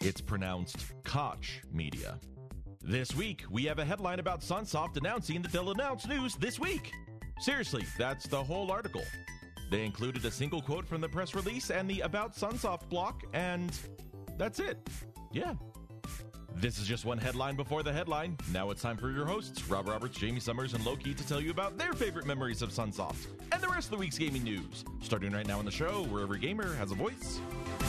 It's pronounced Koch Media. This week, we have a headline about Sunsoft announcing that they'll announce news this week. Seriously, that's the whole article. They included a single quote from the press release and the About Sunsoft block, and that's it. Yeah. This is just one headline before the headline. Now it's time for your hosts, Rob Roberts, Jamie Summers, and Loki, to tell you about their favorite memories of Sunsoft and the rest of the week's gaming news. Starting right now on the show, where every gamer has a voice.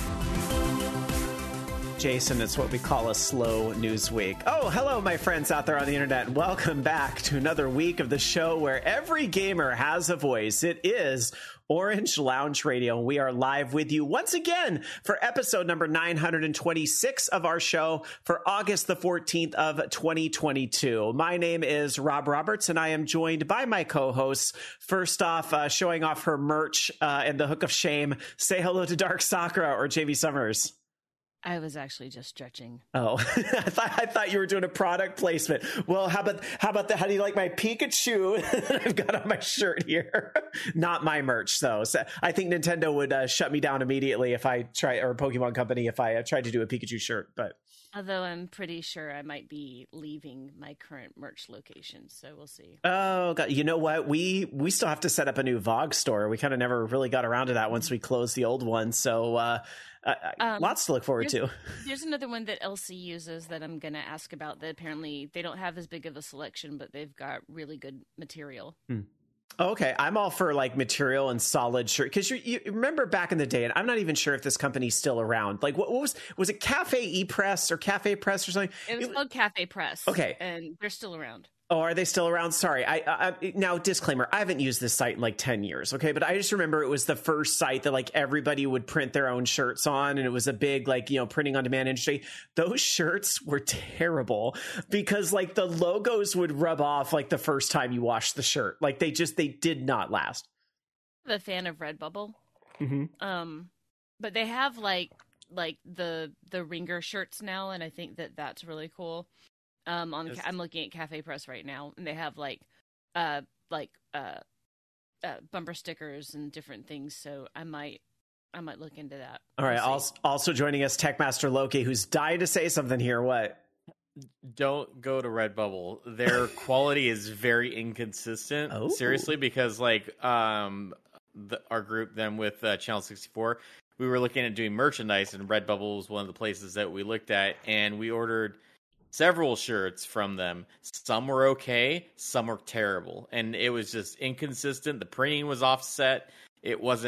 Jason, it's what we call a slow news week. Oh, hello, my friends out there on the internet, and welcome back to another week of the show where every gamer has a voice. It is Orange Lounge Radio, and we are live with you once again for episode number 926 of our show for August the 14th of 2022. My name is Rob Roberts, and I am joined by my co-hosts. First off, showing off her merch and the Hook of Shame, say hello to Dark Sakura or JV Summers. I was actually just stretching. Oh, I thought you were doing a product placement. Well, how about that? How do you like my Pikachu I've got on my shirt here? Not my merch, though. So I think Nintendo would shut me down immediately if I try, or Pokemon Company if I tried to do a Pikachu shirt. But although I'm pretty sure I might be leaving my current merch location, so we'll see. Oh God, you know what? We still have to set up a new VOG store. We kind of never really got around to that once we closed the old one. So lots to look forward to. There's another one that LC uses that I'm going to ask about that apparently they don't have as big of a selection, but they've got really good material. Okay, I'm all for like material and solid shirt, because you remember back in the day, and I'm not even sure if this company's still around. Like, what was it? Cafe E-Press or Cafe Press or something? It was called Cafe Press. Okay, and they're still around. Oh, are they still around? Sorry. I now, disclaimer, I haven't used this site in like 10 years. Okay. But I just remember it was the first site that like everybody would print their own shirts on. And it was a big, like, printing on demand industry. Those shirts were terrible because like the logos would rub off like the first time you washed the shirt. Like they did not last. I'm a fan of Redbubble. Mm-hmm. But they have like the Ringer shirts now. And I think that's really cool. I'm looking at Cafe Press right now, and they have bumper stickers and different things. So I might look into that. All right. Also joining us, Techmaster Loki, who's dying to say something here. What? Don't go to Redbubble. Their quality is very inconsistent. Oh. Seriously, because like our group, them with Channel 64, we were looking at doing merchandise, and Redbubble was one of the places that we looked at, and we ordered several shirts from them. Some were okay, some were terrible, and it was just inconsistent. The printing was offset. It was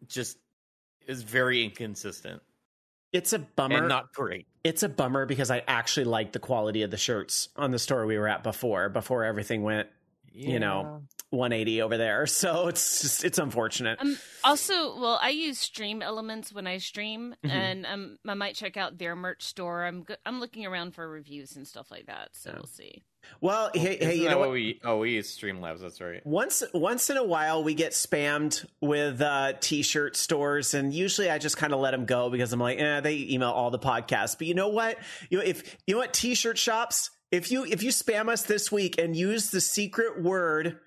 very inconsistent. It's a bummer. And not great. It's a bummer because I actually liked the quality of the shirts on the store we were at before everything went, 180 over there. So it's unfortunate. Also, I use Stream Elements when I stream, and I might check out their merch store. I'm looking around for reviews and stuff like that, so we'll see. Well, hey, you know what? We use Streamlabs. That's right. Once in a while, we get spammed with T-shirt stores, and usually I just kind of let them go because I'm like, they email all the podcasts. But you know what? T-shirt shops. If you spam us this week and use the secret word,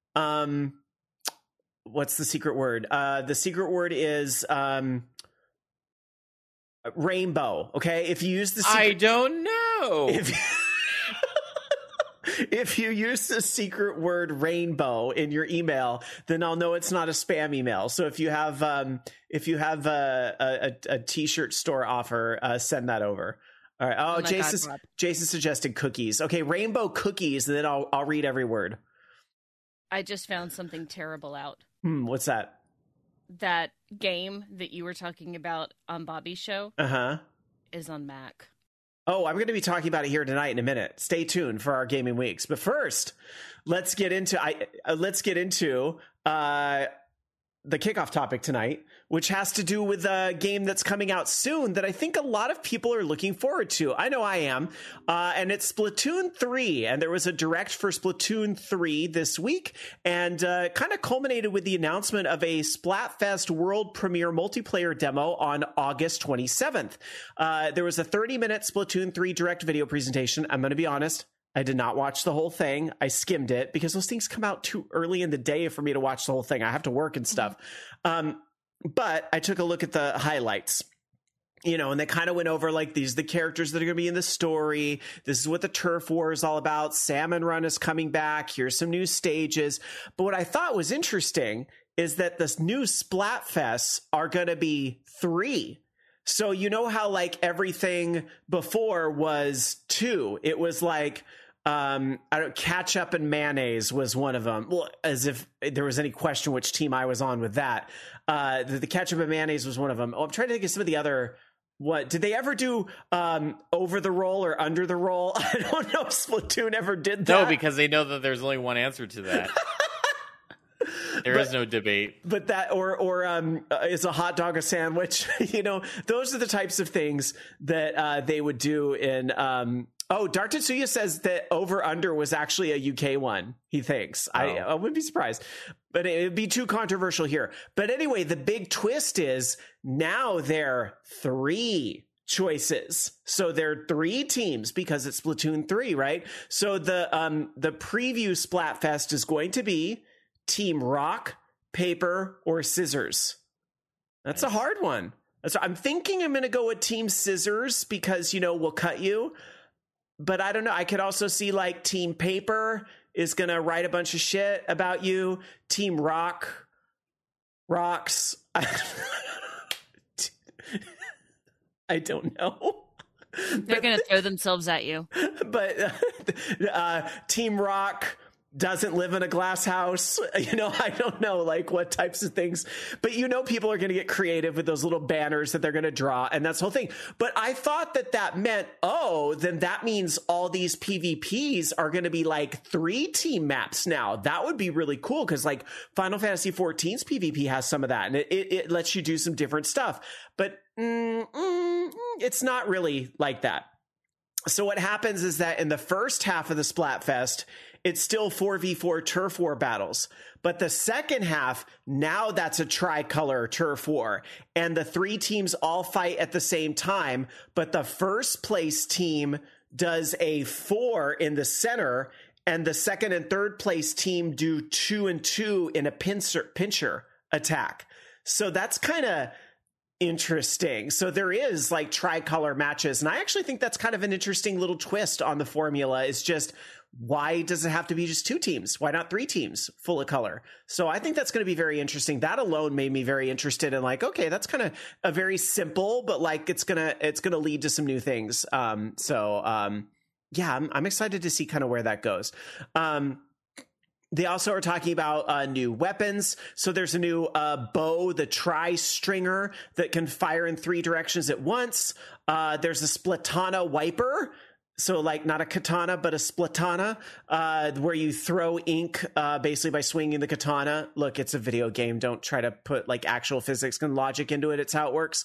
what's the secret word? The secret word is rainbow. Okay, if you use the secret, I don't know. If you use the secret word rainbow in your email, then I'll know it's not a spam email. So if you have a T-shirt store offer, send that over. All right. Oh, Jason suggested cookies. Okay, rainbow cookies, and then I'll read every word. I just found something terrible out. What's that? That game that you were talking about on Bobby's show is on Mac. Oh, I'm going to be talking about it here tonight in a minute. Stay tuned for our gaming weeks. But first, let's get into the kickoff topic tonight, which has to do with a game that's coming out soon that I think a lot of people are looking forward to. I know I am. And it's Splatoon 3. And there was a direct for Splatoon 3 this week, and kind of culminated with the announcement of a Splatfest world premiere multiplayer demo on August 27th. There was a 30-minute Splatoon 3 direct video presentation. I'm going to be honest, I did not watch the whole thing. I skimmed it because those things come out too early in the day for me to watch the whole thing. I have to work and stuff. But I took a look at the highlights. You know, and they kind of went over like these are the characters that are going to be in the story. This is what the Turf War is all about. Salmon Run is coming back. Here's some new stages. But what I thought was interesting is that this new Splatfests are going to be 3. So you know how like everything before was 2. It was like ketchup and mayonnaise was one of them. Well, as if there was any question which team I was on with that. The ketchup and mayonnaise was one of them. Oh, I'm trying to think of some of the other. What did they ever do? Over the roll or under the roll? I don't know if Splatoon ever did that. No, because they know that there's only one answer to that. There is no debate. But that or is a hot dog a sandwich? You know, those are the types of things that they would do in. Dart Tetsuya says that over under was actually a UK one. He thinks. Oh. I wouldn't be surprised, but it would be too controversial here. But anyway, the big twist is now there are 3 choices. So there are 3 teams because it's Splatoon 3, right? So the preview Splatfest is going to be Team Rock, Paper, or Scissors. That's nice. A hard one. I'm thinking I'm going to go with Team Scissors because, you know, we'll cut you. But I don't know. I could also see like Team Paper is going to write a bunch of shit about you. Team Rocks. I don't know. They're going to throw themselves at you. But Team Rock doesn't live in a glass house. You know, I don't know like what types of things, but you know, people are going to get creative with those little banners that they're going to draw. And that's the whole thing. But I thought that meant, then that means all these PvPs are going to be like 3 team maps now. That would be really cool. Cause like Final Fantasy XIV's PvP has some of that and it lets you do some different stuff, but it's not really like that. So what happens is that in the first half of the Splatfest, it's still 4v4 turf war battles. But the second half, now that's a tricolor turf war. And the 3 teams all fight at the same time. But the first place team does a 4 in the center. And the second and third place team do 2 and 2 in a pincher attack. So that's kind of interesting. So there is like tricolor matches. And I actually think that's kind of an interesting little twist on the formula. It's just, why does it have to be just 2 teams? Why not 3 teams full of color? So I think that's going to be very interesting. That alone made me very interested in like, okay, that's kind of a very simple, but like it's going to lead to some new things. I'm excited to see kind of where that goes. They also are talking about new weapons. So there's a new bow, the Tri-Stringer, that can fire in 3 directions at once. There's a Splatana wiper. So like not a katana, but a Splatana, where you throw ink basically by swinging the katana. Look, it's a video game. Don't try to put like actual physics and logic into it. It's how it works.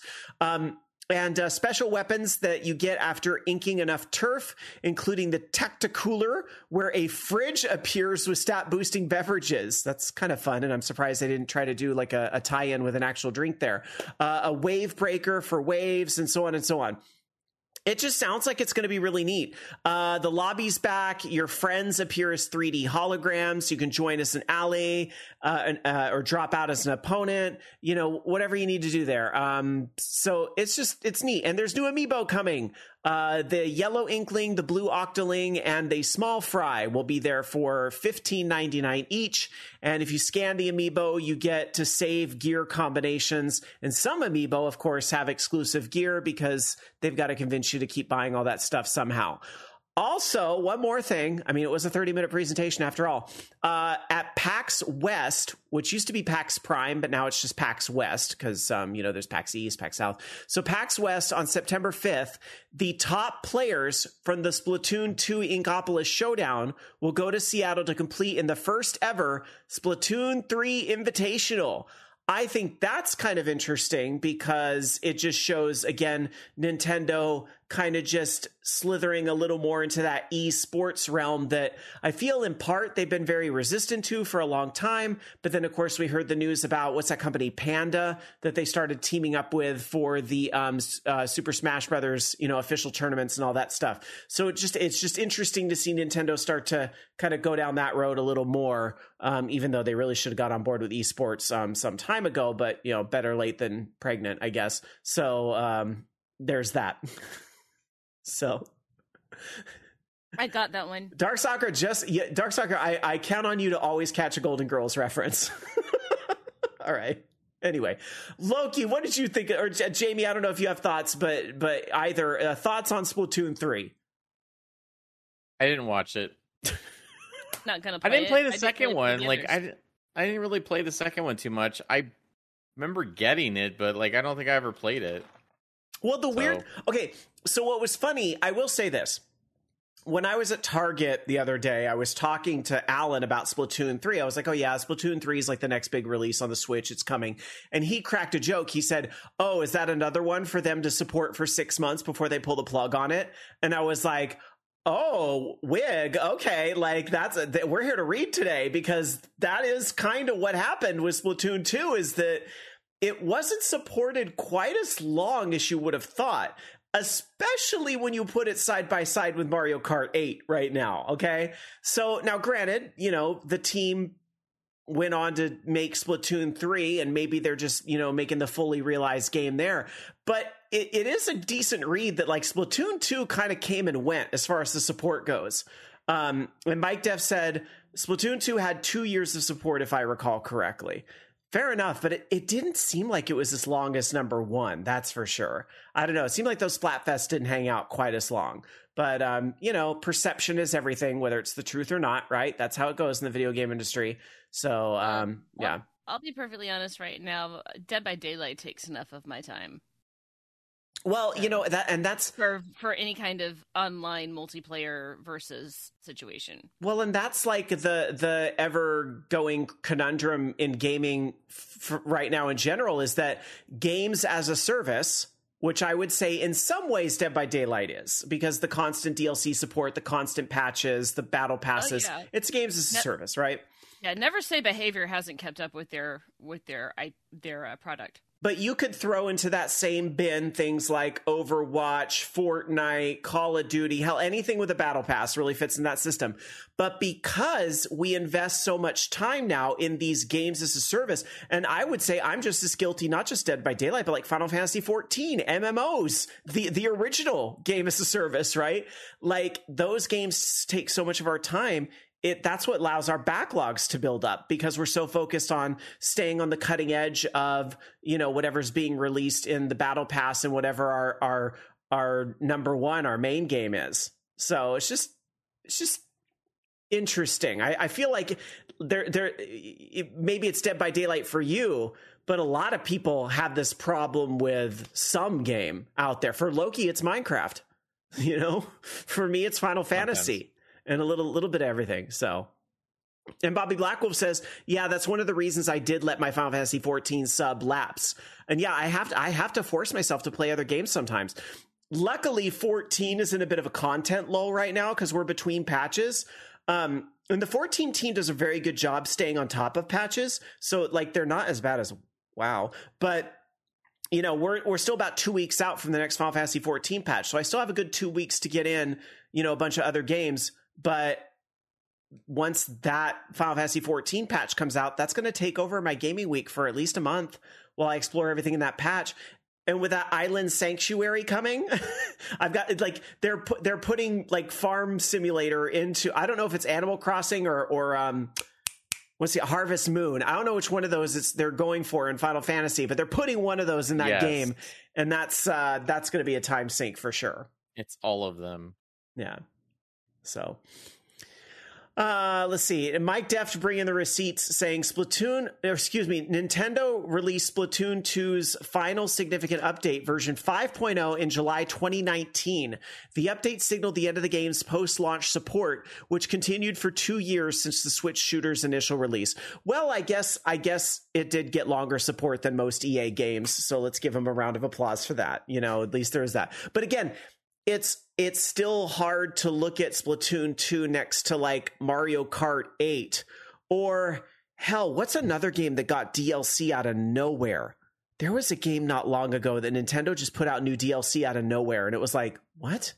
And special weapons that you get after inking enough turf, including the Tacticooler, where a fridge appears with stat boosting beverages. That's kind of fun, and I'm surprised they didn't try to do like a tie-in with an actual drink there. A wave breaker for waves, and so on and so on. It just sounds like it's going to be really neat. The lobby's back. Your friends appear as 3D holograms. You can join as an ally or drop out as an opponent. You know, whatever you need to do there. So it's neat. And there's new amiibo coming. The yellow inkling, the blue octoling, and the small fry will be there for $15.99 each. And if you scan the amiibo, you get to save gear combinations. And some amiibo, of course, have exclusive gear because they've got to convince you to keep buying all that stuff somehow. Also, one more thing. I mean, it was a 30-minute presentation after all. At PAX West, which used to be PAX Prime, but now it's just PAX West because, there's PAX East, PAX South. So PAX West on September 5th, the top players from the Splatoon 2 Inkopolis Showdown will go to Seattle to complete in the first ever Splatoon 3 Invitational. I think that's kind of interesting because it just shows, again, Nintendo kind of just slithering a little more into that esports realm that I feel in part they've been very resistant to for a long time. But then, of course, we heard the news about what's that company, Panda, that they started teaming up with for the Super Smash Brothers, official tournaments and all that stuff. So it's just interesting to see Nintendo start to kind of go down that road a little more, even though they really should have got on board with esports some time ago. But, better late than pregnant, I guess. So, there's that. So I got that one. Dark Soccer, I count on you to always catch a Golden Girls reference. All right. Anyway, Loki, what did you think? Or Jamie, I don't know if you have thoughts, but either thoughts on Splatoon 3. I didn't watch it. Not gonna play I didn't play the I second didn't one. play Like the others. I didn't really play the second one too much. I remember getting it, but like I don't think I ever played it. Well, okay, so what was funny, I will say this. When I was at Target the other day, I was talking to Alan about Splatoon 3. I was like, oh yeah, Splatoon 3 is like the next big release on the Switch. It's coming. And he cracked a joke. He said, oh, is that another one for them to support for 6 months before they pull the plug on it? And I was like, oh, wig. Okay. Like we're here to read today, because that is kind of what happened with Splatoon 2, is that it wasn't supported quite as long as you would have thought, especially when you put it side by side with Mario Kart 8 right now. Okay. So now granted, the team went on to make Splatoon 3, and maybe they're just, making the fully realized game there. But it is a decent read that like Splatoon 2 kind of came and went as far as the support goes. And Mike Dev said Splatoon 2 had 2 years of support, if I recall correctly. Fair enough, but it didn't seem like it was as long as number 1. That's for sure. I don't know. It seemed like those Splatfests didn't hang out quite as long. But, perception is everything, whether it's the truth or not, right? That's how it goes in the video game industry. So, yeah. I'll be perfectly honest right now. Dead by Daylight takes enough of my time. Well, that's for any kind of online multiplayer versus situation. Well, and that's like the ever going conundrum in gaming right now in general, is that games as a service, which I would say in some ways Dead by Daylight is, because the constant DLC support, the constant patches, the battle passes, it's games as a service, right? Yeah, Never Say Behavior hasn't kept up with their product. But you could throw into that same bin things like Overwatch, Fortnite, Call of Duty, hell, anything with a battle pass really fits in that system. But because we invest so much time now in these games as a service, and I would say I'm just as guilty, not just Dead by Daylight, but like Final Fantasy 14, MMOs, the original game as a service, right? Like those games take so much of our time. That's what allows our backlogs to build up, because we're so focused on staying on the cutting edge of, whatever's being released in the battle pass and whatever our number 1, our main game is. So it's just interesting. I feel like maybe it's Dead by Daylight for you, but a lot of people have this problem with some game out there. For Loki, it's Minecraft, for me, it's Final Fantasy. And a little bit of everything. So, and Bobby Blackwolf says, yeah, that's one of the reasons I did let my Final Fantasy 14 sub lapse. And yeah, I have to force myself to play other games sometimes. Luckily, 14 is in a bit of a content lull right now because we're between patches. And the 14 team does a very good job staying on top of patches. So like they're not as bad as WoW, but we're still about 2 weeks out from the next Final Fantasy 14 patch. So I still have a good 2 weeks to get in, a bunch of other games. But once that Final Fantasy 14 patch comes out, that's going to take over my gaming week for at least a month while I explore everything in that patch. And with that Island Sanctuary coming, I've got like they're putting like Farm Simulator into, I don't know if it's Animal Crossing or what's the Harvest Moon. I don't know which one of those they're going for in Final Fantasy, but they're putting one of those in that game, and that's going to be a time sink for sure. It's all of them. Yeah. So, let's see. Mike Deft bringing the receipts saying Nintendo released Splatoon 2's final significant update, version 5.0, in July 2019. The update signaled the end of the game's post-launch support, which continued for 2 years since the Switch shooter's initial release. Well, I guess it did get longer support than most EA games, so let's give them a round of applause for that. At least there's that. But again, it's still hard to look at Splatoon 2 next to like Mario Kart 8, or hell, what's another game that got DLC out of nowhere? There was a game not long ago that Nintendo just put out new DLC out of nowhere, and it was like, what?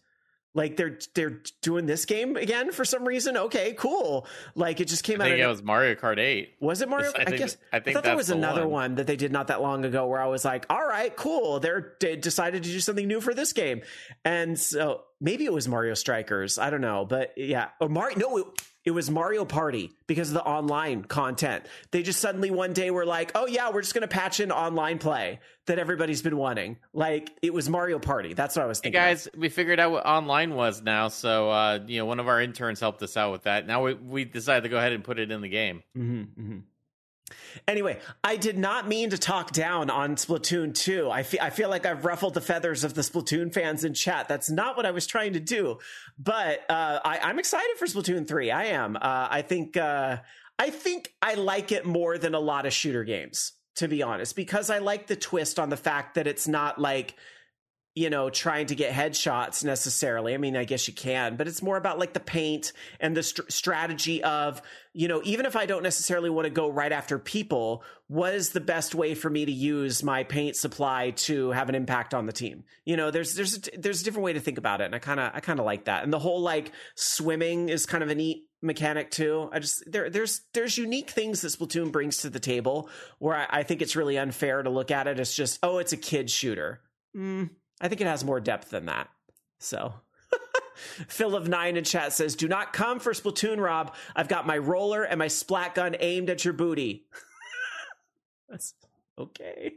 Like they're doing this game again for some reason. Okay, cool. Like it just came out. I think it was Mario Kart 8. Was it Mario? I thought there was another one that they did not that long ago where I was like, all right, cool. They decided to do something new for this game. And so maybe it was Mario Strikers. I don't know. But yeah. Or Mario. No, it was Mario Party because of the online content. They just suddenly one day were like, oh yeah, we're just going to patch in online play that everybody's been wanting. Like it was Mario Party. That's what I was thinking. Hey guys, we figured out what online was now. So, one of our interns helped us out with that. Now we decided to go ahead and put it in the game. Mm-hmm, mm-hmm. Anyway, I did not mean to talk down on Splatoon 2. I feel like I've ruffled the feathers of the Splatoon fans in chat. That's not what I was trying to do. But I'm excited for Splatoon 3. I am. I think I like it more than a lot of shooter games, to be honest, because I like the twist on the fact that it's not like, trying to get headshots necessarily. I mean, I guess you can, but it's more about like the paint and the strategy of, even if I don't necessarily want to go right after people, what is the best way for me to use my paint supply to have an impact on the team? There's a different way to think about it. And I kind of like that. And the whole like swimming is kind of a neat mechanic too. There's unique things that Splatoon brings to the table where I think it's really unfair to look at it as just, oh, it's a kid shooter. I think it has more depth than that. So Phil of 9 in chat says, do not come for Splatoon, Rob. I've got my roller and my splat gun aimed at your booty. That's okay.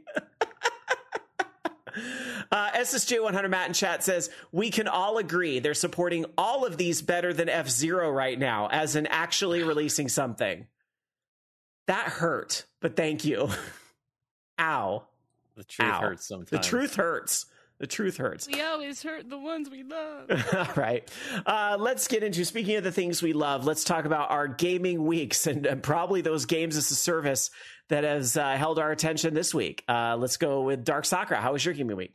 SSJ100 Matt in chat says, we can all agree they're supporting all of these better than F-Zero right now, as in actually releasing something. That hurt, but thank you. Ow. The truth hurts sometimes. The truth hurts. The truth hurts. We always hurt the ones we love. All right. Let's get into, speaking of the things we love, let's talk about our gaming weeks and probably those games as a service that has held our attention this week. Let's go with Dark Sakura. How was your gaming week?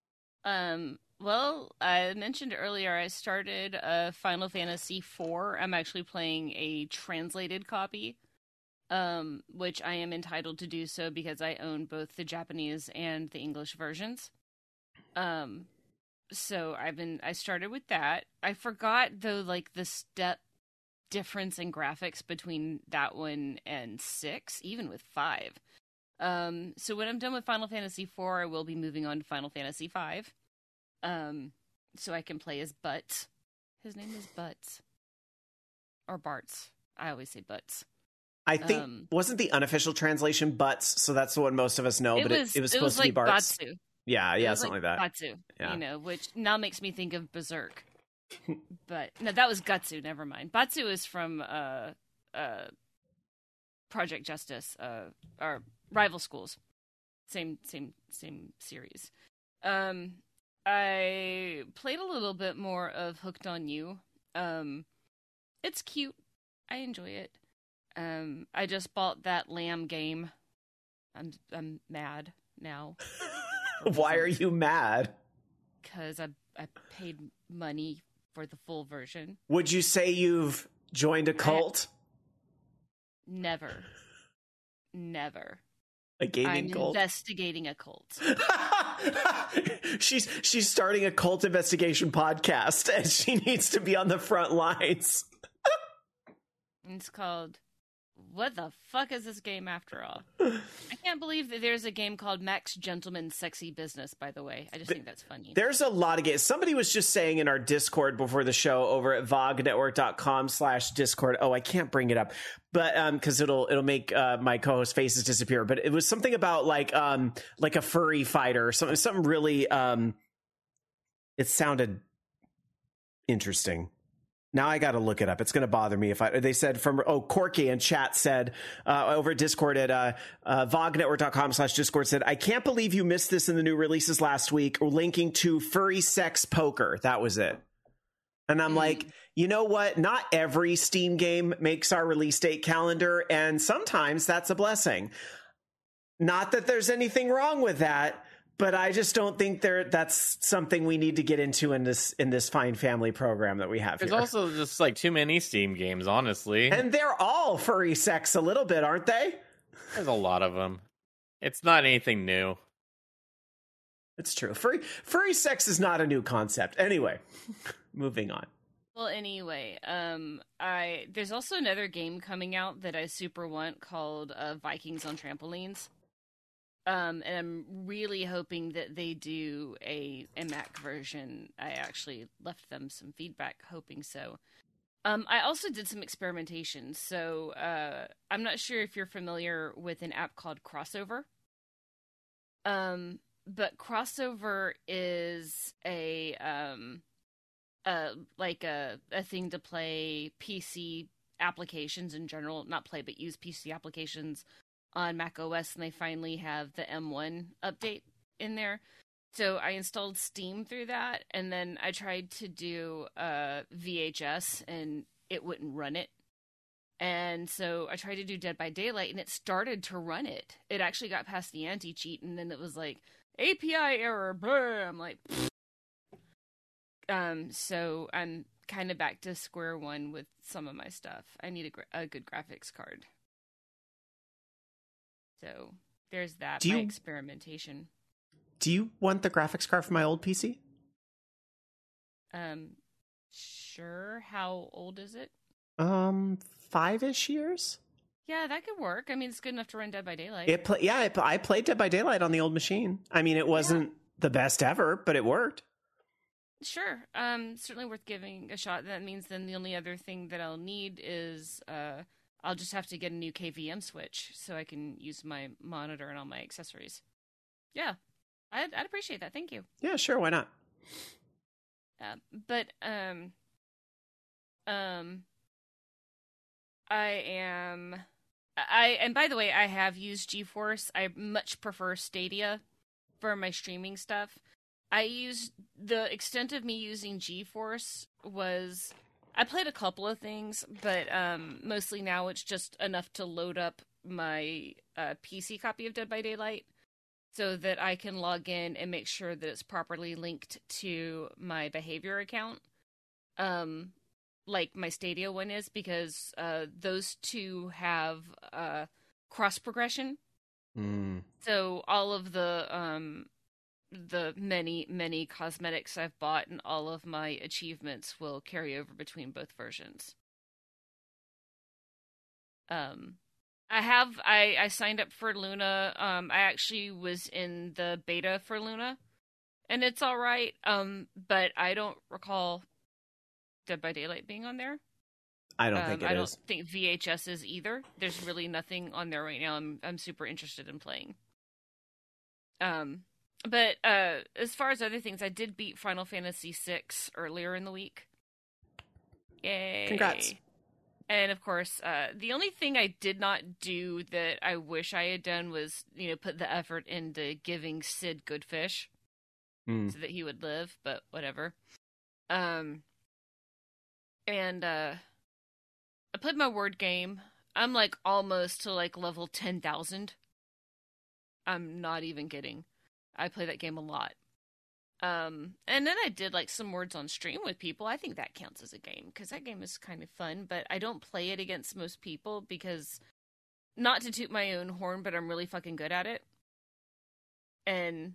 Well, I mentioned earlier I started Final Fantasy IV. I'm actually playing a translated copy, which I am entitled to do so because I own both the Japanese and the English versions. So I started with that. I forgot though, like the step difference in graphics between that one and 6, even with 5. So when I'm done with Final Fantasy IV, I will be moving on to Final Fantasy V. So I can play as Butts. His name is Butts. Or Bartz. I always say Butts. I think, wasn't the unofficial translation Butts? So that's the one most of us know, but it was supposed to be like Bartz. Batsu. Yeah, something like that. Batsu, yeah. Which now makes me think of Berserk. But no, that was Gutsu. Never mind. Batsu is from Project Justice, or Rival Schools. Same series. I played a little bit more of Hooked on You. It's cute. I enjoy it. I just bought that Lamb game. I'm mad now. Why are you mad? Because I paid money for the full version. Would you say you've joined a cult? Never. A gaming cult? I'm investigating a cult. She's starting a cult investigation podcast, and she needs to be on the front lines. It's called, what the fuck is this game after all? I can't believe that there's a game called Max Gentleman's Sexy Business, by the way. I just think that's funny. There's a lot of games. Somebody was just saying in our Discord before the show over at vognetwork.com/Discord. Oh, I can't bring it up, but because it'll make my co-host faces disappear. But it was something about like a furry fighter or something really it sounded interesting. Now I got to look it up. It's going to bother me if they said Corky in chat said over at Discord at vognetwork.com/Discord said, I can't believe you missed this in the new releases last week, linking to furry sex poker. That was it. And I'm like, you know what? Not every Steam game makes our release date calendar. And sometimes that's a blessing. Not that there's anything wrong with that. But I just don't think that's something we need to get into in this fine family program that we have here. There's also just like too many Steam games, honestly. And they're all furry sex a little bit, aren't they? There's a lot of them. It's not anything new. It's true. Furry sex is not a new concept. Anyway, Moving on. Well, anyway, there's also another game coming out that I super want called Vikings on Trampolines. And I'm really hoping that they do a Mac version. I actually left them some feedback, hoping so. I also did some experimentation. So I'm not sure if you're familiar with an app called Crossover. But Crossover is a thing to play PC applications in general, not play, but use PC applications on Mac OS, and they finally have the M1 update in there. So I installed Steam through that, and then I tried to do VHS, and it wouldn't run it. And so I tried to do Dead by Daylight, and it started to run it. It actually got past the anti-cheat, and then it was like, API error, blah. I'm like, so I'm kind of back to square one with some of my stuff. I need a good graphics card. So there's that, my experimentation. Do you want the graphics card for my old PC? Sure. How old is it? 5-ish years. Yeah, that could work. I mean, it's good enough to run Dead by Daylight. I played Dead by Daylight on the old machine. I mean, it wasn't the best ever, but it worked. Sure. Certainly worth giving a shot. That means then the only other thing that I'll need is I'll just have to get a new KVM switch so I can use my monitor and all my accessories. Yeah, I'd appreciate that. Thank you. Yeah, sure. Why not? But and by the way, I have used GeForce. I much prefer Stadia for my streaming stuff. The extent of me using GeForce was, I played a couple of things, but mostly now it's just enough to load up my PC copy of Dead by Daylight so that I can log in and make sure that it's properly linked to my Behavior account, like my Stadia one is, because those two have cross progression. So all of the many cosmetics I've bought and all of my achievements will carry over between both versions. I signed up for Luna. I actually was in the beta for Luna, and it's all right. But I don't recall Dead by Daylight being on there. I don't think it is. I don't think VHS is either. There's really nothing on there right now. I'm super interested in playing. But as far as other things, I did beat Final Fantasy VI earlier in the week. Yay! Congrats. And of course, the only thing I did not do that I wish I had done was, put the effort into giving Sid good fish so that he would live. But whatever. And I played my word game. I'm like almost to like level 10,000. I'm not even kidding. I play that game a lot. And then I did like some words on stream with people. I think that counts as a game because that game is kind of fun, but I don't play it against most people because, not to toot my own horn, but I'm really fucking good at it. And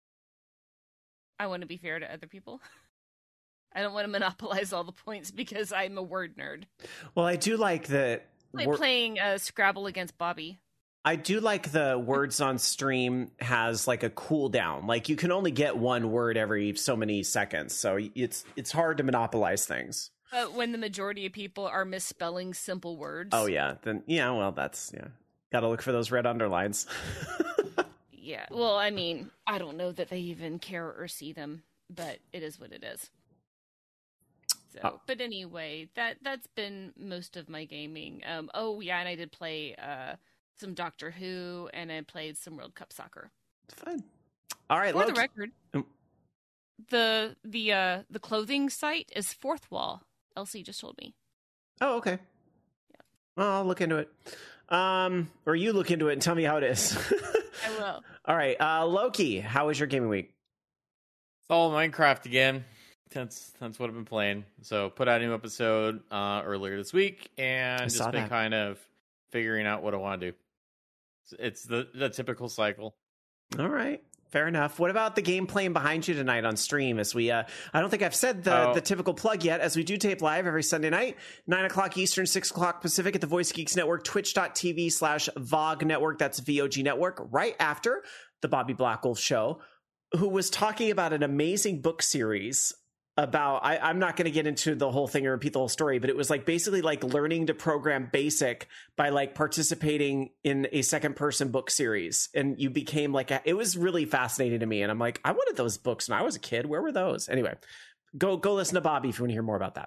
I want to be fair to other people. I don't want to monopolize all the points because I'm a word nerd. Well, I do like that. Playing Scrabble against Bobby. I do like the words on stream has like a cooldown. Like you can only get one word every so many seconds, so it's hard to monopolize things. But when the majority of people are misspelling simple words, that's got to look for those red underlines. Yeah, well, I mean, I don't know that they even care or see them, but it is what it is. So, but anyway, that's been most of my gaming. And I did play some Doctor Who, and I played some World Cup soccer. Fun. All right, for the record, the clothing site is Fourth Wall. Elsie just told me. Oh, okay. Yeah. Well, I'll look into it. Or you look into it and tell me how it is. I will. All right, Loki, how was your gaming week? It's all Minecraft again. That's what I've been playing. So put out a new episode earlier this week, and just been kind of figuring out what I want to do. It's the typical cycle. All right. Fair enough. What about the game playing behind you tonight on stream? As we, I don't think I've said the typical plug yet, as we do tape live every Sunday night, 9 o'clock Eastern, 6 o'clock Pacific at the Voice Geeks Network, twitch.tv/VOG Network. That's VOG Network, right after the Bobby Blackwolf Show, who was talking about an amazing book series about, I'm not going to get into the whole thing or repeat the whole story, but it was like basically like learning to program BASIC by like participating in a second person book series. And you became like, it was really fascinating to me. And I'm like, I wanted those books when I was a kid. Where were those? Anyway, go listen to Bobby if you want to hear more about that.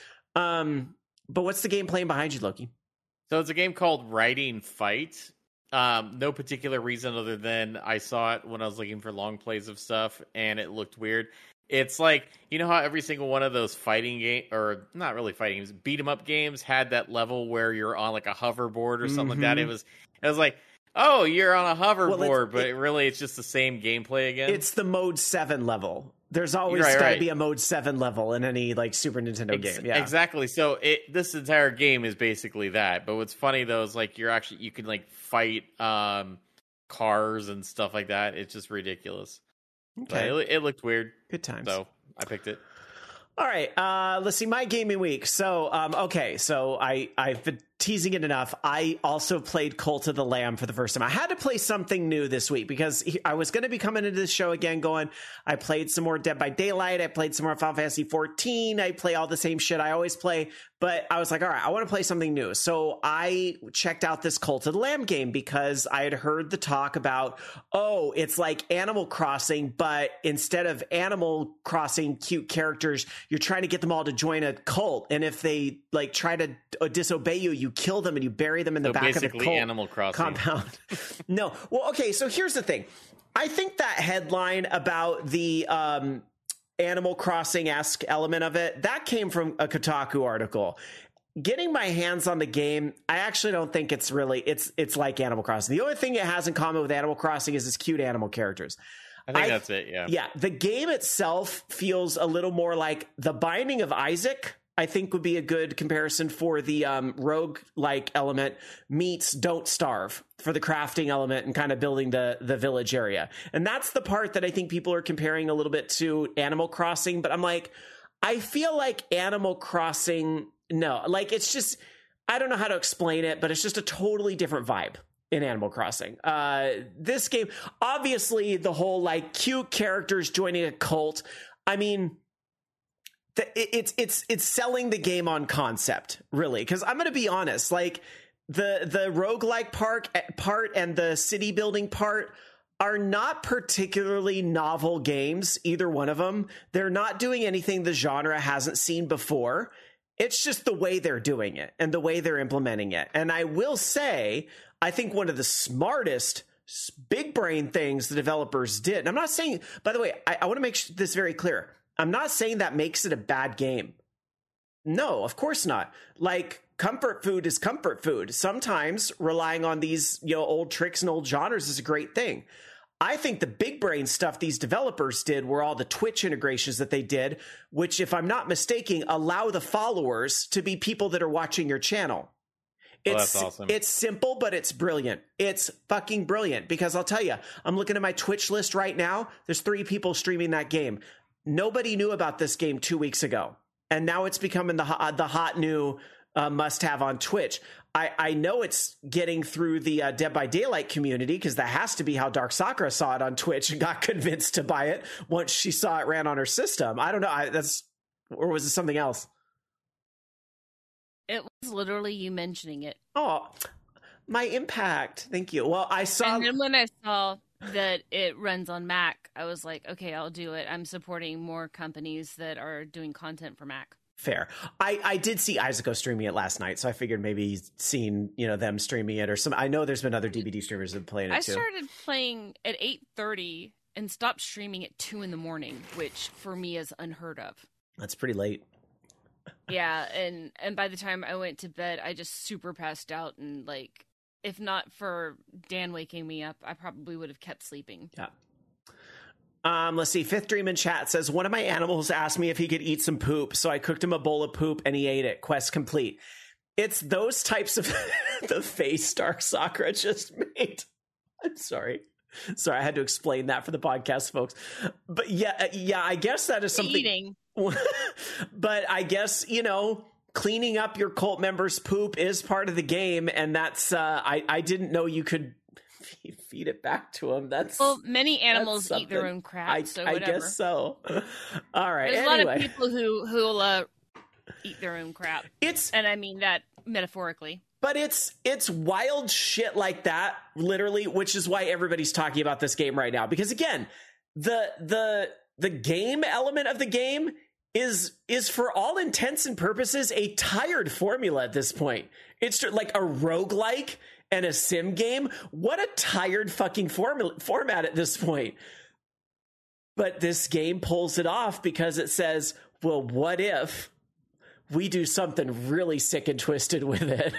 But what's the game playing behind you, Loki? So it's a game called Writing Fight. No particular reason other than I saw it when I was looking for long plays of stuff and it looked weird. It's like, you know how every single one of those fighting game, or not really fighting games, beat 'em up games had that level where you're on like a hoverboard or something like that. It was like, oh, you're on a hoverboard, but really it's just the same gameplay again. It's the Mode 7 level. There's always got to be a Mode 7 level in any like Super Nintendo game. Yeah, exactly. So this entire game is basically that. But what's funny though is like you can like fight cars and stuff like that. It's just ridiculous. Okay, it looked weird. Good times. So I picked it. All right, let's see my gaming week. So, so I've been teasing it enough. I also played Cult of the Lamb for the first time. I had to play something new this week because I was going to be coming into this show again going, I played some more Dead by Daylight. I played some more Final Fantasy 14. I play all the same shit I always play. But I was like, all right, I want to play something new. So I checked out this Cult of the Lamb game because I had heard the talk about, oh, it's like Animal Crossing, but instead of Animal Crossing cute characters, you're trying to get them all to join a cult. And if they like try to disobey you, you kill them and you bury them in the back of the cult Animal Crossing compound. No. Well, okay. So here's the thing. I think that headline about the Animal Crossing-esque element of it, that came from a Kotaku article. Getting my hands on the game, I actually don't think it's like Animal Crossing. The only thing it has in common with Animal Crossing is its cute animal characters. I think that's it, yeah. Yeah, the game itself feels a little more like The Binding of Isaac, I think would be a good comparison for the rogue-like element meets Don't Starve for the crafting element and kind of building the village area. And that's the part that I think people are comparing a little bit to Animal Crossing. But I'm like, I feel like Animal Crossing, no, like it's just, I don't know how to explain it, but it's just a totally different vibe in Animal Crossing. This game, obviously the whole like cute characters joining a cult. I mean, it's selling the game on concept, really, because I'm going to be honest, like the roguelike part and the city building part are not particularly novel games, either one of them. They're not doing anything the genre hasn't seen before. It's just the way they're doing it and the way they're implementing it. And I will say, I think one of the smartest big brain things the developers did, and I'm not saying, by the way, I want to make this very clear. I'm not saying that makes it a bad game. No, of course not. Like, comfort food is comfort food. Sometimes relying on these, old tricks and old genres is a great thing. I think the big brain stuff these developers did were all the Twitch integrations that they did, which, if I'm not mistaken, allow the followers to be people that are watching your channel. That's awesome. It's simple, but it's brilliant. It's fucking brilliant, because I'll tell you, I'm looking at my Twitch list right now. There's 3 people streaming that game. Nobody knew about this game 2 weeks ago, and now it's becoming the hot new must-have on Twitch. I know it's getting through the Dead by Daylight community, because that has to be how Dark Sakura saw it on Twitch and got convinced to buy it once she saw it ran on her system. I don't know. Or was it something else? It was literally you mentioning it. Oh, my impact. Thank you. Well, I saw... And then when I saw that it runs on Mac, I was like, okay, I'll do it. I'm supporting more companies that are doing content for Mac. Fair. I did see Isaac streaming it last night, so I figured maybe he's seen, them streaming it or some. I know there's been other DBD streamers that have played it too. I started playing at 8:30 and stopped streaming at 2 a.m, which for me is unheard of. That's pretty late. Yeah, and by the time I went to bed, I just super passed out, and like, if not for Dan waking me up, I probably would have kept sleeping. Yeah. Let's see. Fifth Dream in chat says, one of my animals asked me if he could eat some poop, so I cooked him a bowl of poop and he ate it. Quest complete. It's those types of the face Dark Sakura just made. I'm sorry. Sorry, I had to explain that for the podcast, folks. But yeah, I guess that is something. Eating. But I guess, cleaning up your cult members' poop is part of the game, and that's I didn't know you could feed it back to them. Many animals eat their own crap, so whatever. I guess so. All right. There's a lot of people who'll eat their own crap. And I mean that metaphorically. But it's wild shit like that, literally, which is why everybody's talking about this game right now. Because again, the game element of the game is for all intents and purposes a tired formula at this point. It's like a roguelike and a sim game. What a tired fucking format at this point. But this game pulls it off because it says, well, what if we do something really sick and twisted with it?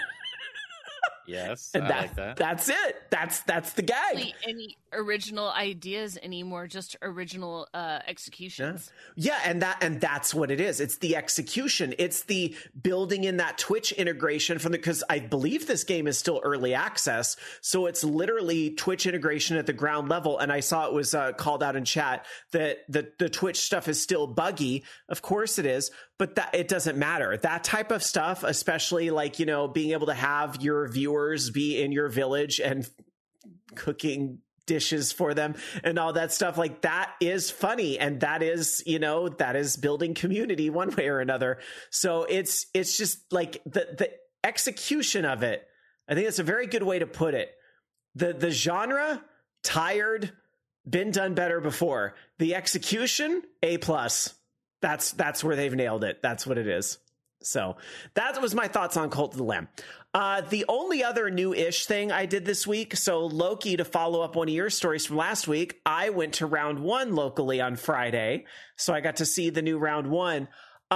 Yes, and I like that. That's it. That's the gag. Any original ideas anymore? Just original executions. Yeah, and that's what it is. It's the execution. It's the building in that Twitch integration because I believe this game is still early access, so it's literally Twitch integration at the ground level. And I saw it was called out in chat that the Twitch stuff is still buggy. Of course it is, but that it doesn't matter. That type of stuff, especially like being able to have your viewers be in your village and cooking dishes for them and all that stuff, like that is funny, and that is that is building community one way or another. So it's just like the execution of it. I think that's a very good way to put it. The genre, tired, been done better before. The execution, A+. That's where they've nailed it. That's what it is. So that was my thoughts on Cult of the Lamb. The only other new-ish thing I did this week, so Loki, to follow up one of your stories from last week, I went to round 1 locally on Friday, so I got to see the new round 1.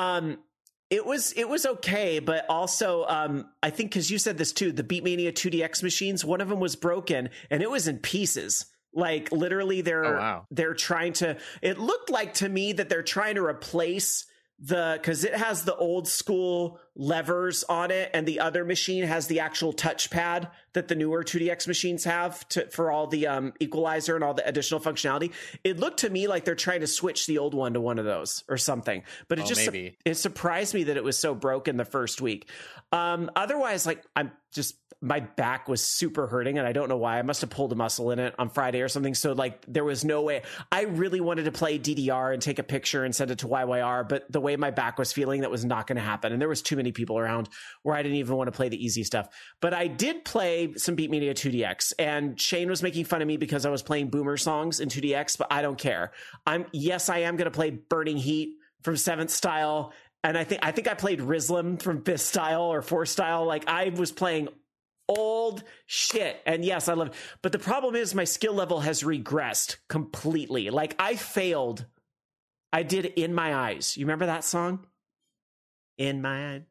It was okay, but also I think because you said this too, the Beatmania 2DX machines, one of them was broken and it was in pieces. Like literally, they're trying to. It looked like to me that they're trying to replace because it has the old school levers on it, and the other machine has the actual touchpad that the newer 2DX machines have for all the equalizer and all the additional functionality. It looked to me like they're trying to switch the old one to one of those or something, but it surprised me that it was so broken the first week. Otherwise, like my back was super hurting and I don't know why. I must have pulled a muscle in it on Friday or something. So like there was no way. I really wanted to play DDR and take a picture and send it to YYR, but the way my back was feeling, that was not going to happen. And there was too many people around where I didn't even want to play the easy stuff. But I did play some Beatmania 2DX, and Shane was making fun of me because I was playing Boomer songs in 2DX, but I don't care. I am going to play Burning Heat from 7th Style. And I think I played Rizlam from 5th Style or 4th Style. Like I was playing old shit, and yes, I love it. But the problem is my skill level has regressed completely. Like I failed. I did In My Eyes. You remember that song? In my eyes.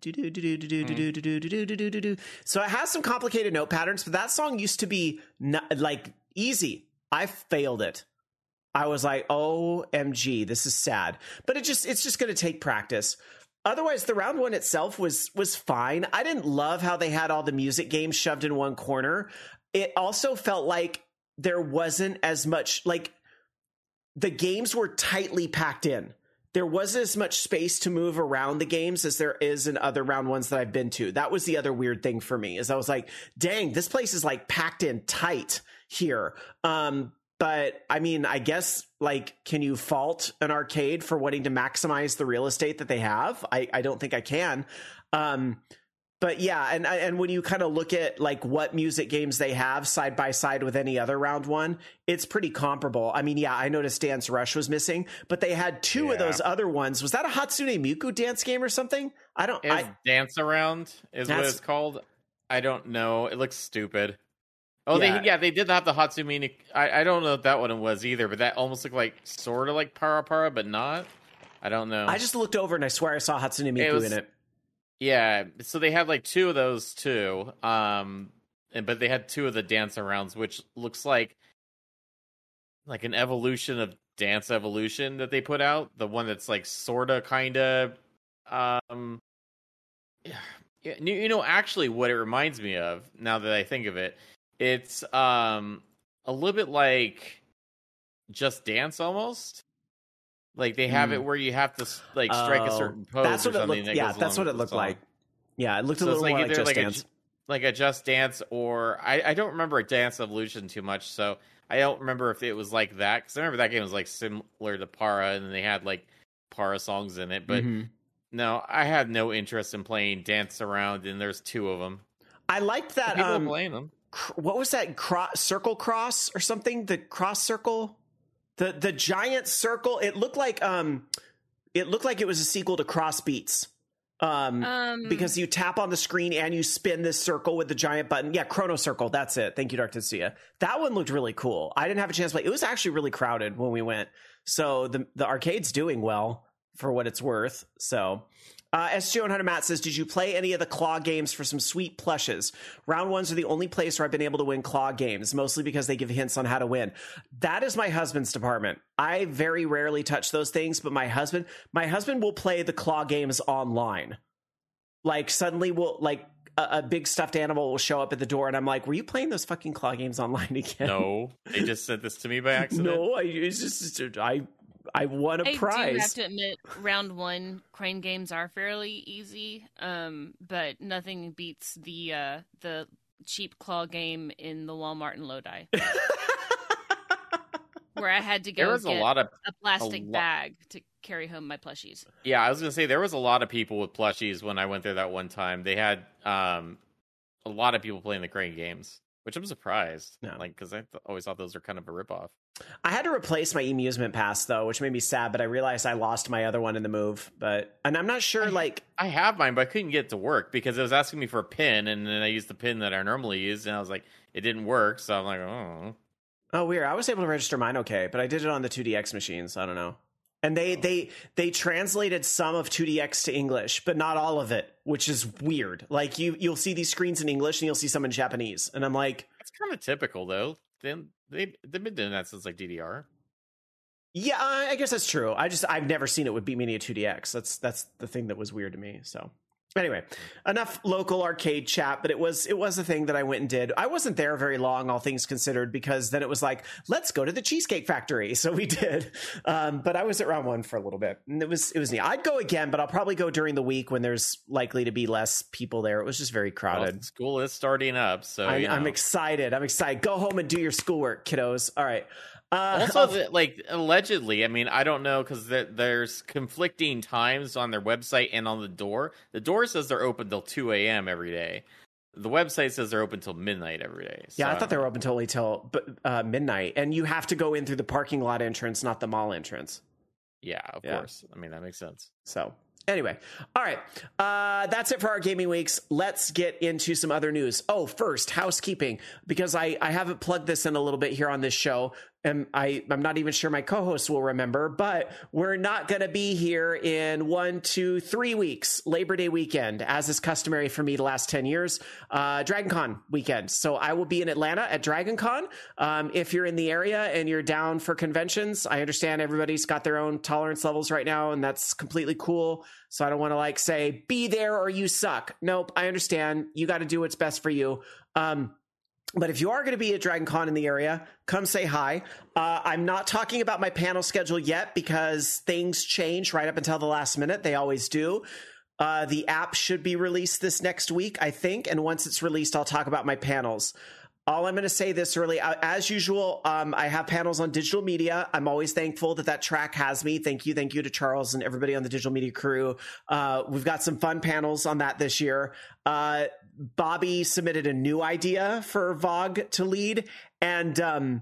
So it has some complicated note patterns, but that song used to be like easy. I failed it. I was like, OMG, this is sad. But it's just going to take practice. Otherwise, the round 1 itself was fine. I didn't love how they had all the music games shoved in one corner. It also felt like there wasn't as much, like the games were tightly packed in. There wasn't as much space to move around the games as there is in other round 1s that I've been to. That was the other weird thing for me, is I was like, dang, this place is like packed in tight here. But I mean, I guess, like, can you fault an arcade for wanting to maximize the real estate that they have? I don't think I can. But yeah, and when you kind of look at like what music games they have side by side with any other round 1, it's pretty comparable. I mean, yeah, I noticed Dance Rush was missing, but they had 2 of those other ones. Was that a Hatsune Miku dance game or something? Dance Around is what it's called. I don't know. It looks stupid. Oh, yeah. They did have the Hatsune. I don't know if that one was either, but that almost looked like sort of like Para Para, but not. I don't know. I just looked over and I swear I saw Hatsune Miku in it. Yeah, so they had like 2 of those too. But they had 2 of the Dance Arounds, which looks like an evolution of Dance Evolution that they put out. The one that's like sorta kinda actually what it reminds me of, now that I think of it, it's a little bit like Just Dance almost. Like they have it where you have to like strike a certain pose. That's or what it something. looked. Yeah, that's what it looked like. Yeah, it looked a little more like Just Dance. Like a Just Dance, or I don't remember a Dance Evolution too much, so I don't remember if it was like that, because I remember that game was like similar to Para, and they had like Para songs in it, but no, I had no interest in playing Dance Around, and there's 2 of them. I liked that. People playing them. What was that? Circle Cross or something? The cross circle, the giant circle. It looked like it was a sequel to Cross Beats. Because you tap on the screen and you spin this circle with the giant button. Yeah, Chrono Circle. That's it. Thank you, Dark Sia. That one looked really cool. I didn't have a chance to play. It was actually really crowded when we went. So the arcade's doing well for what it's worth. So SG100 Matt says, did you play any of the Claw games for some sweet plushes? Round 1s are the only place where I've been able to win Claw games, mostly because they give hints on how to win. That is my husband's department. I very rarely touch those things, but my husband will play the Claw games online. Like suddenly a big stuffed animal will show up at the door, and I'm like, were you playing those fucking Claw games online again? No, they just sent this to me by accident. No, I won a prize. I do have to admit, round 1 crane games are fairly easy, but nothing beats the cheap Claw game in the Walmart in Lodi, where I had to go get a plastic bag to carry home my plushies. Yeah, I was going to say, there was a lot of people with plushies when I went there that one time. They had a lot of people playing the crane games, which I'm surprised. No. Because I always thought those were kind of a ripoff. I had to replace my eMusement Pass, though, which made me sad, but I realized I lost my other one in the move. And I'm not sure, I have mine, but I couldn't get it to work because it was asking me for a pin, and then I used the pin that I normally use, and I was like, it didn't work, so I'm like, oh. Oh, weird. I was able to register mine okay, but I did it on the 2DX machines. I don't know. And they translated some of 2DX to English, but not all of it, which is weird. Like you'll see these screens in English and you'll see some in Japanese, and I'm like, it's kind of typical though. They've been doing that since like DDR. Yeah, I guess that's true. I've never seen it with Beat Mania 2DX. That's the thing that was weird to me. So anyway, enough local arcade chat, but it was a thing that I went and did. I wasn't there very long, all things considered, because then it was like, let's go to the Cheesecake Factory. So we did. But I was at round 1 for a little bit, and it was neat. I'd go again, but I'll probably go during the week when there's likely to be less people there. It was just very crowded. Well, school is starting up, so I'm excited. Go home and do your schoolwork, kiddos. All right. Also, allegedly, I mean, I don't know, because there's conflicting times on their website and on the door. The door says they're open till 2 a.m. every day. The website says they're open till midnight every day. So yeah, I thought they were open till midnight, and you have to go in through the parking lot entrance, not the mall entrance. Yeah, of course. I mean, that makes sense. So anyway, all right. That's it for our gaming weeks. Let's get into some other news. Oh, first, housekeeping, because I haven't plugged this in a little bit here on this show, and I'm not even sure my co-hosts will remember, but we're not going to be here in 1, 2, 3 weeks, Labor Day weekend, as is customary for me the last 10 years, DragonCon weekend. So I will be in Atlanta at DragonCon. If you're in the area and you're down for conventions, I understand everybody's got their own tolerance levels right now, and that's completely cool. So I don't want to say, be there or you suck. Nope, I understand. You got to do what's best for you. But if you are going to be at DragonCon in the area, come say hi. I'm not talking about my panel schedule yet because things change right up until the last minute. They always do. The app should be released this next week, I think. And once it's released, I'll talk about my panels. All I'm going to say this early, as usual, I have panels on digital media. I'm always thankful that track has me. Thank you to Charles and everybody on the digital media crew. We've got some fun panels on that this year. Bobby submitted a new idea for VOG to lead, and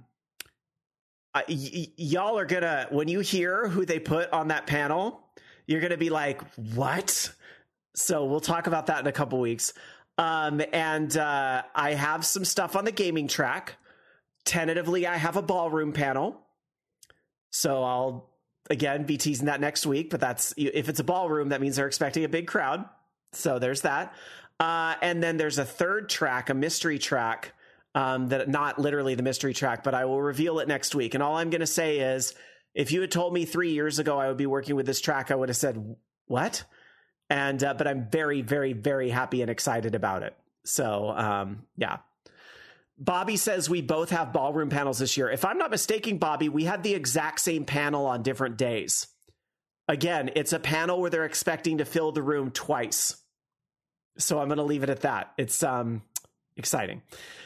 y'all are gonna, when you hear who they put on that panel, you're gonna be like, what? So we'll talk about that in a couple weeks. And I have some stuff on the gaming track. Tentatively, I have a ballroom panel. So I'll, again, be teasing that next week. But if it's a ballroom, that means they're expecting a big crowd. So there's that. And then there's a third track, a mystery track, that not literally the mystery track, but I will reveal it next week. And all I'm going to say is, if you had told me 3 years ago I would be working with this track, I would have said, what? And but I'm very, very, very happy and excited about it. So yeah. Bobby says we both have ballroom panels this year. If I'm not mistaken, Bobby, we had the exact same panel on different days. Again, it's a panel where they're expecting to fill the room twice. So I'm going to leave it at that. It's exciting.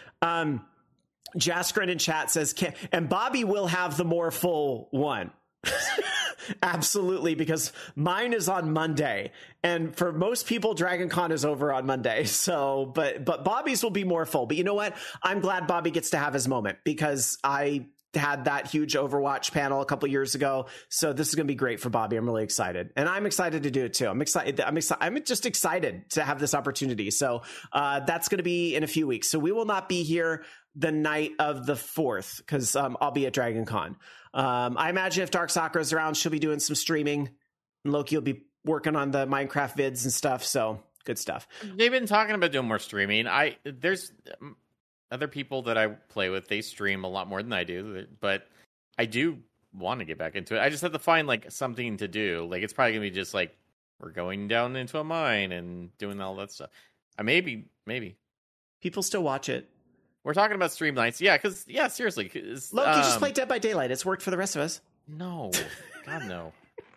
Jaskrin in chat says, and Bobby will have the more full one. Absolutely, because mine is on Monday, and for most people, Dragon Con is over on Monday. So, but Bobby's will be more full. But you know what? I'm glad Bobby gets to have his moment, because I had that huge Overwatch panel a couple years ago. So this is going to be great for Bobby. I'm really excited, and I'm excited to do it too. I'm excited. I'm just excited to have this opportunity. So that's going to be in a few weeks. So we will not be here the night of the 4th, because I'll be at Dragon Con. I imagine if Dark Sakura's around, she'll be doing some streaming, and Loki will be working on the Minecraft vids and stuff. So good stuff. They've been talking about doing more streaming. There's other people that I play with, they stream a lot more than I do, but I do want to get back into it. I just have to find like something to do. Like, it's probably gonna be just like, we're going down into a mine and doing all that stuff. Maybe People still watch it. we're talking about stream nights. Yeah, because seriously, Loki, just play Dead by Daylight. It's worked for the rest of us. No, God no.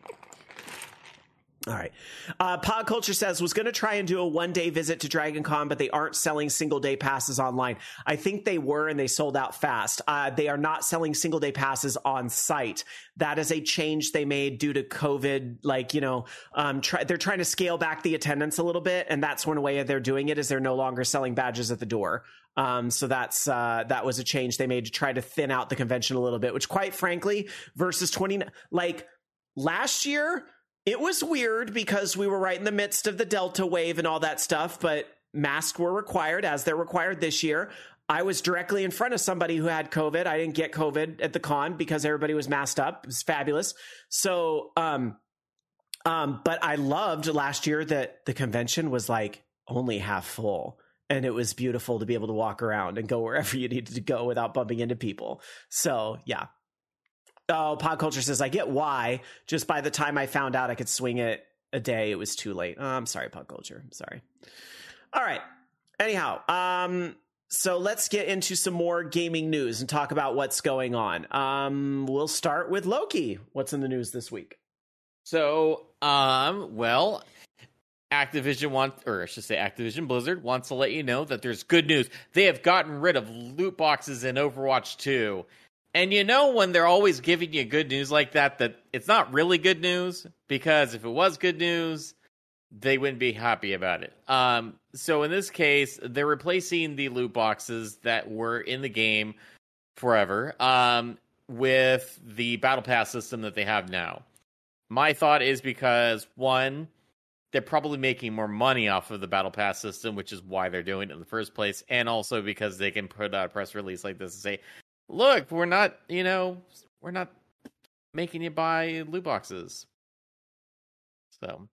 All right. Pod Culture says, was going to try and do a one-day visit to Dragon Con, but they aren't selling single-day passes online. I think they were, and they sold out fast. They are not selling single-day passes on site. That is a change they made due to COVID. Like, they're trying to scale back the attendance a little bit, and that's one way they're doing it, is they're no longer selling badges at the door. So that was a change they made to try to thin out the convention a little bit, which, quite frankly, versus last year, it was weird because we were right in the midst of the Delta wave and all that stuff, but masks were required, as they're required this year. I was directly in front of somebody who had COVID. I didn't get COVID at the con because everybody was masked up. It was fabulous. So, but I loved last year that the convention was like only half full, and it was beautiful to be able to walk around and go wherever you needed to go without bumping into people. So yeah. Oh, Pod Culture says, I get why. Just by the time I found out I could swing it a day, it was too late. Oh, I'm sorry, Pod Culture. I'm sorry. All right. Anyhow, so let's get into some more gaming news and talk about what's going on. We'll start with Loki. What's in the news this week? So, Activision Activision Blizzard wants to let you know that there's good news. They have gotten rid of loot boxes in Overwatch 2. And when they're always giving you good news like that it's not really good news, because if it was good news, they wouldn't be happy about it. So in this case, they're replacing the loot boxes that were in the game forever with the Battle Pass system that they have now. My thought is because, one, they're probably making more money off of the Battle Pass system, which is why they're doing it in the first place, and also because they can put out a press release like this and say, look, we're not making you buy loot boxes. So,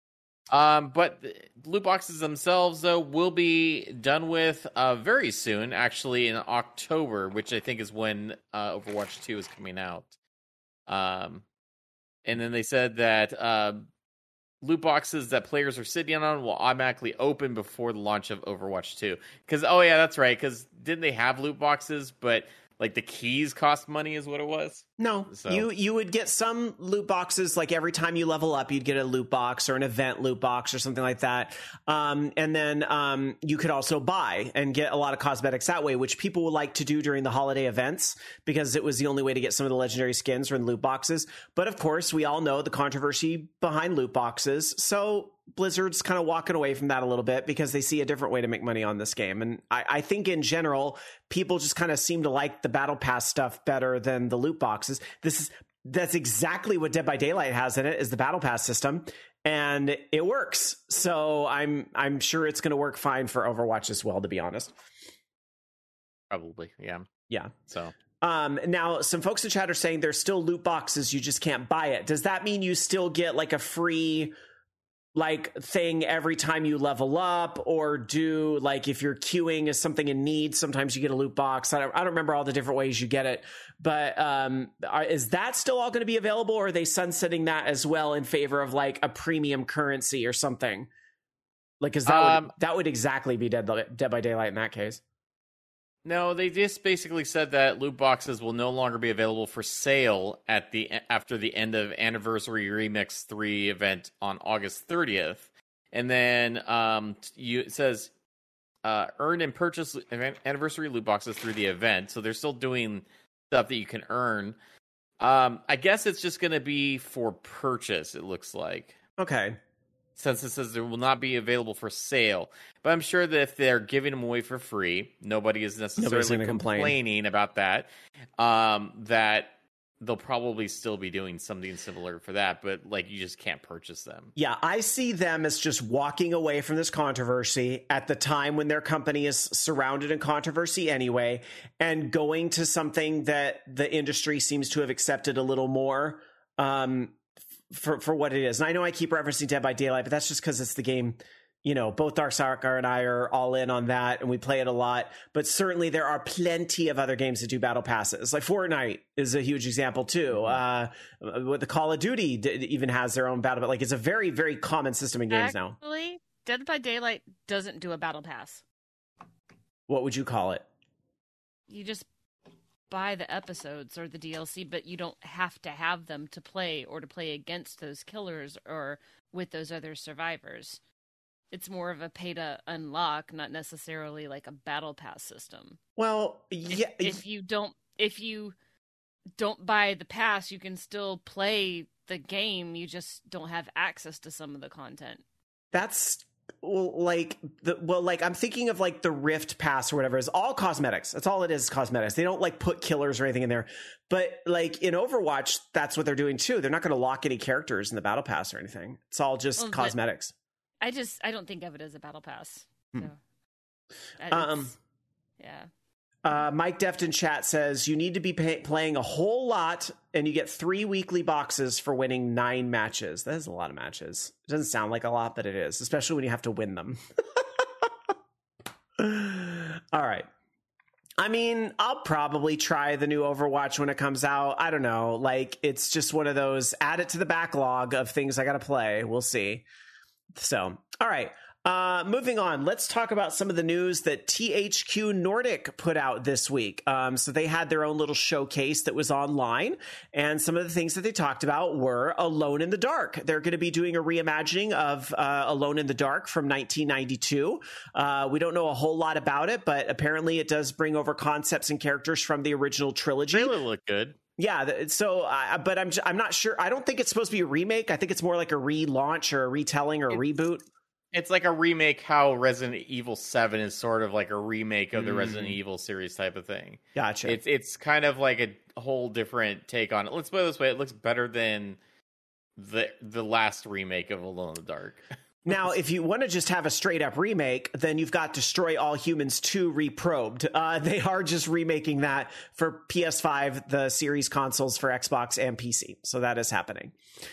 but loot boxes themselves, though, will be done with very soon, actually in October, which I think is when Overwatch 2 is coming out. And then they said that loot boxes that players are sitting on will automatically open before the launch of Overwatch 2. Because, that's right, because didn't they have loot boxes, but like the keys cost money is what it was? No, so you would get some loot boxes, like every time you level up, you'd get a loot box or an event loot box or something like that. And then you could also buy and get a lot of cosmetics that way, which people would like to do during the holiday events because it was the only way to get some of the legendary skins or in loot boxes. But of course, we all know the controversy behind loot boxes. So Blizzard's kind of walking away from that a little bit because they see a different way to make money on this game. And I think in general, people just kind of seem to like the Battle Pass stuff better than the loot boxes. That's exactly what Dead by Daylight has in it, is the Battle Pass system, and it works. So I'm sure it's going to work fine for Overwatch as well, to be honest. Probably, yeah. Yeah. So now some folks in chat are saying there's still loot boxes, you just can't buy it. Does that mean you still get like a free thing every time you level up, or do like if you're queuing as something in need, sometimes you get a loot box? I don't remember all the different ways you get it, but is that still all going to be available, or are they sunsetting that as well in favor of like a premium currency or something? Like, because that would exactly be Dead by Daylight in that case. No, they just basically said that loot boxes will no longer be available for sale after the end of Anniversary Remix 3 event on August 30th. And then it says earn and purchase Anniversary loot boxes through the event. So they're still doing stuff that you can earn. I guess it's just going to be for purchase, it looks like. Okay. Since it says they will not be available for sale. But I'm sure that if they're giving them away for free, nobody is necessarily complaining about that. That they'll probably still be doing something similar for that, but like you just can't purchase them. Yeah, I see them as just walking away from this controversy at the time when their company is surrounded in controversy anyway, and going to something that the industry seems to have accepted a little more. For what it is. And I know I keep referencing Dead by Daylight, but that's just because it's the game, you know, both Arsaka and I are all in on that and we play it a lot. But certainly there are plenty of other games that do battle passes. Like Fortnite is a huge example too. With the Call of Duty even has their own battle, but like it's a very, very common system in games now. Actually, Dead by Daylight doesn't do a battle pass. What would you call it? You just buy the episodes or the DLC, but you don't have to have them to play or to play against those killers or with those other survivors. It's more of a pay to unlock, not necessarily like a battle pass system. Well, yeah. If you don't buy the pass, you can still play the game. You just don't have access to some of the content. That's like I'm thinking of like the Rift Pass or whatever is all cosmetics. That's all it is cosmetics. They don't like put killers or anything in there. But like in Overwatch, that's what they're doing too. They're not going to lock any characters in the battle pass or anything. It's all just cosmetics. I don't think of it as a battle pass. So. Yeah. Mike Deft in chat says you need to be playing a whole lot and you get 3 weekly boxes for winning 9 matches. That is a lot of matches. It doesn't sound like a lot, but it is, especially when you have to win them. All right. I mean, I'll probably try the new Overwatch when it comes out. I don't know. Like, it's just one of those, add it to the backlog of things I got to play. We'll see. So, all right. Moving on, let's talk about some of the news that THQ Nordic put out this week. So they had their own little showcase that was online, and some of the things that they talked about were Alone in the Dark. They're going to be doing a reimagining of Alone in the Dark from 1992. We don't know a whole lot about it, but apparently it does bring over concepts and characters from the original trilogy. They look good. Yeah, so but I'm not sure. I don't think it's supposed to be a remake. I think it's more like a relaunch or a retelling or a reboot. It's like a remake how Resident Evil 7 is sort of like a remake of the Resident Evil series type of thing. Gotcha. It's kind of like a whole different take on it. Let's put it this way, it looks better than the last remake of Alone in the Dark. Now, if you want to just have a straight up remake, then you've got Destroy All Humans 2 Reprobed. They are just remaking that for PS5, the series consoles for Xbox and PC. So that is happening.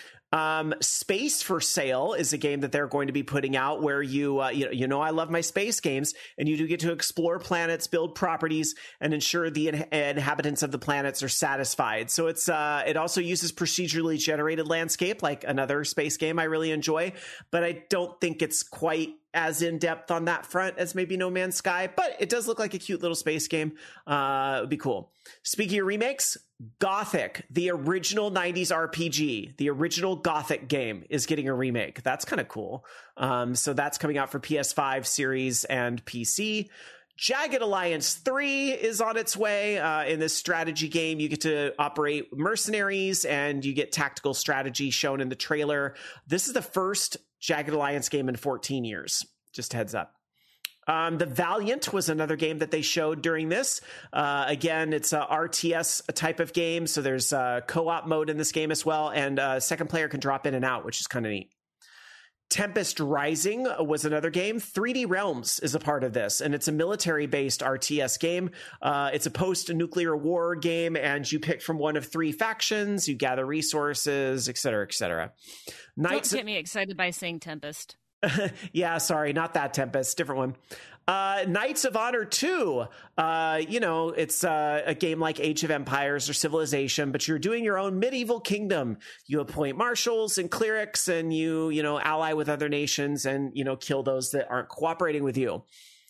Space for Sale is a game that they're going to be putting out where you know I love my space games, and you do get to explore planets, build properties, and ensure the inhabitants of the planets are satisfied. So it also uses procedurally generated landscape like another space game I really enjoy, but I don't think it's quite as in-depth on that front as maybe No Man's Sky, but it does look like a cute little space game. It would be cool. Speaking of remakes, Gothic, the original 90s RPG, the original Gothic game is getting a remake. That's kind of cool. So that's coming out for PS5, Series, and PC. Jagged Alliance 3 is on its way. In this strategy game, you get to operate mercenaries and you get tactical strategy shown in the trailer. This is the first Jagged Alliance game in 14 years. Just heads up. The Valiant was another game that they showed during this. Again, it's a RTS type of game, so there's co-op mode in this game as well, and second player can drop in and out, which is kind of neat. Tempest Rising was another game. 3D Realms is a part of this, and it's a military-based RTS game. It's a post-nuclear war game, and you pick from one of 3 factions, you gather resources, etc., etc. Don't get me excited by saying Tempest. Yeah, sorry, not that Tempest, different one. Knights of Honor 2, it's a game like Age of Empires or Civilization, but you're doing your own medieval kingdom. You appoint marshals and clerics, and you ally with other nations and, kill those that aren't cooperating with you.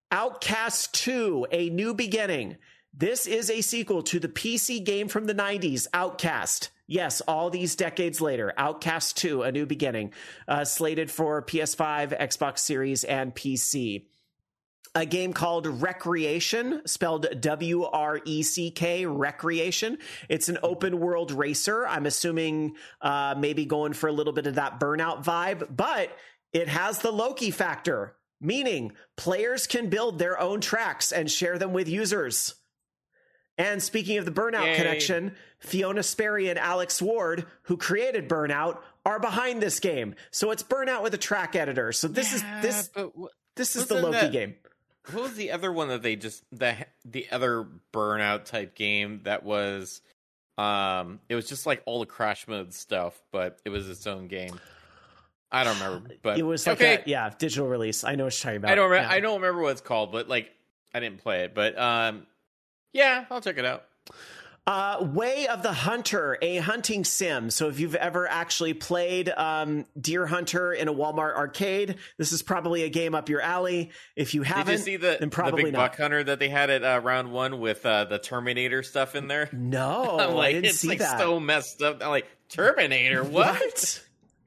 Outcast 2, A New Beginning. This is a sequel to the PC game from the 90s, Outcast. Yes, all these decades later, Outcast 2, A New Beginning, slated for PS5, Xbox Series, and PC. A game called Recreation, spelled W-R-E-C-K, Recreation. It's an open world racer. I'm assuming maybe going for a little bit of that Burnout vibe, but it has the Loki factor, meaning players can build their own tracks and share them with users. And speaking of the Burnout connection, Fiona Sperry and Alex Ward, who created Burnout, are behind this game. So it's Burnout with a track editor. So this is the Loki game. What was the other one that they just the other Burnout type game that was it was just like all the crash mode stuff, but it was its own game. I don't remember, but it was like digital release. I know what you're talking about. I don't remember what it's called, but like I didn't play it, but yeah, I'll check it out. Way of the Hunter, a hunting sim. So if you've ever actually played Deer Hunter in a Walmart arcade, this is probably a game up your alley. If you haven't, did you see then probably the big not. Buck Hunter that they had at round one with the Terminator stuff in there? No, like, I didn't see that. It's so messed up. I'm like, Terminator, what?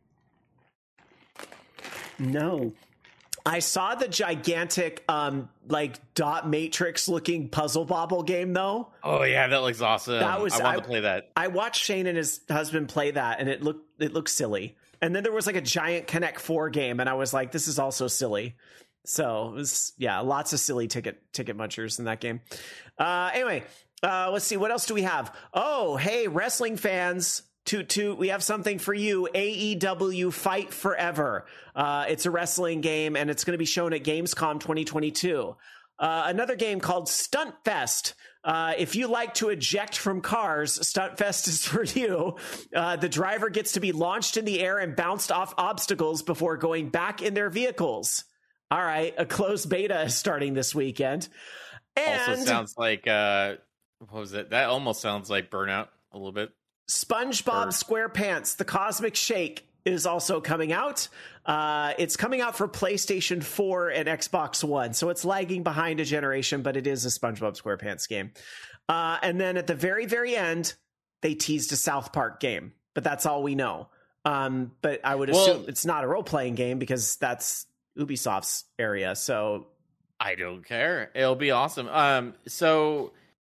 No. I saw the gigantic, dot matrix looking puzzle bobble game though. Oh yeah, that looks awesome. I want to play that. I watched Shane and his husband play that, and it looked silly. And then there was like a giant Connect 4 game, and I was like, this is also silly. So it was lots of silly ticket munchers in that game. Anyway, let's see, what else do we have? Oh, hey, wrestling fans. We have something for you. AEW Fight Forever. It's a wrestling game, and it's going to be shown at Gamescom 2022. Another game called Stunt Fest. If you like to eject from cars, Stunt Fest is for you. The driver gets to be launched in the air and bounced off obstacles before going back in their vehicles. All right, a closed beta is starting this weekend. And also sounds like what was it? That almost sounds like Burnout a little bit. SpongeBob SquarePants, The Cosmic Shake is also coming out. It's coming out for PlayStation 4 and Xbox One, so it's lagging behind a generation, but it is a SpongeBob SquarePants game. And then at the very, very end, they teased a South Park game, but that's all we know. But I would assume it's not a role-playing game because that's Ubisoft's area, so... I don't care. It'll be awesome. So...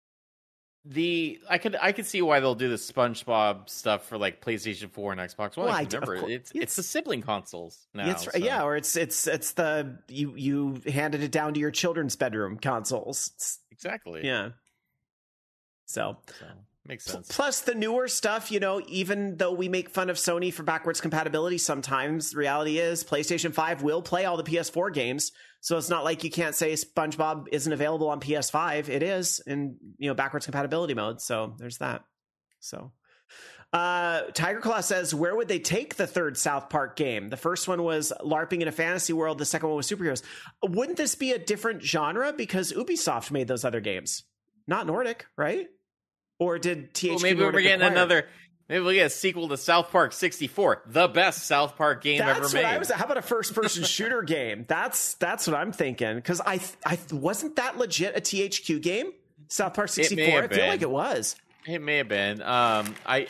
I could see why they'll do the SpongeBob stuff for like PlayStation 4 and Xbox One. Remember, it's the sibling consoles now. Yeah, or it's the you handed it down to your children's bedroom consoles. Exactly. Yeah. So makes sense. Plus the newer stuff, even though we make fun of Sony for backwards compatibility sometimes, the reality is PlayStation 5 will play all the PS4 games. So it's not like you can't say SpongeBob isn't available on PS5. It is in backwards compatibility mode. So there's that. So Tiger Claw says, where would they take the third South Park game? The first one was LARPing in a fantasy world. The second one was superheroes. Wouldn't this be a different genre? Because Ubisoft made those other games, not Nordic, right? Or did THQ maybe Nordic we're getting acquire? Maybe we'll get a sequel to South Park 64, the best South Park game ever made. How about a first-person shooter game? That's what I'm thinking. Because I wasn't that legit a THQ game? South Park 64. I feel like it was. It may have been. That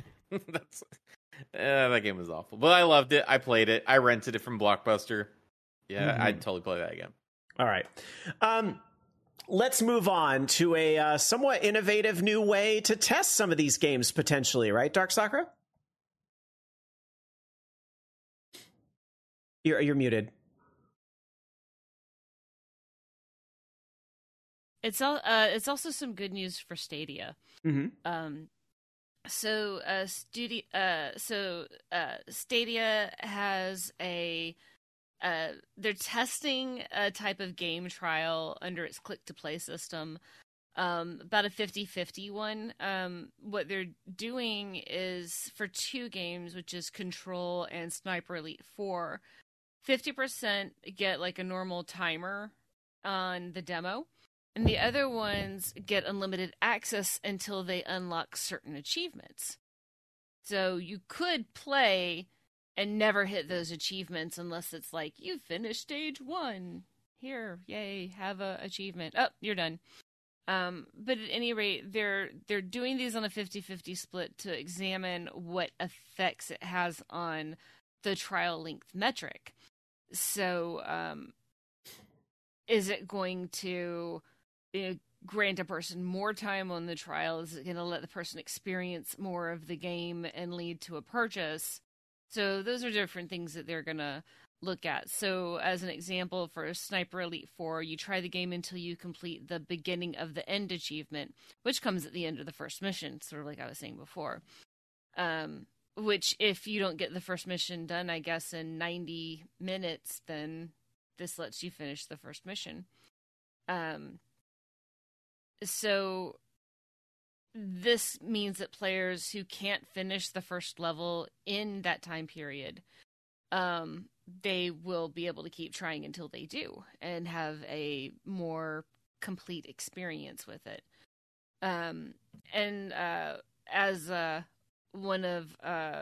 game was awful, but I loved it. I played it. I rented it from Blockbuster. Yeah, I'd totally play that again. All right. Let's move on to a somewhat innovative new way to test some of these games potentially, right, Dark Sakura? You're muted. It's also some good news for Stadia. Mm-hmm. Stadia has they're testing a type of game trial under its click-to-play system, about a 50-50 one. What they're doing is for two games, which is Control and Sniper Elite 4, 50% get like a normal timer on the demo, and the other ones get unlimited access until they unlock certain achievements. So you could play and never hit those achievements unless it's like, you finished stage 1. here, yay, have a achievement. Oh, you're done. But at any rate, they're doing these on a 50-50 split to examine what effects it has on the trial length metric. So, is it going to grant a person more time on the trial? Is it going to let the person experience more of the game and lead to a purchase? So those are different things that they're going to look at. So as an example, for Sniper Elite 4, you try the game until you complete the beginning of the end achievement, which comes at the end of the first mission, sort of like I was saying before. Which, if you don't get the first mission done, I guess, in 90 minutes, then this lets you finish the first mission. So this means that players who can't finish the first level in that time period, they will be able to keep trying until they do and have a more complete experience with it. As one of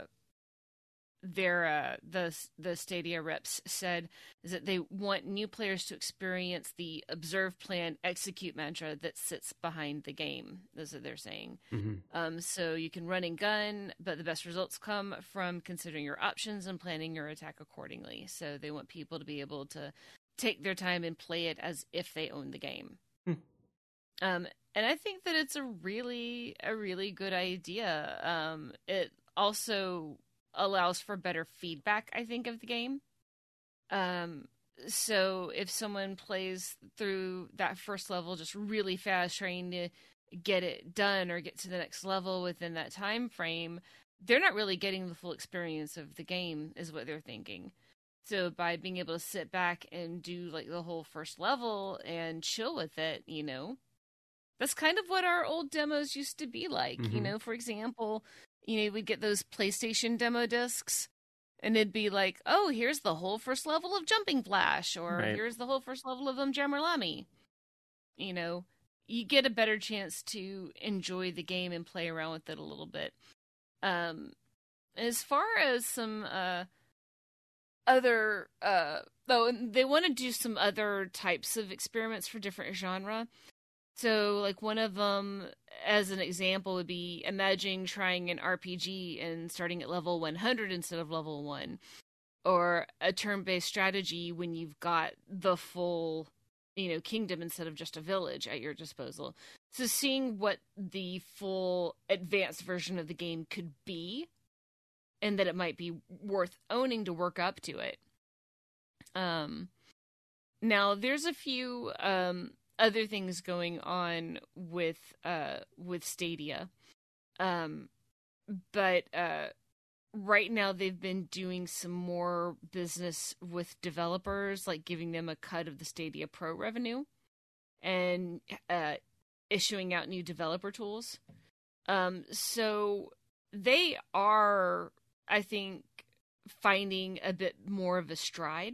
the Stadia reps said, is that they want new players to experience the observe, plan, execute mantra that sits behind the game. That's what they're saying. Mm-hmm. So you can run and gun, but the best results come from considering your options and planning your attack accordingly. So they want people to be able to take their time and play it as if they own the game. And I think that it's a really good idea. It also allows for better feedback, I think, of the game. So if someone plays through that first level just really fast, trying to get it done or get to the next level within that time frame, they're not really getting the full experience of the game, is what they're thinking. So by being able to sit back and do like the whole first level and chill with it, that's kind of what our old demos used to be like. Mm-hmm. For example, we'd get those PlayStation demo discs, and it'd be like, oh, here's the whole first level of Jumping Flash, or Right. Here's the whole first level of Jammerlami. You get a better chance to enjoy the game and play around with it a little bit. As far as some other, though, they want to do some other types of experiments for different genre. So, like, one of them, as an example, would be imagine trying an RPG and starting at level 100 instead of level 1. Or a turn-based strategy when you've got the full, kingdom instead of just a village at your disposal. So seeing what the full advanced version of the game could be, and that it might be worth owning to work up to it. Now, there's a few other things going on with Stadia, but right now they've been doing some more business with developers, like giving them a cut of the Stadia Pro revenue and issuing out new developer tools. So they are, I think, finding a bit more of a stride.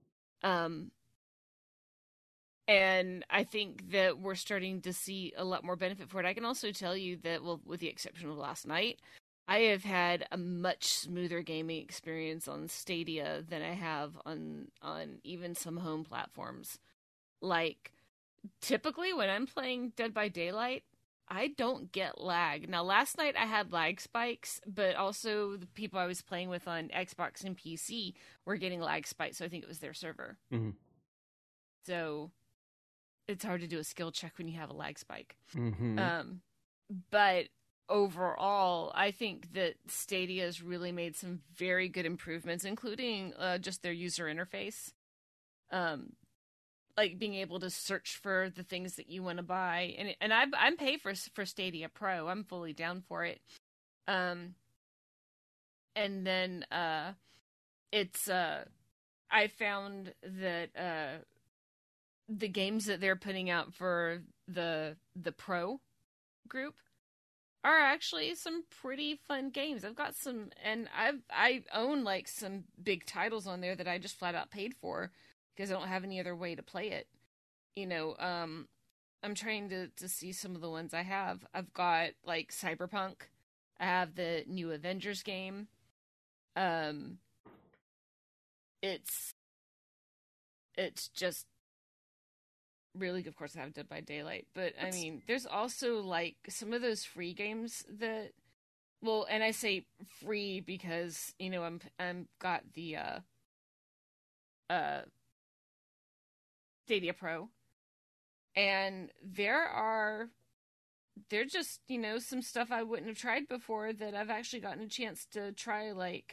And I think that we're starting to see a lot more benefit for it. I can also tell you that, well, with the exception of last night, I have had a much smoother gaming experience on Stadia than I have on even some home platforms. Like, typically when I'm playing Dead by Daylight, I don't get lag. Now, last night I had lag spikes, but also the people I was playing with on Xbox and PC were getting lag spikes, so I think it was their server. Mm-hmm. So it's hard to do a skill check when you have a lag spike. Mm-hmm. But overall, I think that Stadia has really made some very good improvements, including just their user interface. Like being able to search for the things that you want to buy, and I'm paid for Stadia Pro. I'm fully down for it. And then it's I found that the games that they're putting out for the Pro group are actually some pretty fun games. I've got some, and I own like some big titles on there that I just flat out paid for because I don't have any other way to play it. I'm trying to see some of the ones I have. I've got like Cyberpunk. I have the new Avengers game. It's just really, of course, I have Dead by Daylight, but I mean, there's also like some of those free games that, well, and I say free because I'm got the Stadia Pro, and they're just some stuff I wouldn't have tried before that I've actually gotten a chance to try, like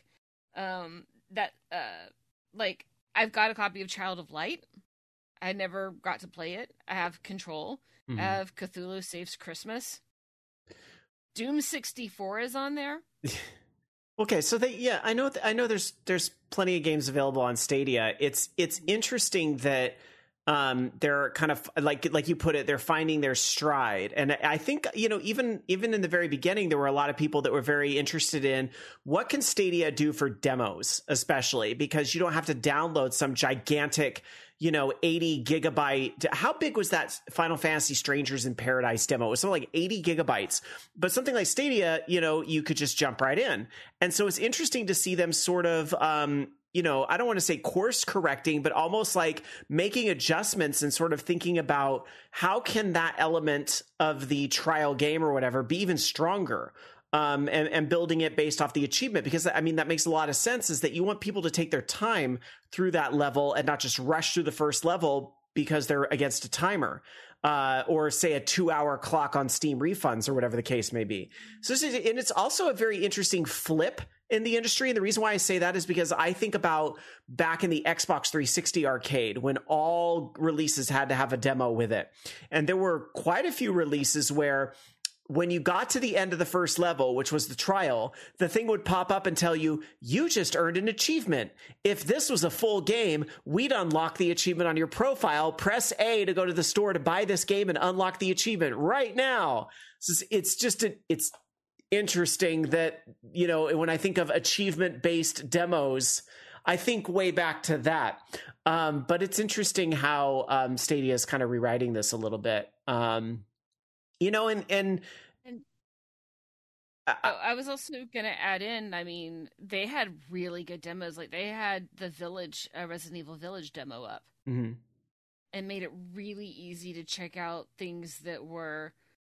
like I've got a copy of Child of Light. I never got to play it. I have Control. Mm-hmm. I have Cthulhu Saves Christmas. Doom 64 is on there. Okay, so I know there's plenty of games available on Stadia. It's interesting that they're kind of like you put it, they're finding their stride. And I think, even in the very beginning, there were a lot of people that were very interested in what can Stadia do for demos, especially because you don't have to download some gigantic, 80 gigabyte. How big was that Final Fantasy Strangers in Paradise demo? It was something like 80 gigabytes, but something like Stadia, you could just jump right in. And so it's interesting to see them sort of, I don't want to say course correcting, but almost like making adjustments and sort of thinking about how can that element of the trial game or whatever be even stronger, and building it based off the achievement. Because I mean, that makes a lot of sense, is that you want people to take their time through that level and not just rush through the first level because they're against a timer. Or say a 2-hour clock on Steam refunds or whatever the case may be. So and it's also a very interesting flip in the industry. And the reason why I say that is because I think about back in the Xbox 360 arcade when all releases had to have a demo with it. And there were quite a few releases where when you got to the end of the first level, which was the trial, the thing would pop up and tell you, you just earned an achievement. If this was a full game, we'd unlock the achievement on your profile. Press A to go to the store to buy this game and unlock the achievement right now. So it's interesting that, when I think of achievement-based demos, I think way back to that. But it's interesting how Stadia is kind of rewriting this a little bit. I was also going to add in, I mean, they had really good demos. Like they had the Village, Resident Evil Village demo up, mm-hmm. and made it really easy to check out things that were,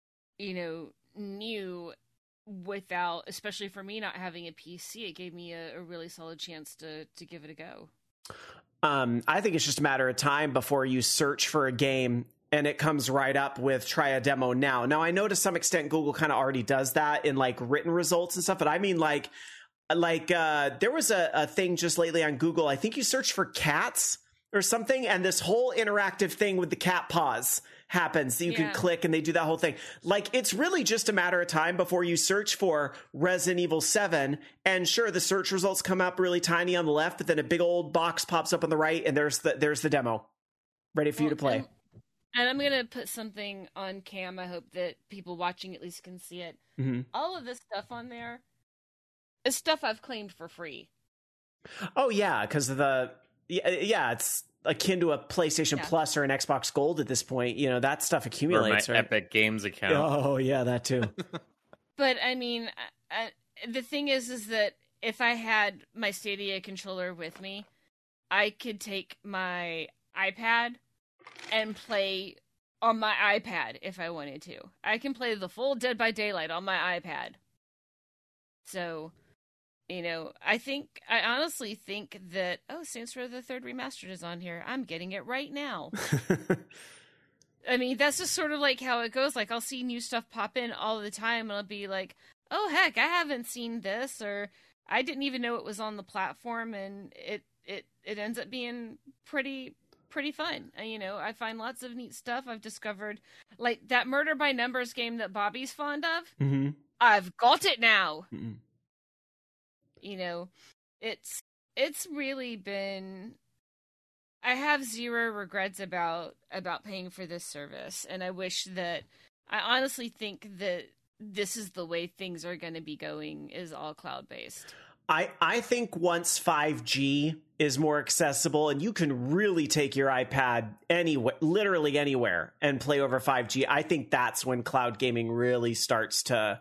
new without, especially for me not having a PC, it gave me a really solid chance to give it a go. I think it's just a matter of time before you search for a game and it comes right up with try a demo now. Now, I know to some extent Google kind of already does that in like written results and stuff, but I mean like there was a thing just lately on Google. I think you search for cats or something, and this whole interactive thing with the cat paws happens that you can click and they do that whole thing. Like, it's really just a matter of time before you search for Resident Evil 7. And sure, the search results come up really tiny on the left, but then a big old box pops up on the right, and there's the demo ready for you to play. And I'm going to put something on cam. I hope that people watching at least can see it. Mm-hmm. All of this stuff on there is stuff I've claimed for free. Oh, yeah, because of it's akin to a PlayStation Plus or an Xbox Gold at this point. That stuff accumulates. Or my Epic Games account. Oh, yeah, that too. But, I mean, the thing is that if I had my Stadia controller with me, I could take my iPad and play on my iPad if I wanted to. I can play the full Dead by Daylight on my iPad. So, I honestly think that, Saints Row the Third Remastered is on here. I'm getting it right now. I mean, that's just sort of like how it goes. Like, I'll see new stuff pop in all the time, and I'll be like, oh, heck, I haven't seen this, or I didn't even know it was on the platform, and it ends up being pretty fun. I find lots of neat stuff. I've discovered, like, that Murder by Numbers game that Bobby's fond of. Mm-hmm. I've got it now. Mm-hmm. It's really been, I have zero regrets about paying for this service, and I honestly think that this is the way things are going to be going, is all cloud-based. I think once 5G is more accessible and you can really take your iPad literally anywhere and play over 5G, I think that's when cloud gaming really starts to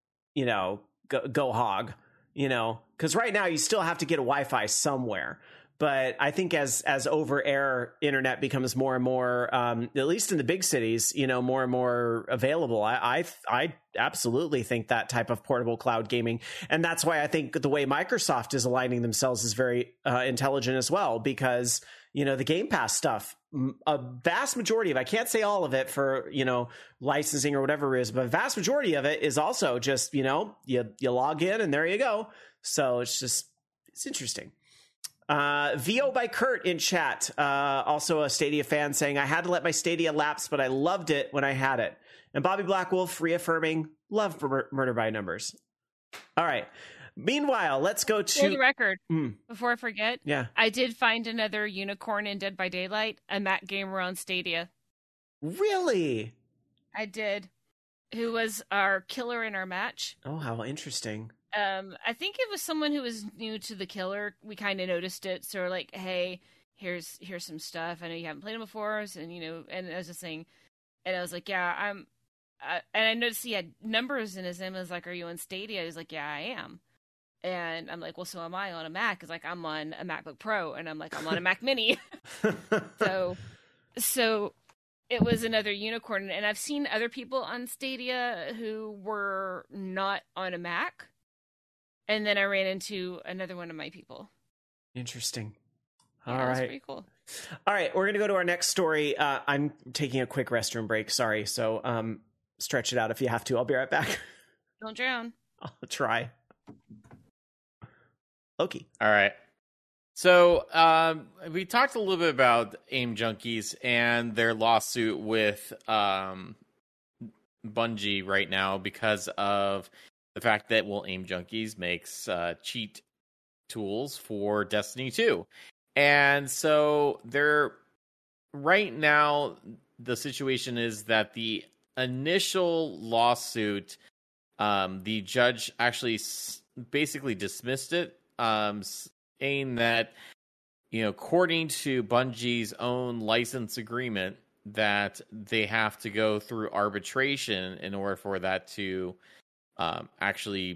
go hog, because right now you still have to get a Wi-Fi somewhere. But I think as over air internet becomes more and more, at least in the big cities, more and more available, I absolutely think that type of portable cloud gaming, and that's why I think the way Microsoft is aligning themselves is very intelligent as well, because the Game Pass stuff, a vast majority of, I can't say all of it for licensing or whatever it is, but a vast majority of it is also just you log in and there you go. So it's interesting. VO by Kurt in chat, also a Stadia fan, saying, I had to let my Stadia lapse, but I loved it when I had it. And Bobby Blackwolf reaffirming, love Murder by Numbers. All right. Meanwhile, let's go to... For the record, before I forget, yeah, I did find another unicorn in Dead by Daylight, a Mac gamer on Stadia. Really? I did. Who was our killer in our match. Oh, how interesting. I think it was someone who was new to the killer. We kind of noticed it. So we're like, hey, here's some stuff. I know you haven't played him before. And, and I was just saying, and I was like, yeah, and I noticed he had numbers in his name. I was like, are you on Stadia? He's like, yeah, I am. And I'm like, well, so am I on a Mac. He's like, I'm on a MacBook Pro. And I'm like, I'm on a Mac Mini. So it was another unicorn. And I've seen other people on Stadia who were not on a Mac. And then I ran into another one of my people. Interesting. Yeah, All right. That's pretty cool. All right. We're going to go to our next story. I'm taking a quick restroom break. Sorry. So stretch it out if you have to. I'll be right back. Don't drown. I'll try. Loki. All right. So we talked a little bit about Aim Junkies and their lawsuit with Bungie right now because of the fact that, Aim Junkies makes cheat tools for Destiny 2. And so right now, the situation is that the initial lawsuit, the judge actually basically dismissed it, saying that, according to Bungie's own license agreement, that they have to go through arbitration in order for that to actually,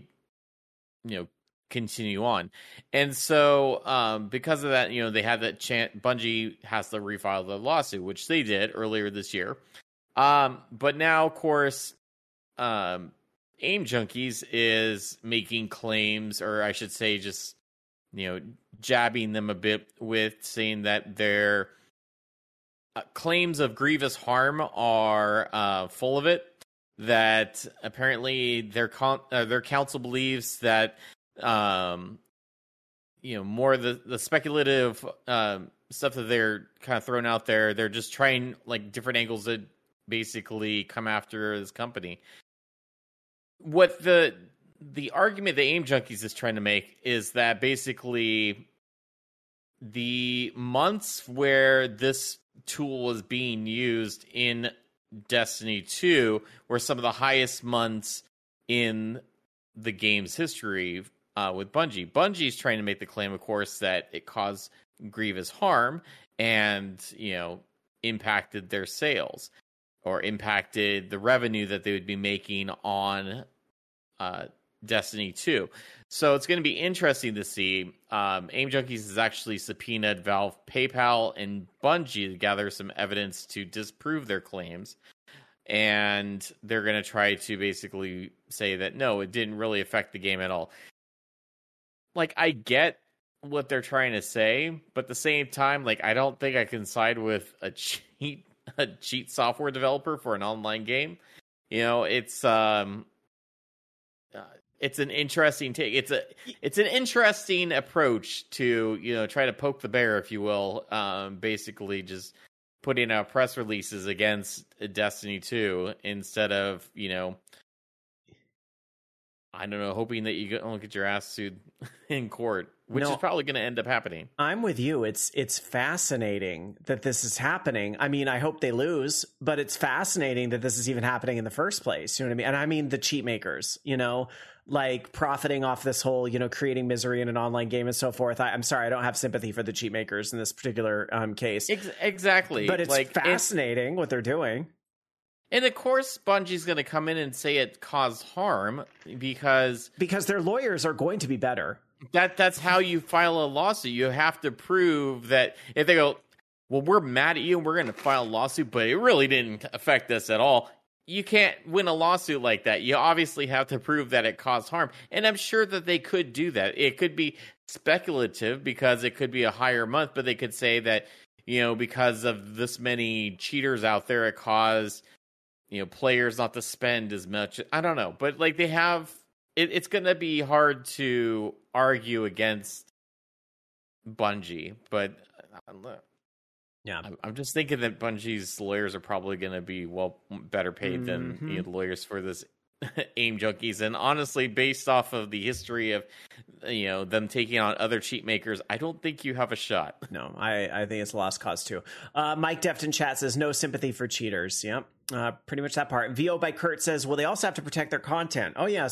continue on. And so because of that, they had that Bungie has to refile the lawsuit, which they did earlier this year. But now, of course, Aim Junkies is making claims, or I should say just, jabbing them a bit with saying that their claims of grievous harm are full of it. That apparently their counsel believes that more of the speculative stuff that they're kind of throwing out there, they're just trying different angles to basically come after this company. What the argument that Aim Junkies is trying to make is that basically the months where this tool was being used in Destiny 2 were some of the highest months in the game's history with Bungie. Bungie's trying to make the claim, of course, that it caused grievous harm and, impacted their sales or impacted the revenue that they would be making on Destiny 2. So it's going to be interesting to see. Aim Junkies has actually subpoenaed Valve, PayPal, and Bungie to gather some evidence to disprove their claims. And they're going to try to basically say that, no, it didn't really affect the game at all. I get what they're trying to say, but at the same time, I don't think I can side with a cheat software developer for an online game. It's an interesting take. It's an interesting approach to, try to poke the bear, if you will. Basically just putting out press releases against Destiny 2 instead of, I don't know, hoping that you don't get your ass sued in court, which is probably going to end up happening. I'm with you. It's fascinating that this is happening. I mean, I hope they lose, but it's fascinating that this is even happening in the first place. You know what I mean? And I mean the cheat makers, profiting off this whole, creating misery in an online game and so forth. I'm sorry, I don't have sympathy for the cheat makers in this particular case. Exactly. But it's fascinating what they're doing. And of course, Bungie's going to come in and say it caused harm because their lawyers are going to be better. That's how you file a lawsuit. You have to prove that if they go, well, we're mad at you and we're going to file a lawsuit, but it really didn't affect us at all. You can't win a lawsuit like that. You obviously have to prove that it caused harm. And I'm sure that they could do that. It could be speculative because it could be a higher month, but they could say that, because of this many cheaters out there, it caused, players not to spend as much. I don't know. But like they have, it's going to be hard to argue against Bungie. But yeah, I'm just thinking that Bungie's lawyers are probably going to be better paid than the lawyers for this Aim Junkies. And honestly, based off of the history of them taking on other cheat makers, I don't think you have a shot. No, I think it's a lost cause too. Mike Deft in chat says no sympathy for cheaters. Yep, pretty much that part. VO by Kurt says, well, they also have to protect their content. Oh yeah,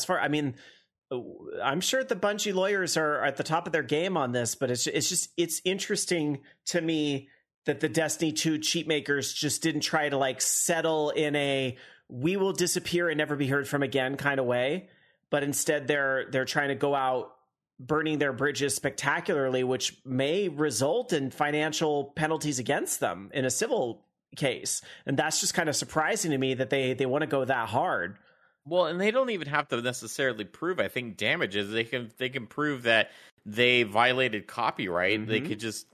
I'm sure the Bungie lawyers are at the top of their game on this, but it's interesting to me that the Destiny 2 cheat makers just didn't try to like settle in a we will disappear and never be heard from again kind of way, but instead they're trying to go out burning their bridges spectacularly, which may result in financial penalties against them in a civil case. And that's just kind of surprising to me that they want to go that hard. Well, and they don't even have to necessarily prove, I think, damages. They can prove that they violated copyright. Mm-hmm. They could just,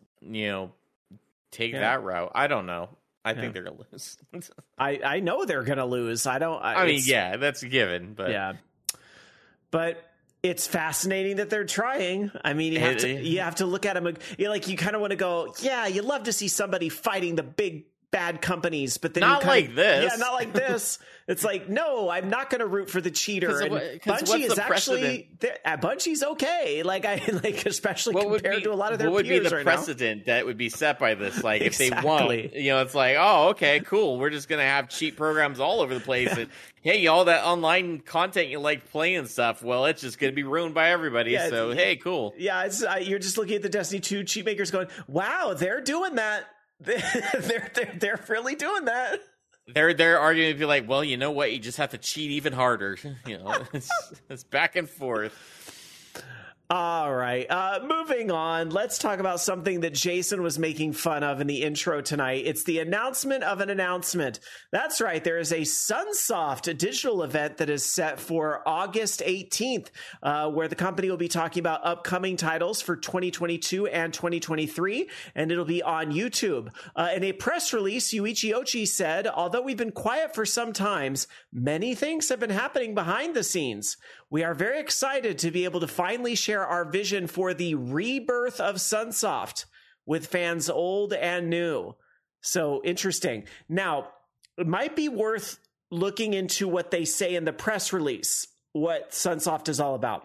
take that route. I don't know. I think they're going to lose. I know they're going to lose. I mean, yeah, that's a given. But yeah. But it's fascinating that they're trying. I mean, you have to look at them. You kind of want to go, yeah, you love to see somebody fighting the big bad companies, but then not like this. Yeah, not like this. It's like, no, I'm not going to root for the cheater. And Bungie is actually Bungie's okay. Especially compared to a lot of their peers. What would be the precedent that would be set by this? Like if they won, it's like, oh, okay, cool. We're just going to have cheat programs all over the place. And hey, all that online content you like playing stuff, well, it's just going to be ruined by everybody. Yeah, so hey, cool. Yeah, you're just looking at the Destiny 2 cheat makers going, wow, they're doing that. They're really doing that. They're arguing to be like, well, you know what? You just have to cheat even harder. It's back and forth. All right. Moving on. Let's talk about something that Jason was making fun of in the intro tonight. It's the announcement of an announcement. That's right. There is a Sunsoft digital event that is set for August 18th, where the company will be talking about upcoming titles for 2022 and 2023, and it'll be on YouTube. In a press release, Yuichi Ochi said, although we've been quiet for some times, many things have been happening behind the scenes. We are very excited to be able to finally share our vision for the rebirth of Sunsoft with fans old and new. So interesting. Now, it might be worth looking into what they say in the press release, what Sunsoft is all about.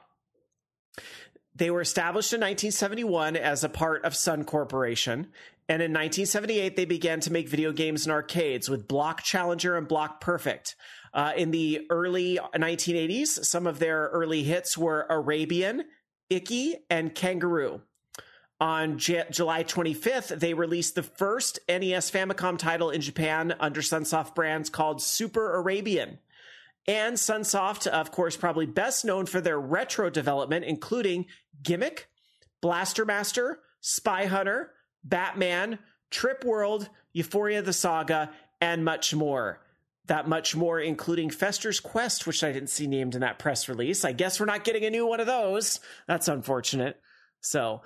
They were established in 1971 as a part of Sun Corporation. And in 1978, they began to make video games in arcades with Block Challenger and Block Perfect. In the early 1980s, some of their early hits were Arabian, Icky, and Kangaroo. On July 25th, they released the first NES Famicom title in Japan under Sunsoft brands called Super Arabian. And Sunsoft, of course, probably best known for their retro development, including Gimmick, Blaster Master, Spy Hunter, Batman, Trip World, Euphoria the Saga, and much more. That much more, including Fester's Quest, which I didn't see named in that press release. I guess we're not getting a new one of those. That's unfortunate. So,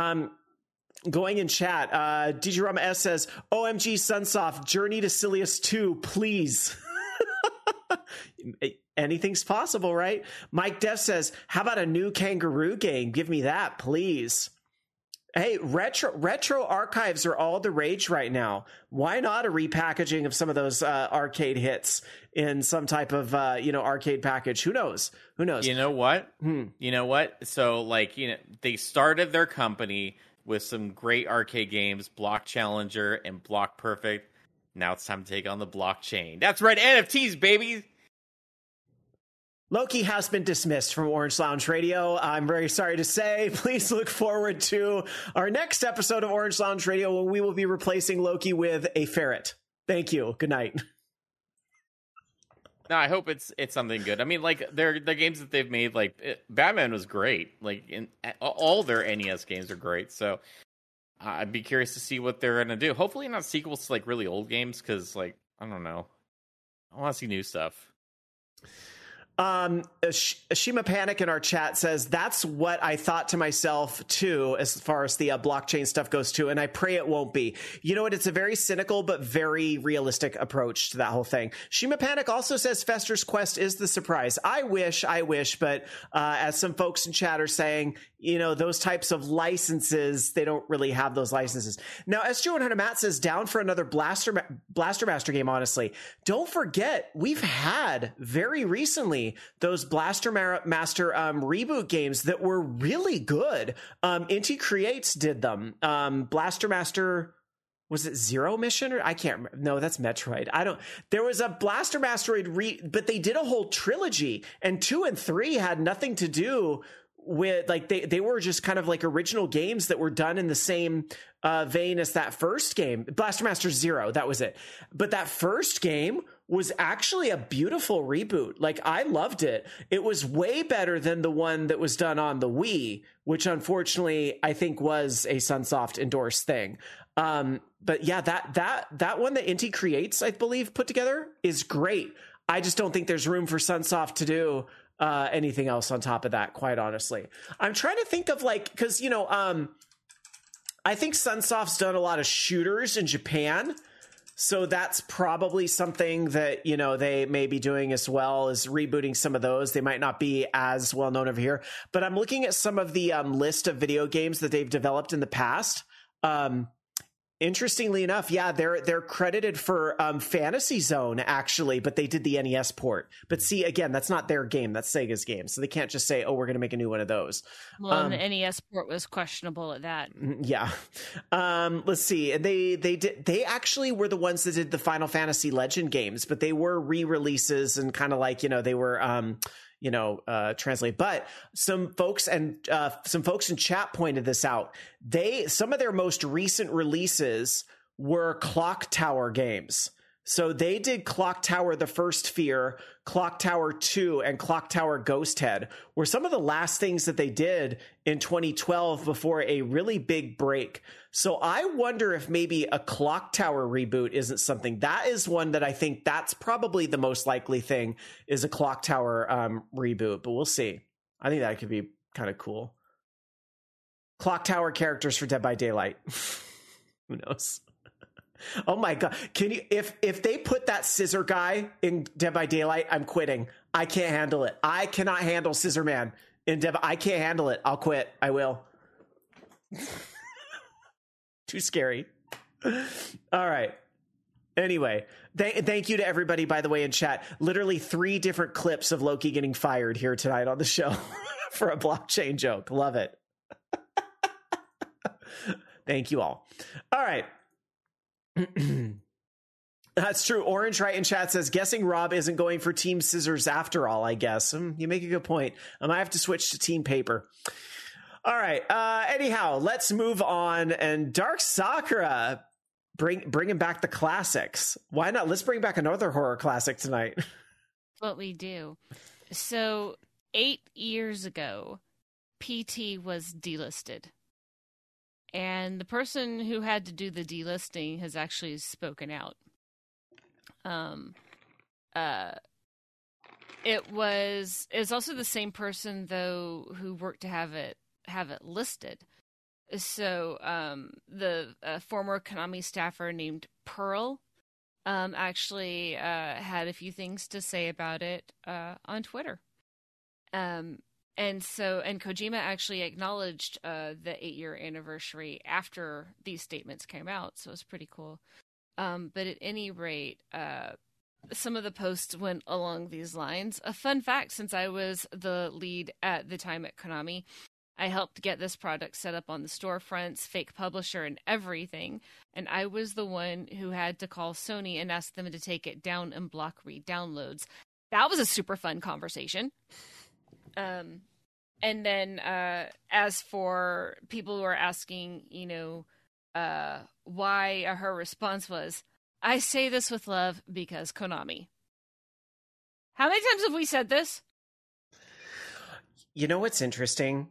going in chat, Digirama S says, OMG Sunsoft, Journey to Silius 2, please. Anything's possible, right? Mike Def says, how about a new Kangaroo game? Give me that, please. Hey, retro archives are all the rage right now. Why not a repackaging of some of those arcade hits in some type of arcade package? Who knows? You know what? You know what? So they started their company with some great arcade games, Block Challenger and Block Perfect. Now it's time to take on the blockchain. That's right, NFTs, baby. Loki has been dismissed from Orange Lounge Radio. I'm very sorry to say. Please look forward to our next episode of Orange Lounge Radio when we will be replacing Loki with a ferret. Thank you. Good night. No, I hope it's something good. I mean, like their games that they've made, like Batman was great. Like all their NES games are great. So I'd be curious to see what they're gonna do. Hopefully, not sequels to like really old games, because like I don't know, I want to see new stuff. Ashima Panic in our chat says, that's what I thought to myself too, as far as the blockchain stuff goes too. And I pray it won't be. You know what? It's a very cynical, but very realistic approach to that whole thing. Shima Panic also says Fester's Quest is the surprise. I wish, but as some folks in chat are saying, you know, those types of licenses, they don't really have those licenses. Now, SG100 Matt says, down for another Blaster Master game, honestly. Don't forget, we've had very recently those Blaster Master reboot games that were really good. Inti Creates did them. Blaster Master, was it Zero Mission? Or I can't remember. No, that's Metroid. There was a Blaster Masteroid but they did a whole trilogy, and 2 and 3 had nothing to do with, like, they were just kind of like original games that were done in the same vein as that first game. Blaster Master Zero, that was it. But that first game was actually a beautiful reboot. Like, I loved it. It was way better than the one that was done on the Wii, which unfortunately I think was a Sunsoft endorsed thing. But yeah, that one that Inti Creates, I believe, put together is great. I just don't think there's room for Sunsoft to do anything else on top of that, quite honestly. I'm trying to think of, like, because, you know, I think Sunsoft's done a lot of shooters in Japan, so that's probably something that, you know, they may be doing as well, as rebooting some of those. They might not be as well known over here, but I'm looking at some of the list of video games that they've developed in the past. Interestingly enough, yeah, they're credited for Fantasy Zone, actually, but they did the NES port. But see, again, that's not their game. That's Sega's game. So they can't just say, oh, we're going to make a new one of those. Well, the NES port was questionable at that. Yeah. Let's see. They actually were the ones that did the Final Fantasy Legend games, but they were re-releases and kind of like, you know, they were... translate. But some folks in chat pointed this out. Some of their most recent releases were Clock Tower games. So they did Clock Tower: The First Fear, Clock Tower 2, and Clock Tower Ghost Head were some of the last things that they did in 2012 before a really big break. So I wonder if maybe a Clock Tower reboot isn't something. That is one that I think that's probably the most likely thing, is a Clock Tower reboot, but we'll see. I think that could be kind of cool. Clock Tower characters for Dead by Daylight. Who knows? Oh my God. Can you, if they put that scissor guy in Dead by Daylight, I'm quitting. I can't handle it. I cannot handle Scissor Man in Dead. I can't handle it. I'll quit. I will. Too scary. All right. Anyway, thank you to everybody, by the way, in chat. Literally 3 different clips of Loki getting fired here tonight on the show for a blockchain joke. Love it. Thank you all. All right. That's true. Orange right in chat says, guessing Rob isn't going for Team Scissors after all, I guess. You make a good point. I might have to switch to Team Paper. All right. Anyhow, let's move on. And Dark Sakura, bringing back the classics. Why not? Let's bring back another horror classic tonight. What we do. So 8 years ago, PT was delisted. And the person who had to do the delisting has actually spoken out. It was also the same person, though, who worked to have it listed. So the former Konami staffer named Pearl actually had a few things to say about it on Twitter. And Kojima actually acknowledged the 8-year anniversary after these statements came out, so it's pretty cool. But at any rate, some of the posts went along these lines. A fun fact, since I was the lead at the time at Konami, I helped get this product set up on the storefronts, fake publisher, and everything. And I was the one who had to call Sony and ask them to take it down and block re-downloads. That was a super fun conversation. And then as for people who are asking, why her response was, I say this with love because Konami. How many times have we said this? You know what's interesting?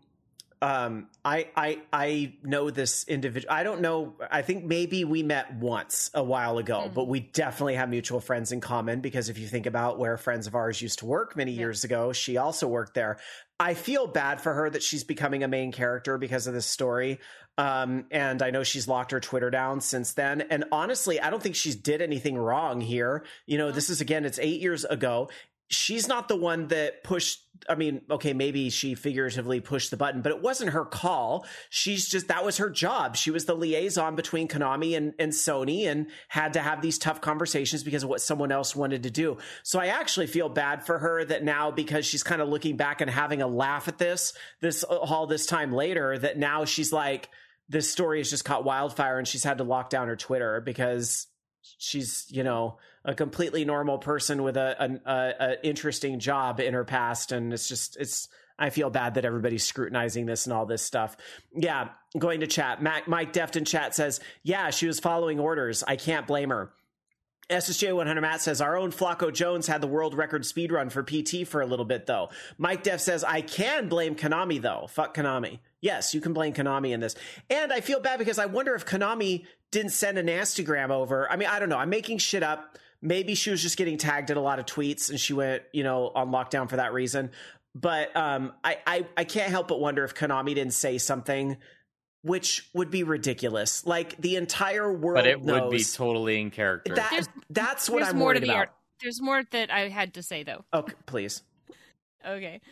I know this individual. I don't know. I think maybe we met once a while ago, but we definitely have mutual friends in common, because if you think about where friends of ours used to work many years ago, she also worked there. I feel bad for her that she's becoming a main character because of this story. And I know she's locked her Twitter down since then. And honestly, I don't think she's did anything wrong here. You know, this is, again, it's 8 years ago. She's not the one that pushed. I mean, okay, maybe she figuratively pushed the button, but it wasn't her call. That was her job. She was the liaison between Konami and Sony, and had to have these tough conversations because of what someone else wanted to do. So I actually feel bad for her that now, because she's kind of looking back and having a laugh at this time later, that now she's like, this story has just caught wildfire and she's had to lock down her Twitter because she's, you know, a completely normal person with a interesting job in her past. And I feel bad that everybody's scrutinizing this and all this stuff. Yeah. Going to chat. Mike Deft in chat says, yeah, she was following orders. I can't blame her. SSJ 100 Matt says, our own Flacco Jones had the world record speedrun for PT for a little bit, though. Mike Def says, I can blame Konami, though. Fuck Konami. Yes, you can blame Konami in this. And I feel bad because I wonder if Konami didn't send a Nastygram over. I mean, I don't know. I'm making shit up. Maybe she was just getting tagged in a lot of tweets and she went, you know, on lockdown for that reason. But I can't help but wonder if Konami didn't say something, which would be ridiculous. Like, the entire world knows. But it would be totally in character. That's what I'm worried about. There's more that I had to say, though. Okay, please. Okay.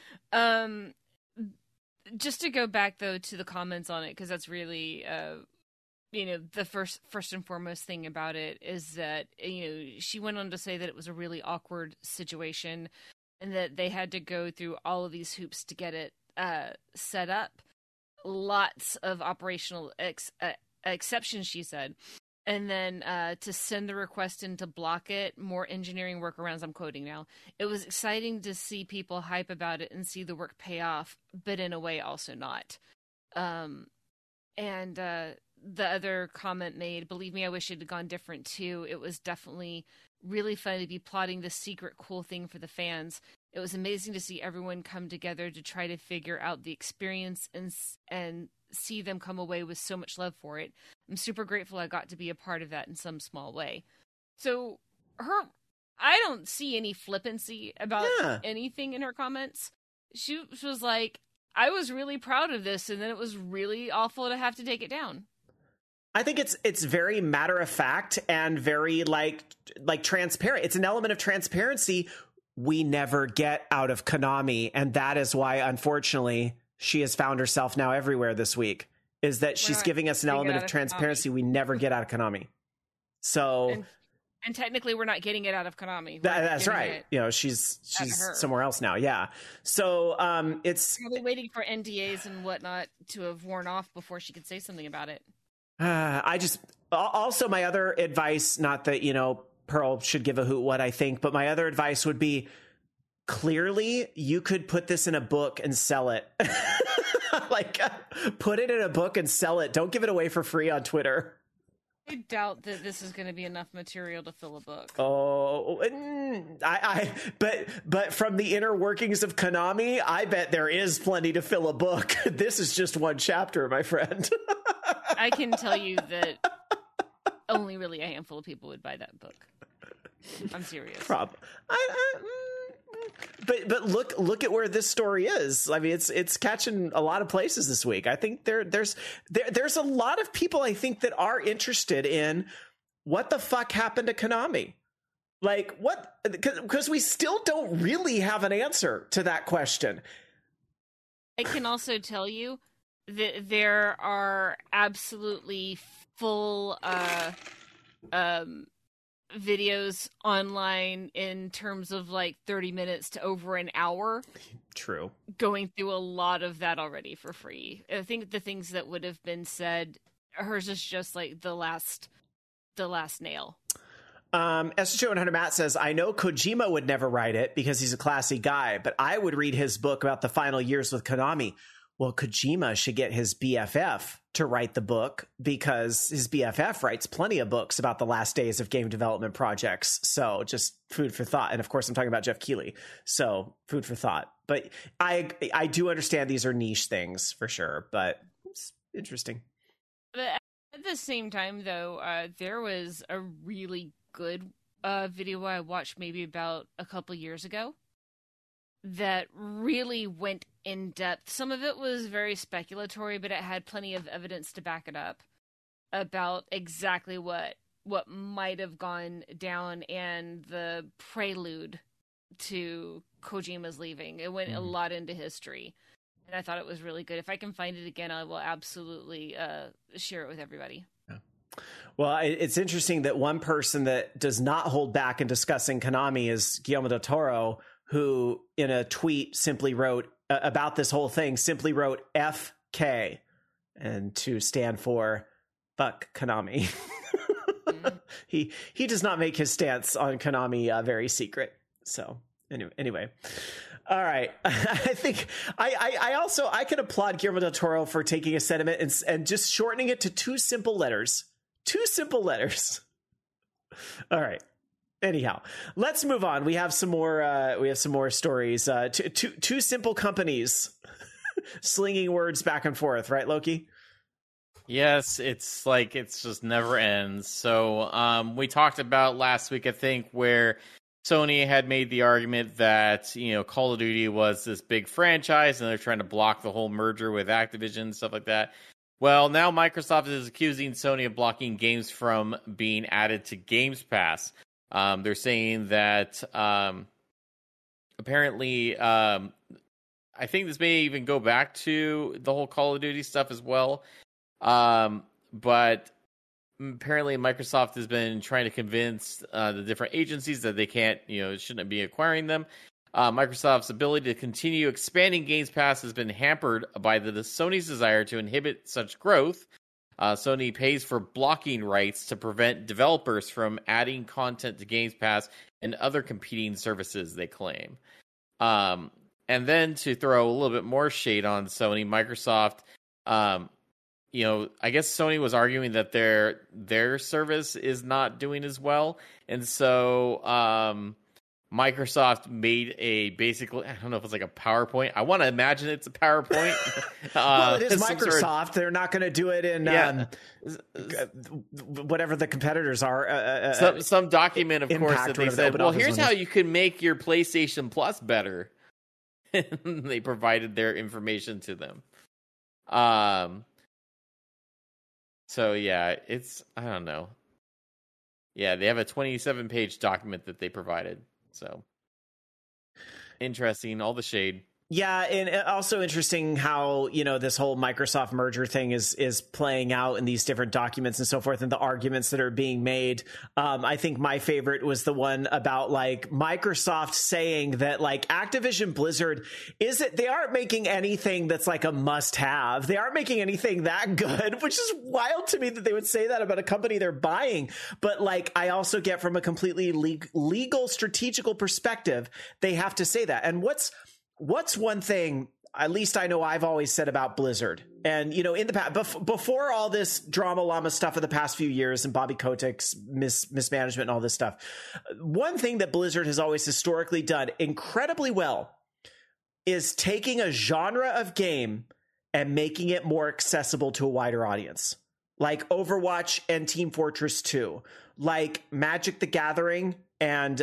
Just to go back, though, to the comments on it, because that's really... you know, the first and foremost thing about it is that, you know, she went on to say that it was a really awkward situation and that they had to go through all of these hoops to get it set up. Lots of operational exceptions, she said. And then to send the request in to block it, more engineering workarounds, I'm quoting now. It was exciting to see people hype about it and see the work pay off, but in a way also not. The other comment made, believe me, I wish it had gone different too. It was definitely really fun to be plotting this secret cool thing for the fans. It was amazing to see everyone come together to try to figure out the experience and see them come away with so much love for it. I'm super grateful I got to be a part of that in some small way. So I don't see any flippancy about anything in her comments. She was like, I was really proud of this, and then it was really awful to have to take it down. I think it's very matter of fact and very like transparent. It's an element of transparency we never get out of Konami, and that is why, unfortunately, she has found herself now everywhere this week. Is that she's giving us an element of transparency we never get out of Konami. So, and technically, we're not getting it out of Konami. That's right. You know, she's somewhere else now. Yeah. So it's probably waiting for NDAs and whatnot to have worn off before she could say something about it. Also my other advice, not that, you know, Pearl should give a hoot what I think, but my other advice would be, clearly you could put this in a book and sell it. Like, put it in a book and sell it. Don't give it away for free on Twitter. I doubt that this is going to be enough material to fill a book. Oh, but from the inner workings of Konami, I bet there is plenty to fill a book. This is just one chapter, my friend. I can tell you that only really a handful of people would buy that book. I'm serious. But look at where this story is. I mean, it's catching a lot of places this week. I think there's a lot of people, I think, that are interested in what the fuck happened to Konami. Like, what? Because we still don't really have an answer to that question. I can also tell you that there are absolutely full videos online in terms of like 30 minutes to over an hour. True. Going through a lot of that already for free. I think the things that would have been said, hers is just like the last nail. SJ 100 Matt says, I know Kojima would never write it because he's a classy guy, but I would read his book about the final years with Konami. well, Kojima should get his BFF to write the book because his BFF writes plenty of books about the last days of game development projects. So just food for thought. And of course, I'm talking about Jeff Keighley. So food for thought. But I do understand these are niche things for sure, but it's interesting. But at the same time, though, there was a really good video I watched maybe about a couple years ago that really went in depth. Some of it was very speculatory, but it had plenty of evidence to back it up about exactly what might have gone down and the prelude to Kojima's leaving. It went a lot into history, and I thought it was really good. If I can find it again, I will absolutely share it with everybody. Well, it's interesting that one person that does not hold back in discussing Konami is Guillermo del Toro, who in a tweet simply wrote about this whole thing, simply wrote FK, and to stand for fuck Konami. He does not make his stance on Konami very secret. So anyway. All right. I think I could applaud Guillermo del Toro for taking a sentiment and just shortening it to two simple letters. All right. Anyhow, let's move on. We have some more stories. Two simple companies slinging words back and forth, right, Loki? Yes, it's just never ends. So we talked about last week, I think, where Sony had made the argument that, Call of Duty was this big franchise and they're trying to block the whole merger with Activision and stuff like that. Well, now Microsoft is accusing Sony of blocking games from being added to Games Pass. They're saying that apparently, I think this may even go back to the whole Call of Duty stuff as well. But apparently Microsoft has been trying to convince the different agencies that they can't, shouldn't be acquiring them. Microsoft's ability to continue expanding Games Pass has been hampered by the Sony's desire to inhibit such growth. Sony pays for blocking rights to prevent developers from adding content to Games Pass and other competing services, they claim. And then to throw a little bit more shade on Sony, Microsoft, I guess Sony was arguing that their service is not doing as well. And so Microsoft made basically, I don't know if it's like a PowerPoint. I want to imagine it's a PowerPoint. Well, it is Microsoft. They're not going to do it in whatever the competitors are. Some document, of course, that they said, well, here's how you can make your PlayStation Plus better. They provided their information to them. So, yeah, I don't know. Yeah, they have a 27-page document that they provided. So interesting, all the shade. Yeah, and also interesting how, this whole Microsoft merger thing is playing out in these different documents and so forth, and the arguments that are being made. I think my favorite was the one about Microsoft saying that Activision Blizzard they aren't making anything that's a must have. They aren't making anything that good, which is wild to me that they would say that about a company they're buying. But I also get from a completely legal strategical perspective, they have to say that. And what's one thing, at least I know I've always said about Blizzard, and in the past, before all this drama llama stuff of the past few years and Bobby Kotick's mismanagement and all this stuff, one thing that Blizzard has always historically done incredibly well is taking a genre of game and making it more accessible to a wider audience, like Overwatch and Team Fortress 2, like Magic the Gathering and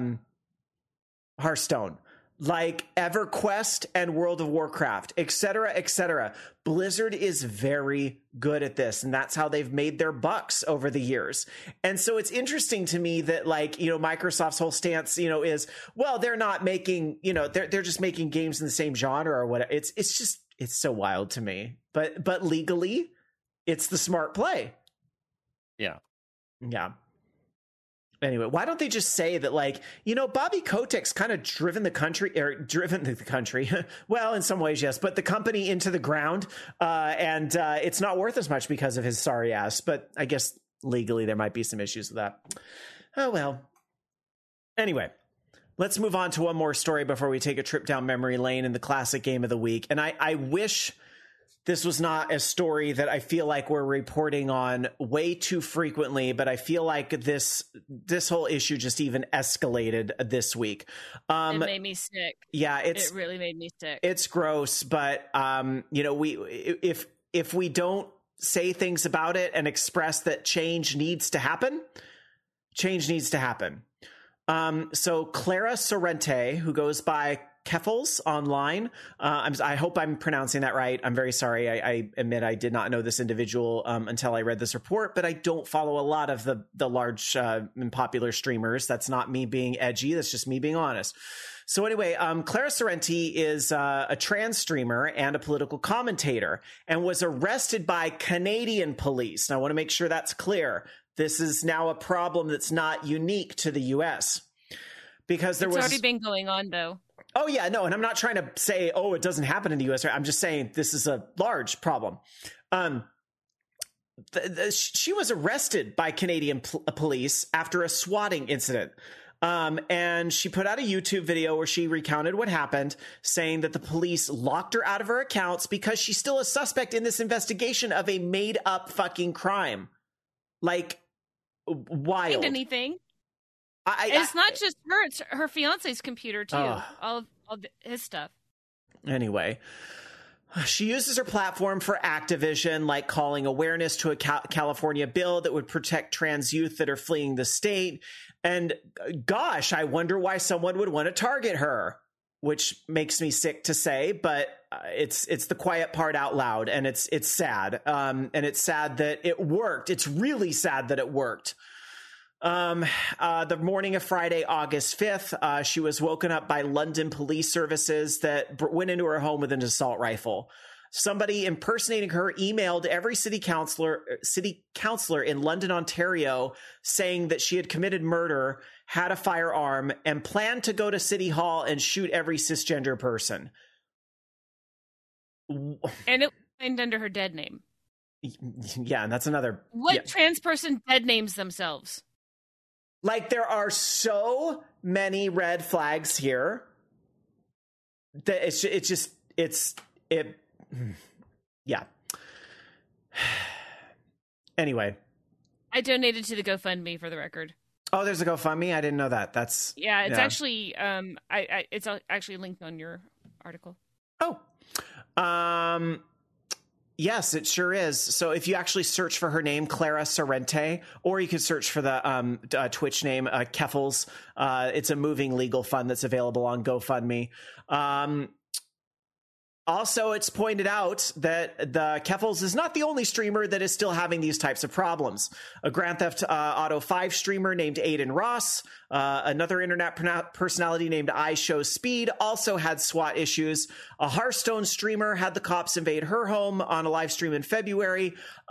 Hearthstone, like EverQuest and World of Warcraft, et cetera, et cetera. Blizzard is very good at this, and that's how they've made their bucks over the years. And so it's interesting to me that Microsoft's whole stance, is, well, they're not making, they're just making games in the same genre or whatever. It's so wild to me. But legally, it's the smart play. Yeah. Yeah. Anyway, why don't they just say that, Bobby Kotick's kind of driven the country. Well, in some ways, yes, but the company into the ground, and it's not worth as much because of his sorry ass. But I guess legally there might be some issues with that. Oh, well. Anyway, let's move on to one more story before we take a trip down memory lane in the classic game of the week. And I wish this was not a story that I feel like we're reporting on way too frequently, but I feel like this whole issue just even escalated this week. It made me sick. Yeah, it really made me sick. It's gross, but if we don't say things about it and express that change needs to happen, change needs to happen. So Clara Sorrente, who goes by Keffels online. I hope I'm pronouncing that right. I'm very sorry. I admit I did not know this individual until I read this report, but I don't follow a lot of the large and popular streamers. That's not me being edgy. That's just me being honest. So anyway, Clara Sorrente is a trans streamer and a political commentator and was arrested by Canadian police. And I want to make sure that's clear. This is now a problem that's not unique to the U.S. because it's already been going on, though. Oh, yeah, no, and I'm not trying to say, oh, it doesn't happen in the U.S. Right? I'm just saying this is a large problem. She was arrested by Canadian police after a swatting incident. And she put out a YouTube video where she recounted what happened, saying that the police locked her out of her accounts because she's still a suspect in this investigation of a made-up fucking crime. Like, wild. Anything. It's not just her; it's her fiance's computer too. All of his stuff. Anyway, she uses her platform for activism, like calling awareness to a California bill that would protect trans youth that are fleeing the state. And gosh, I wonder why someone would want to target her, which makes me sick to say, but it's the quiet part out loud, and it's sad. And it's sad that it worked. It's really sad that it worked. The morning of Friday, August 5th, she was woken up by London police services that went into her home with an assault rifle. Somebody impersonating her emailed every city councillor in London, Ontario, saying that she had committed murder, had a firearm, and planned to go to City Hall and shoot every cisgender person. And it was under her dead name. Yeah, and that's another... What trans person dead names themselves? Like, there are so many red flags here that yeah. Anyway. I donated to the GoFundMe, for the record. Oh, there's a GoFundMe? I didn't know that. It's actually, it's actually linked on your article. Oh. Yes, it sure is. So if you actually search for her name, Clara Sorrente, or you could search for the Twitch name, Keffels, it's a moving legal fund that's available on GoFundMe. Also, it's pointed out that the Keffels is not the only streamer that is still having these types of problems. A Grand Theft Auto 5 streamer named Aiden Ross, another internet personality named iShowSpeed also had SWAT issues. A Hearthstone streamer had the cops invade her home on a live stream in February.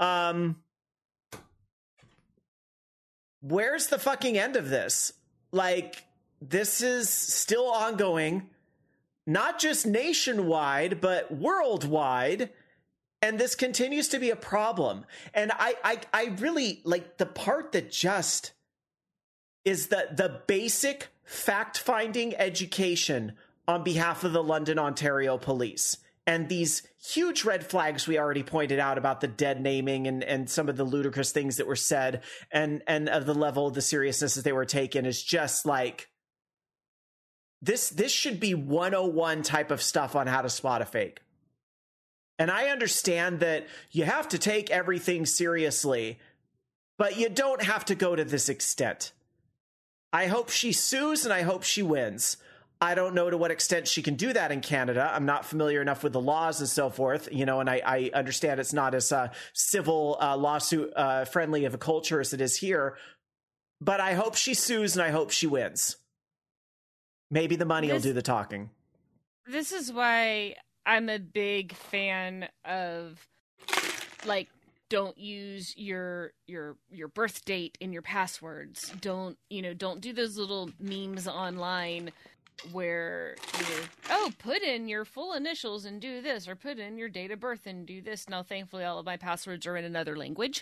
Where's the fucking end of this? Like, this is still ongoing. Not just nationwide, but worldwide. And this continues to be a problem. And I really like the part that just is the basic fact-finding education on behalf of the London, Ontario police. And these huge red flags we already pointed out about the dead naming and some of the ludicrous things that were said and of the level of the seriousness that they were taken is just like, This should be 101 type of stuff on how to spot a fake. And I understand that you have to take everything seriously, but you don't have to go to this extent. I hope she sues and I hope she wins. I don't know to what extent she can do that in Canada. I'm not familiar enough with the laws and so forth, and I understand it's not as civil lawsuit friendly of a culture as it is here. But I hope she sues and I hope she wins. Maybe the money will do the talking. This is why I'm a big fan of, like, don't use your birth date in your passwords. Don't do those little memes online where put in your full initials and do this, or put in your date of birth and do this. Now, thankfully, all of my passwords are in another language.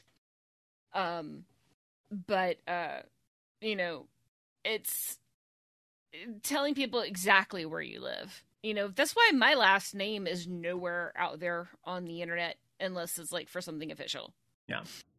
But it's telling people exactly where you live That's why my last name is nowhere out there on the internet unless it's like for something official. Yeah.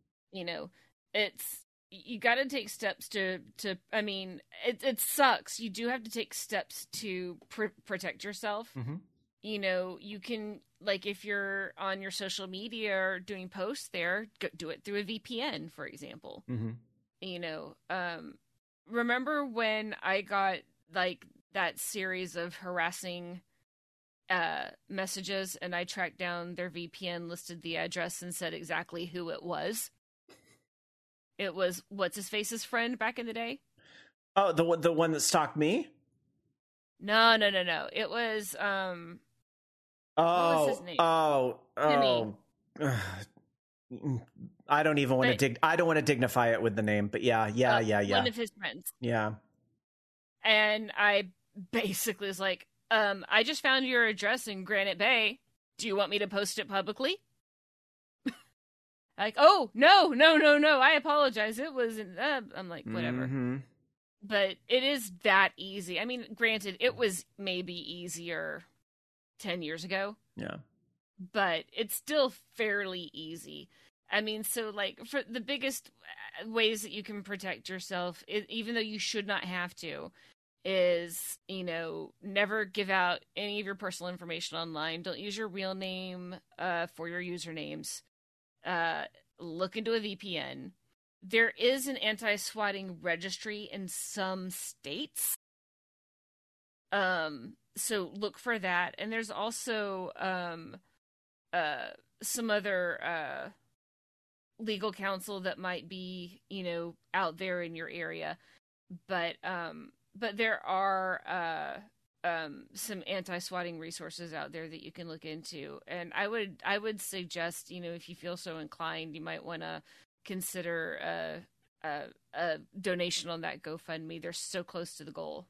You got to take steps to I mean, it sucks. You do have to take steps to protect yourself. Mm-hmm. You can, like, if you're on your social media or doing posts there, do it through a VPN, for example. Mm-hmm. Remember when I got, like, that series of harassing messages and I tracked down their VPN, listed the address, and said exactly who it was? It was what's-his-face's friend back in the day? Oh, the one that stalked me? No. It was, what was his name? I don't even want to I don't want to dignify it with the name, but yeah. One of his friends. Yeah. And I basically was like, I just found your address in Granite Bay. Do you want me to post it publicly? Like, oh, no, I apologize. It wasn't, I'm like, whatever. Mm-hmm. But it is that easy. I mean, granted, it was maybe easier 10 years ago. Yeah. But it's still fairly easy. I mean, so, like, for the biggest ways that you can protect yourself, even though you should not have to, is, never give out any of your personal information online. Don't use your real name for your usernames. Look into a VPN. There is an anti-swatting registry in some states. So look for that. And there's also some other legal counsel that might be, out there in your area. But there are some anti-swatting resources out there that you can look into. And I would suggest, if you feel so inclined, you might want to consider a donation on that GoFundMe. They're so close to the goal.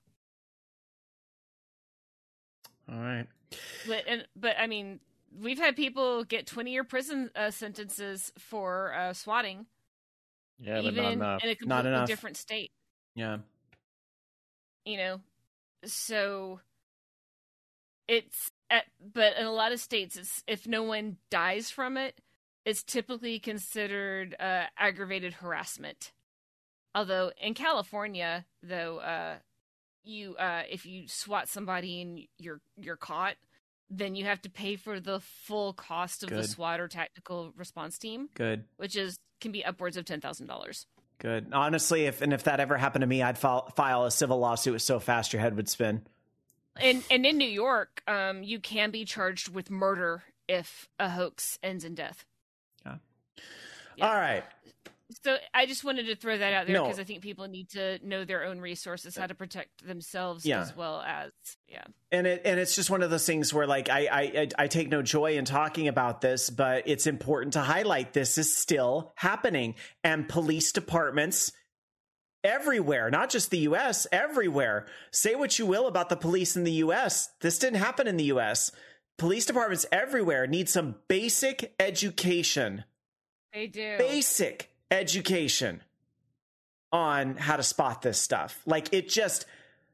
All right. But I mean, we've had people get 20-year prison sentences for swatting. Yeah, but even not enough. In a completely different state. Yeah. So but in a lot of states, if no one dies from it, it's typically considered aggravated harassment. Although in California, though, if you swat somebody and you're caught, then you have to pay for the full cost of the SWAT or tactical response team. Good. Which can be upwards of $10,000. Good. Honestly, if that ever happened to me, I'd file a civil lawsuit so fast your head would spin. And in New York, you can be charged with murder if a hoax ends in death. Yeah. All right. So I just wanted to throw that out there because I think people need to know their own resources, how to protect themselves as well as And it's just one of those things where, like, I take no joy in talking about this, but it's important to highlight this is still happening, and police departments everywhere, not just the U.S., everywhere. Say what you will about the police in the U.S. This didn't happen in the U.S. Police departments everywhere need some basic education. They do. Basic education on how to spot this stuff. Like, it just...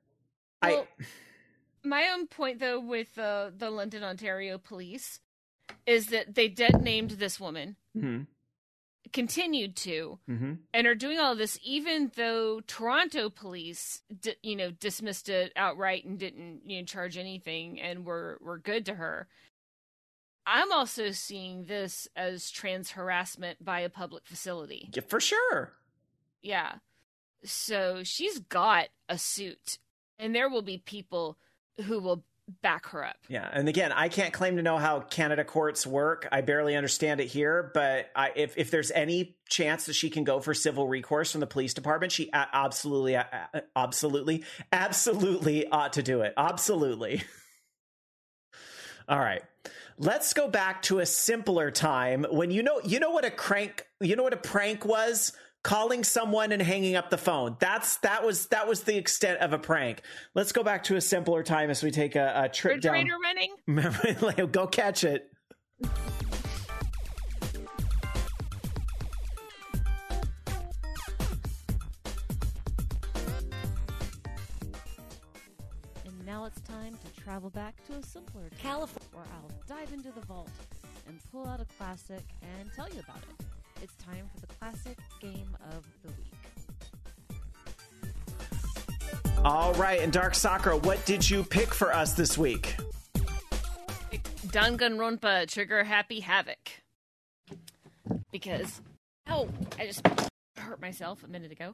My own point, though, with the London, Ontario police is that they dead named this woman, continued to, and are doing all this even though Toronto police, dismissed it outright and didn't, charge anything and were good to her. I'm also seeing this as trans harassment by a public facility. Yeah, for sure. Yeah. So she's got a suit, and there will be people who will back her up. Yeah. And again, I can't claim to know how Canada courts work. I barely understand it here, but if there's any chance that she can go for civil recourse from the police department, she absolutely ought to do it. Absolutely. All right. Let's go back to a simpler time when you know what a prank was? Calling someone and hanging up the phone. That was the extent of a prank. Let's go back to a simpler time as we take a trip down. Refrigerator running? Go catch it. And now now it's time to travel back to a simpler California, where I'll dive into the vault and pull out a classic and tell you about it. It's time for the classic game of the week. All right, and Dark Sakura, what did you pick for us this week? Danganronpa Trigger Happy Havoc. Because, I just hurt myself a minute ago.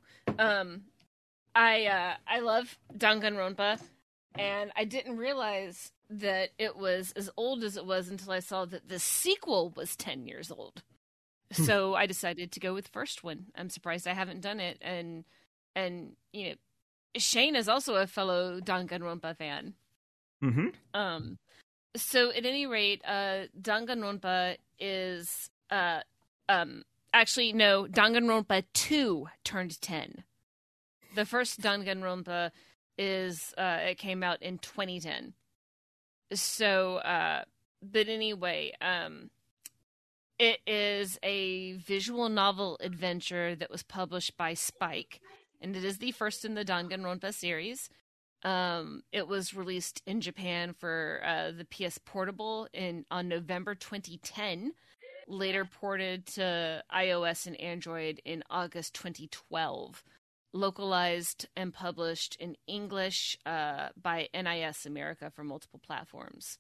I love Danganronpa, and I didn't realize that it was as old as it was until I saw that the sequel was 10 years old. So I decided to go with the first one. I'm surprised I haven't done it, and you know, Shane is also a fellow Danganronpa fan. Mm-hmm. So at any rate, Danganronpa is actually no, Danganronpa 2 turned 10. The first Danganronpa is it came out in 2010. So but anyway, it is a visual novel adventure that was published by Spike, and it is the first in the Danganronpa series. It was released in Japan for the PS Portable on November 2010, later ported to iOS and Android in August 2012, localized and published in English by NIS America for multiple platforms.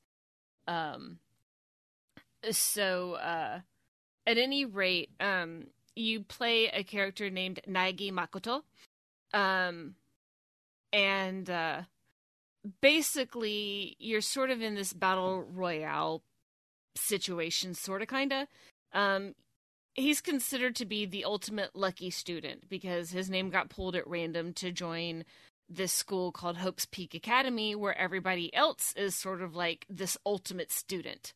So at any rate, you play a character named Naegi Makoto, and basically you're sort of in this battle royale situation, sort of, kind of. He's considered to be the ultimate lucky student because his name got pulled at random to join this school called Hope's Peak Academy, where everybody else is sort of like this ultimate student.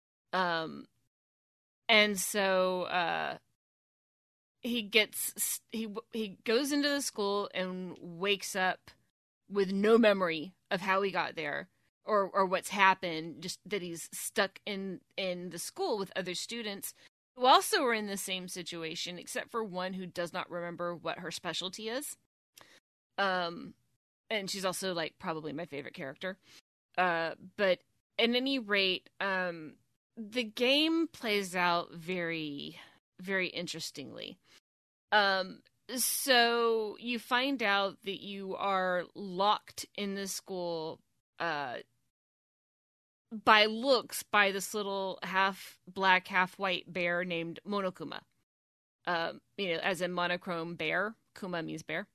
And so he goes into the school and wakes up with no memory of how he got there or what's happened, just that he's stuck in the school with other students who also are in the same situation, except for one who does not remember what her specialty is. And she's also, like, probably my favorite character. But at any rate, the game plays out very, very interestingly. So you find out that you are locked in this school, by looks, by this little half black, half white bear named Monokuma. As a monochrome bear. Kuma means bear.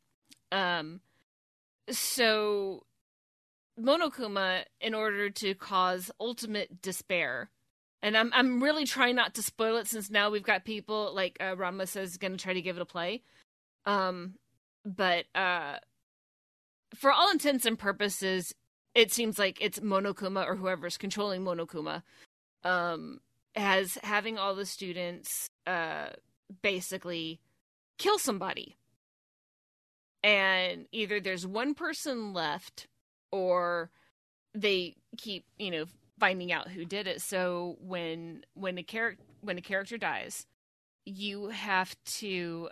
So Monokuma, in order to cause ultimate despair, and I'm really trying not to spoil it since now we've got people like Rama says going to try to give it a play. But for all intents and purposes, it seems like it's Monokuma or whoever's controlling Monokuma, having all the students basically kill somebody. And either there's one person left or they keep, finding out who did it. So when a character dies, you have to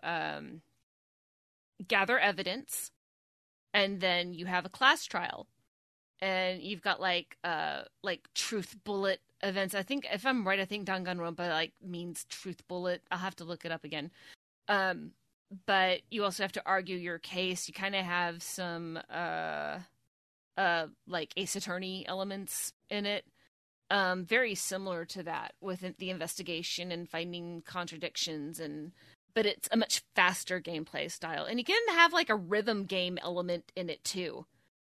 gather evidence, and then you have a class trial, and you've got like truth bullet events. I think, if I'm right, I think Danganronpa means truth bullet. I'll have to look it up again. But you also have to argue your case. You kind of have some Ace Attorney elements in it. Very similar to that with the investigation and finding contradictions, but it's a much faster gameplay style, and you can have a rhythm game element in it too.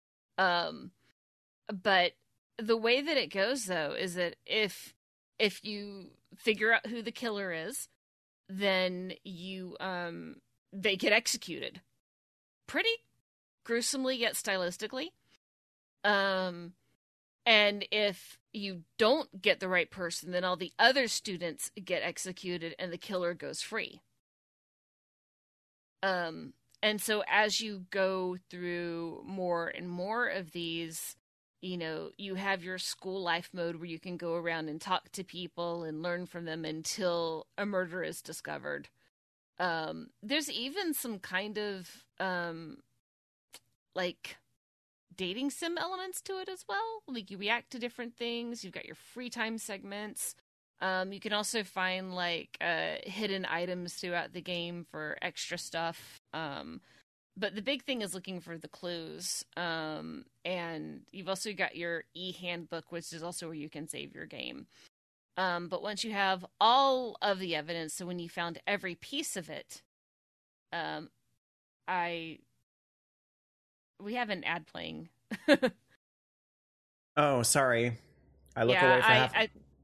But the way that it goes though is that if you figure out who the killer is, then they get executed pretty gruesomely yet stylistically. And if you don't get the right person, then all the other students get executed and the killer goes free. And so as you go through more and more of these, you have your school life mode where you can go around and talk to people and learn from them until a murder is discovered. There's even some kind of, dating sim elements to it as well. Like you react to different things. You've got your free time segments. You can also find like hidden items throughout the game for extra stuff. But the big thing is looking for the clues. And you've also got your e-handbook, which is also where you can save your game. But once you have all of the evidence, so when you found every piece of it, we have an ad playing. Oh, sorry. I look away for half.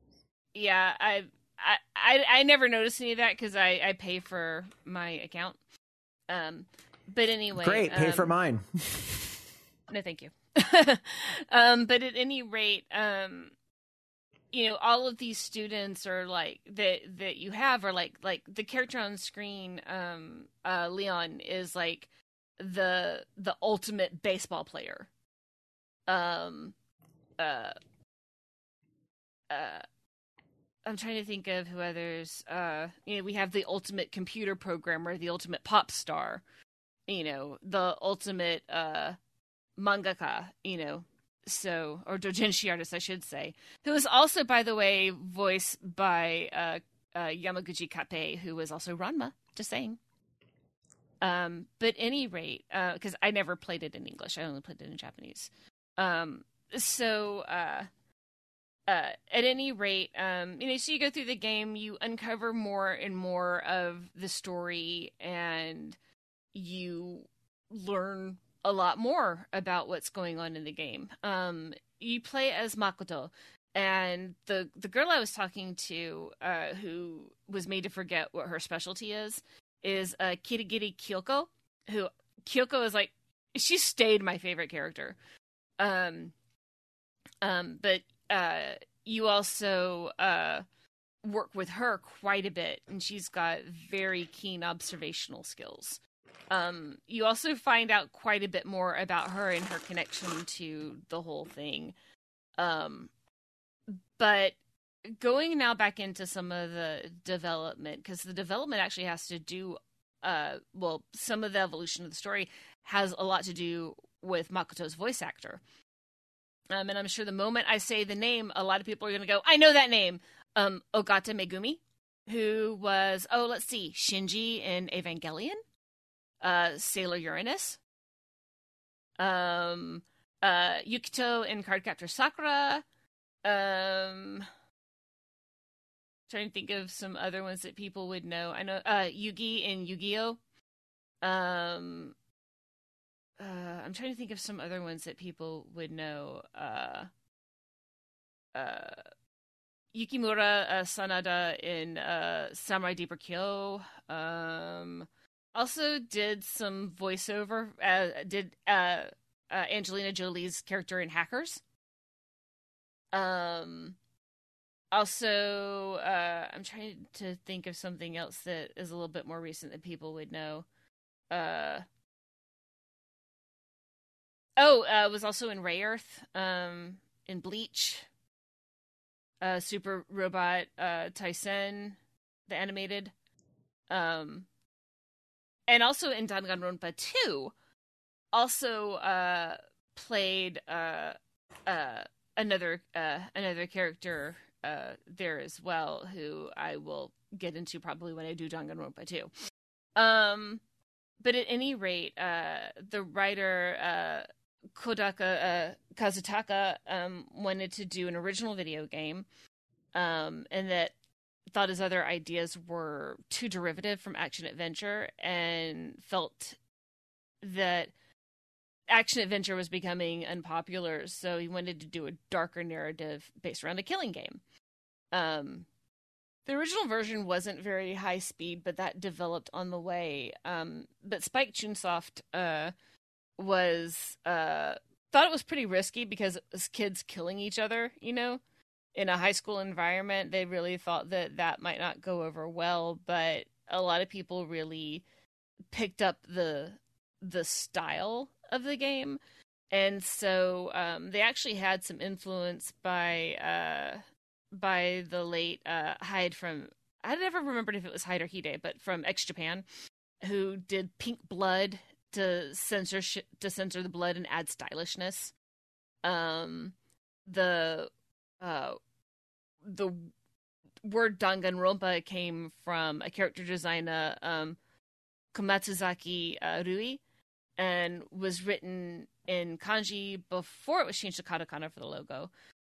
I never noticed any of that because I pay for my account. But anyway, great, pay for mine. No, thank you. But at any rate, all of these students are like that you have are like the character on screen, Leon is like the ultimate baseball player. I'm trying to think of who others. We have the ultimate computer programmer, the ultimate pop star, the ultimate mangaka, so, or doujinshi artist, I should say, who is also, by the way, voiced by Yamaguchi Kappei, who was also Ranma, just saying. But at any rate, because I never played it in English, I only played it in Japanese. At any rate, so you go through the game, you uncover more and more of the story, and you learn a lot more about what's going on in the game. You play as Makoto, and the girl I was talking to, who was made to forget what her specialty is Kirigiri Kyoko, who Kyoko is like, she stayed my favorite character. But you also work with her quite a bit, and she's got very keen observational skills. You also find out quite a bit more about her and her connection to the whole thing. But going now back into some of the development, because the development actually has to do, some of the evolution of the story has a lot to do with Makoto's voice actor. And I'm sure the moment I say the name, a lot of people are going to go, I know that name. Ogata Megumi, who was, Shinji in Evangelion. Sailor Uranus. Yukito in Cardcaptor Sakura. Trying to think of some other ones that people would know. I know Yugi in Yu-Gi-Oh! I'm trying to think of some other ones that people would know. Yukimura Sanada in Samurai Deeper Kyo. Also did some voiceover. Did Angelina Jolie's character in Hackers. Also, I'm trying to think of something else that is a little bit more recent that people would know. Was also in Rayearth, in Bleach, Super Robot Taisen, the animated, and also in Danganronpa 2. Also played another character there as well, who I will get into probably when I do Danganronpa 2. But at any rate, the writer Kodaka Kazutaka wanted to do an original video game, and that thought his other ideas were too derivative from action-adventure, and felt that action-adventure was becoming unpopular, so he wanted to do a darker narrative based around a killing game. The original version wasn't very high speed, but that developed on the way. But Spike Chunsoft thought it was pretty risky because it was kids killing each other, in a high school environment. They really thought that might not go over well, but a lot of people really picked up the style of the game. And so they actually had some influence by the late Hyde from, I never remembered if it was Hyde or Hide, but from X Japan, who did Pink Blood to censor the blood and add stylishness. The word Danganronpa came from a character designer, Komatsuzaki Rui, and was written in kanji before it was changed to katakana for the logo.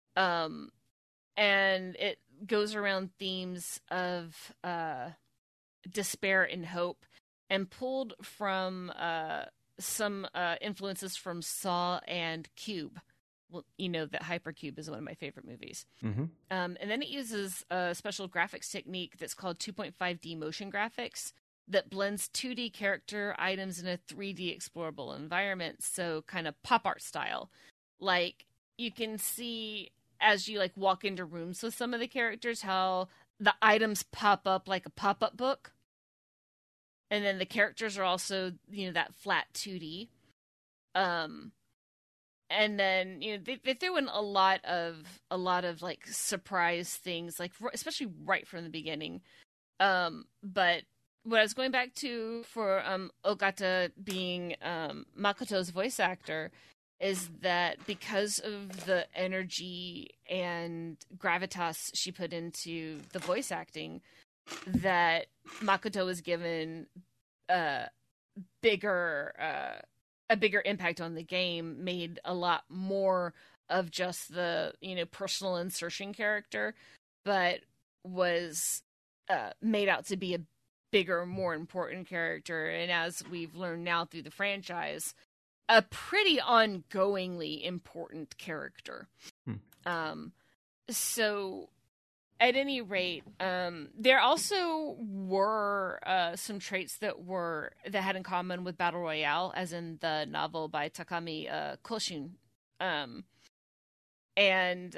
And it goes around themes of despair and hope, and pulled from some influences from Saw and Cube. Well, you know that Hypercube is one of my favorite movies. Mm-hmm. And then it uses a special graphics technique that's called 2.5D motion graphics that blends 2D character items in a 3D explorable environment. So kind of pop art style. Like you can see as you like walk into rooms with some of the characters, how the items pop up like a pop-up book. And then the characters are also, you know, that flat 2D. And then, you know, they threw in a lot of like surprise things, like especially right from the beginning. But what I was going back to for Ogata being Makoto's voice actor is that because of the energy and gravitas she put into the voice acting, that Makoto was given a bigger impact on the game, made a lot more of just the, you know, personal insertion character, but was made out to be a bigger, more important character. And as we've learned now through the franchise, a pretty ongoingly important character. So at any rate, there also were some traits that had in common with Battle Royale, as in the novel by Takami Koshun. And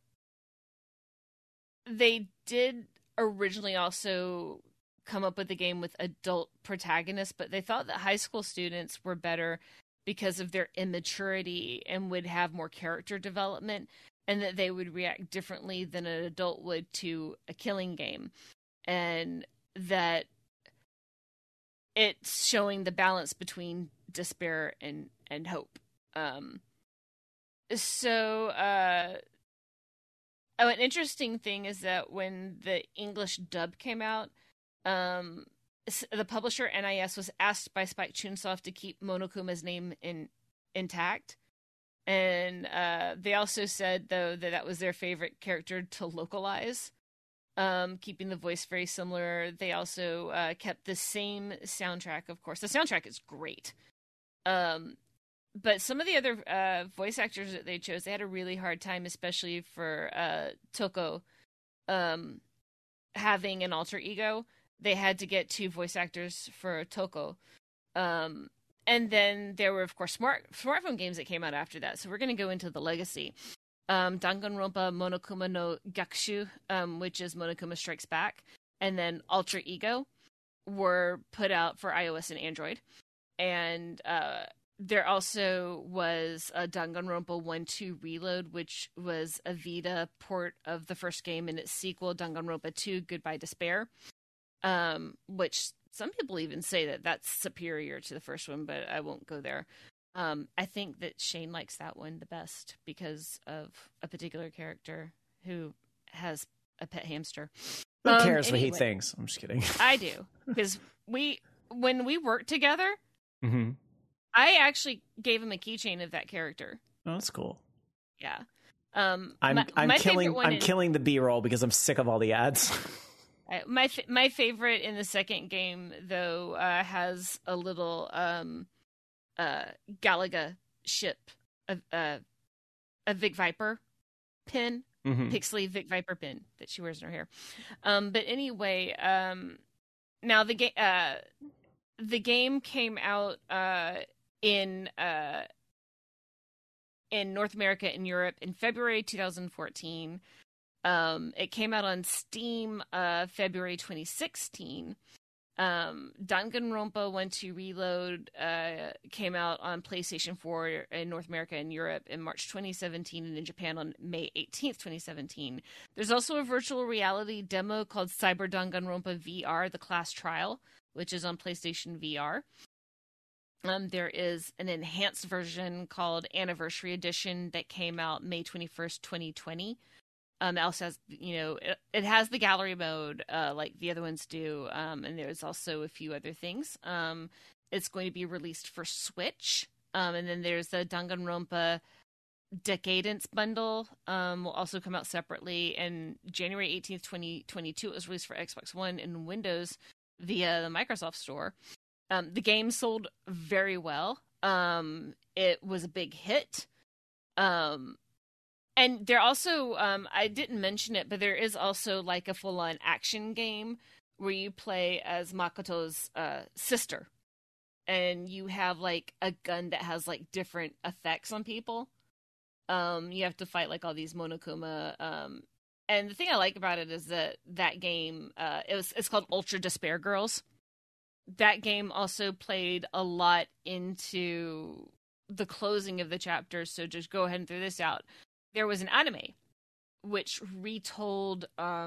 they did originally also come up with a game with adult protagonists, but they thought that high school students were better because of their immaturity and would have more character development, and that they would react differently than an adult would to a killing game. And that it's showing the balance between despair and hope. An interesting thing is that when the English dub came out, the publisher NIS was asked by Spike Chunsoft to keep Monokuma's name intact. And they also said, though, that was their favorite character to localize, keeping the voice very similar. They also kept the same soundtrack, of course. The soundtrack is great. But some of the other voice actors that they chose, they had a really hard time, especially for Toko having an alter ego. They had to get 2 voice actors for Toko. And then there were, of course, smartphone games that came out after that. So we're going to go into the legacy. Danganronpa Monokuma no Gyakushu, which is Monokuma Strikes Back, and then Alter Ego were put out for iOS and Android. And there also was a Danganronpa 1-2 Reload, which was a Vita port of the first game, and its sequel, Danganronpa 2 Goodbye Despair, which some people even say that that's superior to the first one, but I won't go there. I think that Shane likes that one the best because of a particular character who has a pet hamster. Who cares what he thinks? I'm just kidding. I do, because when we worked together, mm-hmm. I actually gave him a keychain of that character. Oh, that's cool. Yeah. I'm killing the B-roll because I'm sick of all the ads. My favorite in the second game, though, has a little Galaga ship, a Vic Viper pin, mm-hmm. Pixley Vic Viper pin that she wears in her hair. But anyway, now the game came out in North America and Europe in February 2014. It came out on Steam February 2016. Danganronpa 1-2 Reload came out on PlayStation 4 in North America and Europe in March 2017, and in Japan on May 18th, 2017. There's also a virtual reality demo called Cyber Danganronpa VR: The Class Trial, which is on PlayStation VR. There is an enhanced version called Anniversary Edition that came out May 21st, 2020. It also has, it has the gallery mode like the other ones do, and there's also a few other things. It's going to be released for Switch, and then there's the Danganronpa Decadence bundle will also come out separately, and January 18th, 2022 it was released for Xbox One and Windows via the Microsoft Store. The game sold very well. It was a big hit. And there also, I didn't mention it, but there is also like a full-on action game where you play as Makoto's sister. And you have like a gun that has like different effects on people. You have to fight like all these Monokuma. And the thing I like about it is that game, it's called Ultra Despair Girls. That game also played a lot into the closing of the chapter, so just go ahead and throw this out. There was an anime which retold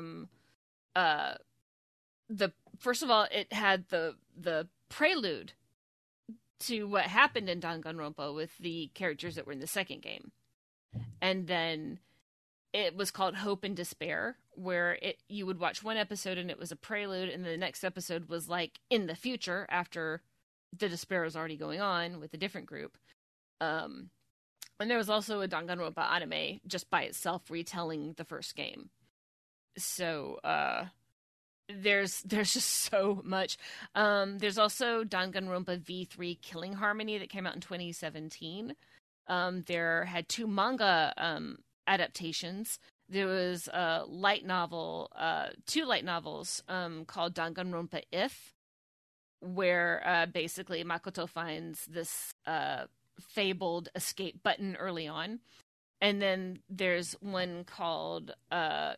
first of all, it had the prelude to what happened in Danganronpa with the characters that were in the second game. And then it was called Hope and Despair, where you would watch one episode and it was a prelude, and the next episode was like in the future after the despair was already going on with a different group. And there was also a Danganronpa anime just by itself retelling the first game. So there's just so much. There's also Danganronpa V3 Killing Harmony that came out in 2017. There had 2 manga adaptations. There was a light novel, 2 light novels called Danganronpa If, where basically Makoto finds this fabled escape button early on. And then there's one called I'm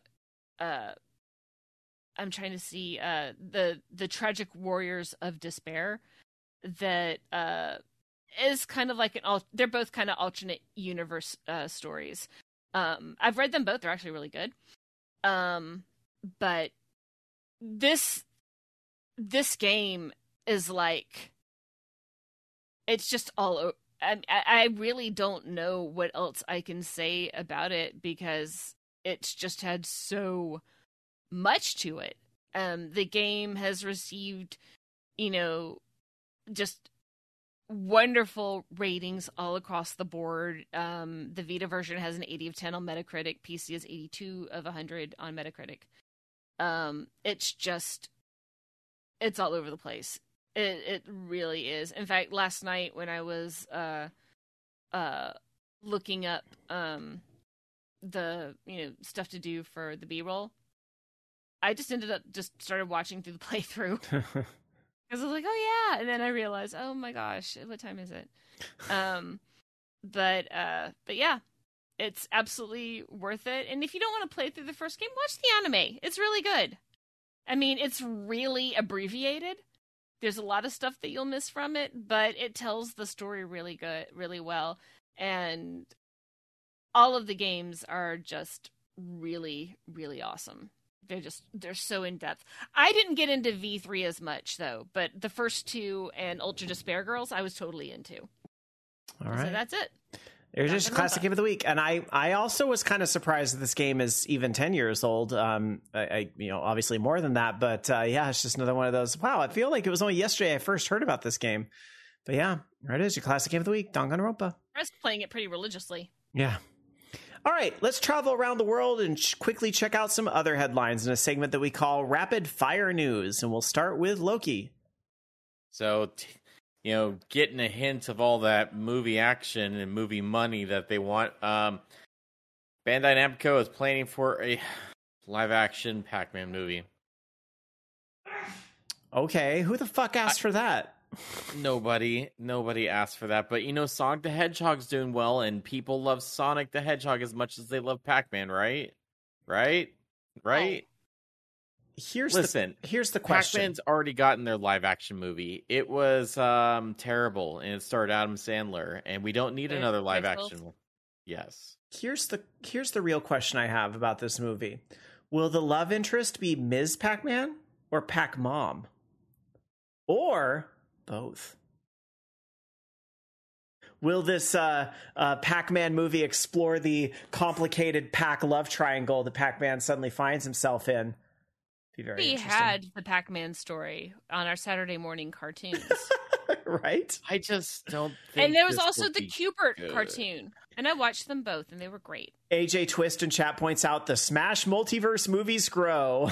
trying to see the Tragic Warriors of Despair that is kind of like they're both kind of alternate universe stories. I've read them both. They're actually really good. But this game is like, it's just all over. I really don't know what else I can say about it because it's just had so much to it. The game has received, just wonderful ratings all across the board. The Vita version has an 80 of 10 on Metacritic. PC is 82 of 100 on Metacritic. It's all over the place. It really is. In fact, last night when I was looking up the stuff to do for the B-roll, I just started watching through the playthrough. Because I was like, oh yeah, and then I realized, oh my gosh, what time is it? But yeah, it's absolutely worth it. And if you don't want to play through the first game, watch the anime. It's really good. I mean, it's really abbreviated. There's a lot of stuff that you'll miss from it, but it tells the story really well. And all of the games are just really, really awesome. They're so in depth. I didn't get into V3 as much though, but the first 2 and Ultra Despair Girls I was totally into. All right. So that's it. There's just classic game of the week. And I also was kind of surprised that this game is even 10 years old. Obviously more than that, but yeah, it's just another one of those. Wow. I feel like it was only yesterday I first heard about this game, but yeah, there it is. Your classic game of the week, Danganronpa. I was playing it pretty religiously. Yeah. All right, let's travel around the world and quickly check out some other headlines in a segment that we call Rapid Fire News. And we'll start with Loki. So, getting a hint of all that movie action and movie money that they want. Bandai Namco is planning for a live-action Pac-Man movie. Okay, who the fuck asked for that? Nobody asked for that. But, Sonic the Hedgehog's doing well, and people love Sonic the Hedgehog as much as they love Pac-Man, right? Right? Oh. Here's the question. Pac-Man's already gotten their live-action movie. It was terrible, and it starred Adam Sandler, and we don't need another live-action. Yes. Here's the real question I have about this movie. Will the love interest be Ms. Pac-Man or Pac-Mom? Or both? Will this Pac-Man movie explore the complicated Pac love triangle that Pac-Man suddenly finds himself in? Be very We interesting. had the Pac-Man story on our Saturday morning cartoons. Right? I just don't think. And there was this also will the be Cubert good. cartoon. And I watched them both, and they were great. AJ Twist in chat points out the Smash multiverse movies grow.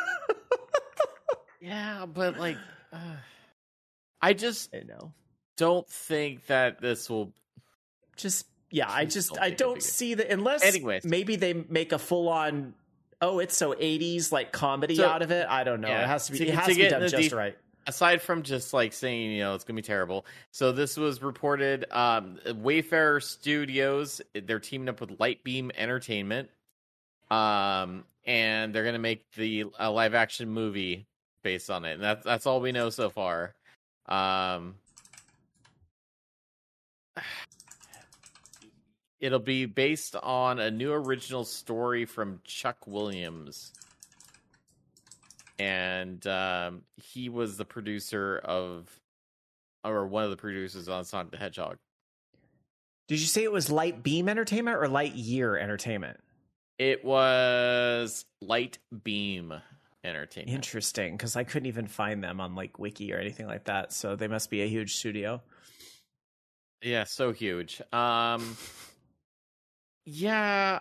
Yeah, but like, I just I know. don't think that this will. I don't see that unless Anyways. maybe they make a full on it's so 80s like comedy So, out of it. I don't know. yeah, It has to be to it has to be get done in the just deep- right. Aside from just like saying, it's gonna be terrible. So this was reported. Wayfarer Studios, they're teaming up with Lightbeam Entertainment, and they're gonna make the live action movie based on it. And that's all we know so far. It'll be based on a new original story from Chuck Williams. And he was the producer or one of the producers on Sonic the Hedgehog. Did you say it was Light Beam Entertainment or Light Year Entertainment? It was Light Beam Entertainment. Interesting, because I couldn't even find them on like Wiki or anything like that. So they must be a huge studio. Yeah, so huge. Yeah,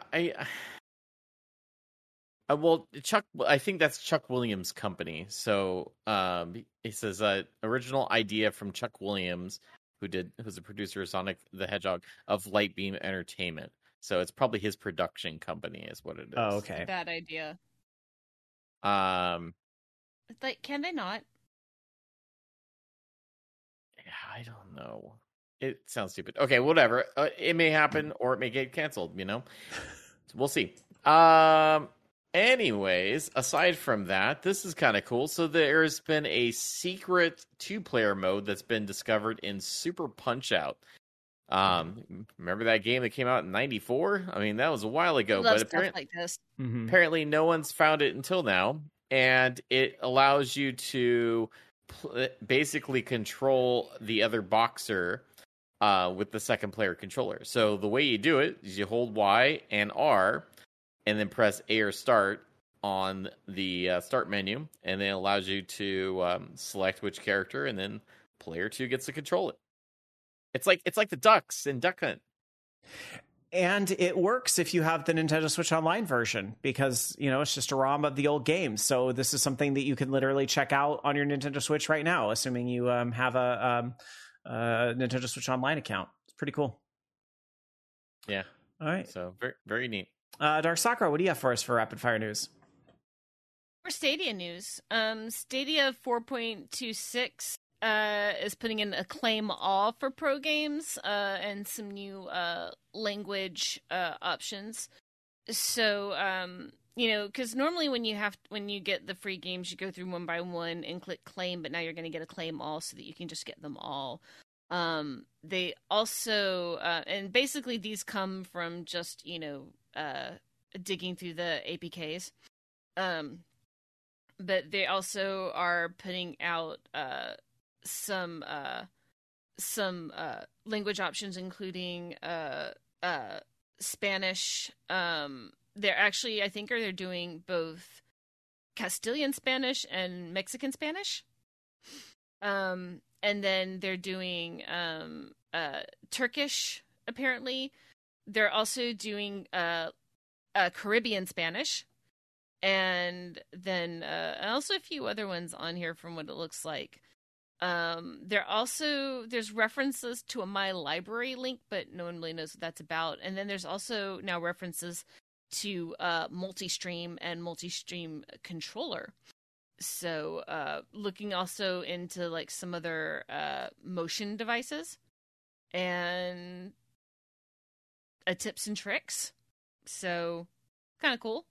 well, I think that's Chuck Williams' company. So, it says original idea from Chuck Williams, who's the producer of Sonic the Hedgehog of Lightbeam Entertainment. So it's probably his production company, is what it is. Oh, okay. Bad idea. Like, Can they not? yeah, I don't know. It sounds stupid. Okay, whatever. It may happen or it may get canceled. So we'll see. Anyways, aside from that, this is kind of cool. So there's been a secret 2-player mode that's been discovered in Super Punch-Out. Remember that game that came out in '94? I mean, that was a while ago, Love but stuff like this. Mm-hmm. apparently no one's found it until now. And it allows you to basically control the other boxer with the second player controller. So the way you do it is you hold Y and R and then press A or start on the start menu, and then it allows you to select which character, and then player 2 gets to control it. It's like the Ducks in Duck Hunt. And it works if you have the Nintendo Switch Online version, because it's just a ROM of the old games. So this is something that you can literally check out on your Nintendo Switch right now, assuming you have a Nintendo Switch Online account. It's pretty cool. Yeah. All right. So very, very neat. Dark Sakura, what do you have for us for rapid fire news? For Stadia news, Stadia 4.26 is putting in Acclaim All for pro games and some new language options. So, because normally when you get the free games, you go through one by one and click claim, but now you're going to get Acclaim All so that you can just get them all. They also, and basically these come from just, digging through the APKs. But they also are putting out some language options, including Spanish. They're actually, I think, they're doing both Castilian Spanish and Mexican Spanish. And then they're doing Turkish, apparently. They're also doing Caribbean Spanish. And then also a few other ones on here from what it looks like. There's references to a My Library link, but no one really knows what that's about. And then there's also now references to multi-stream and multi-stream controller. So looking also into like some other motion devices and tips and tricks. So kind of cool.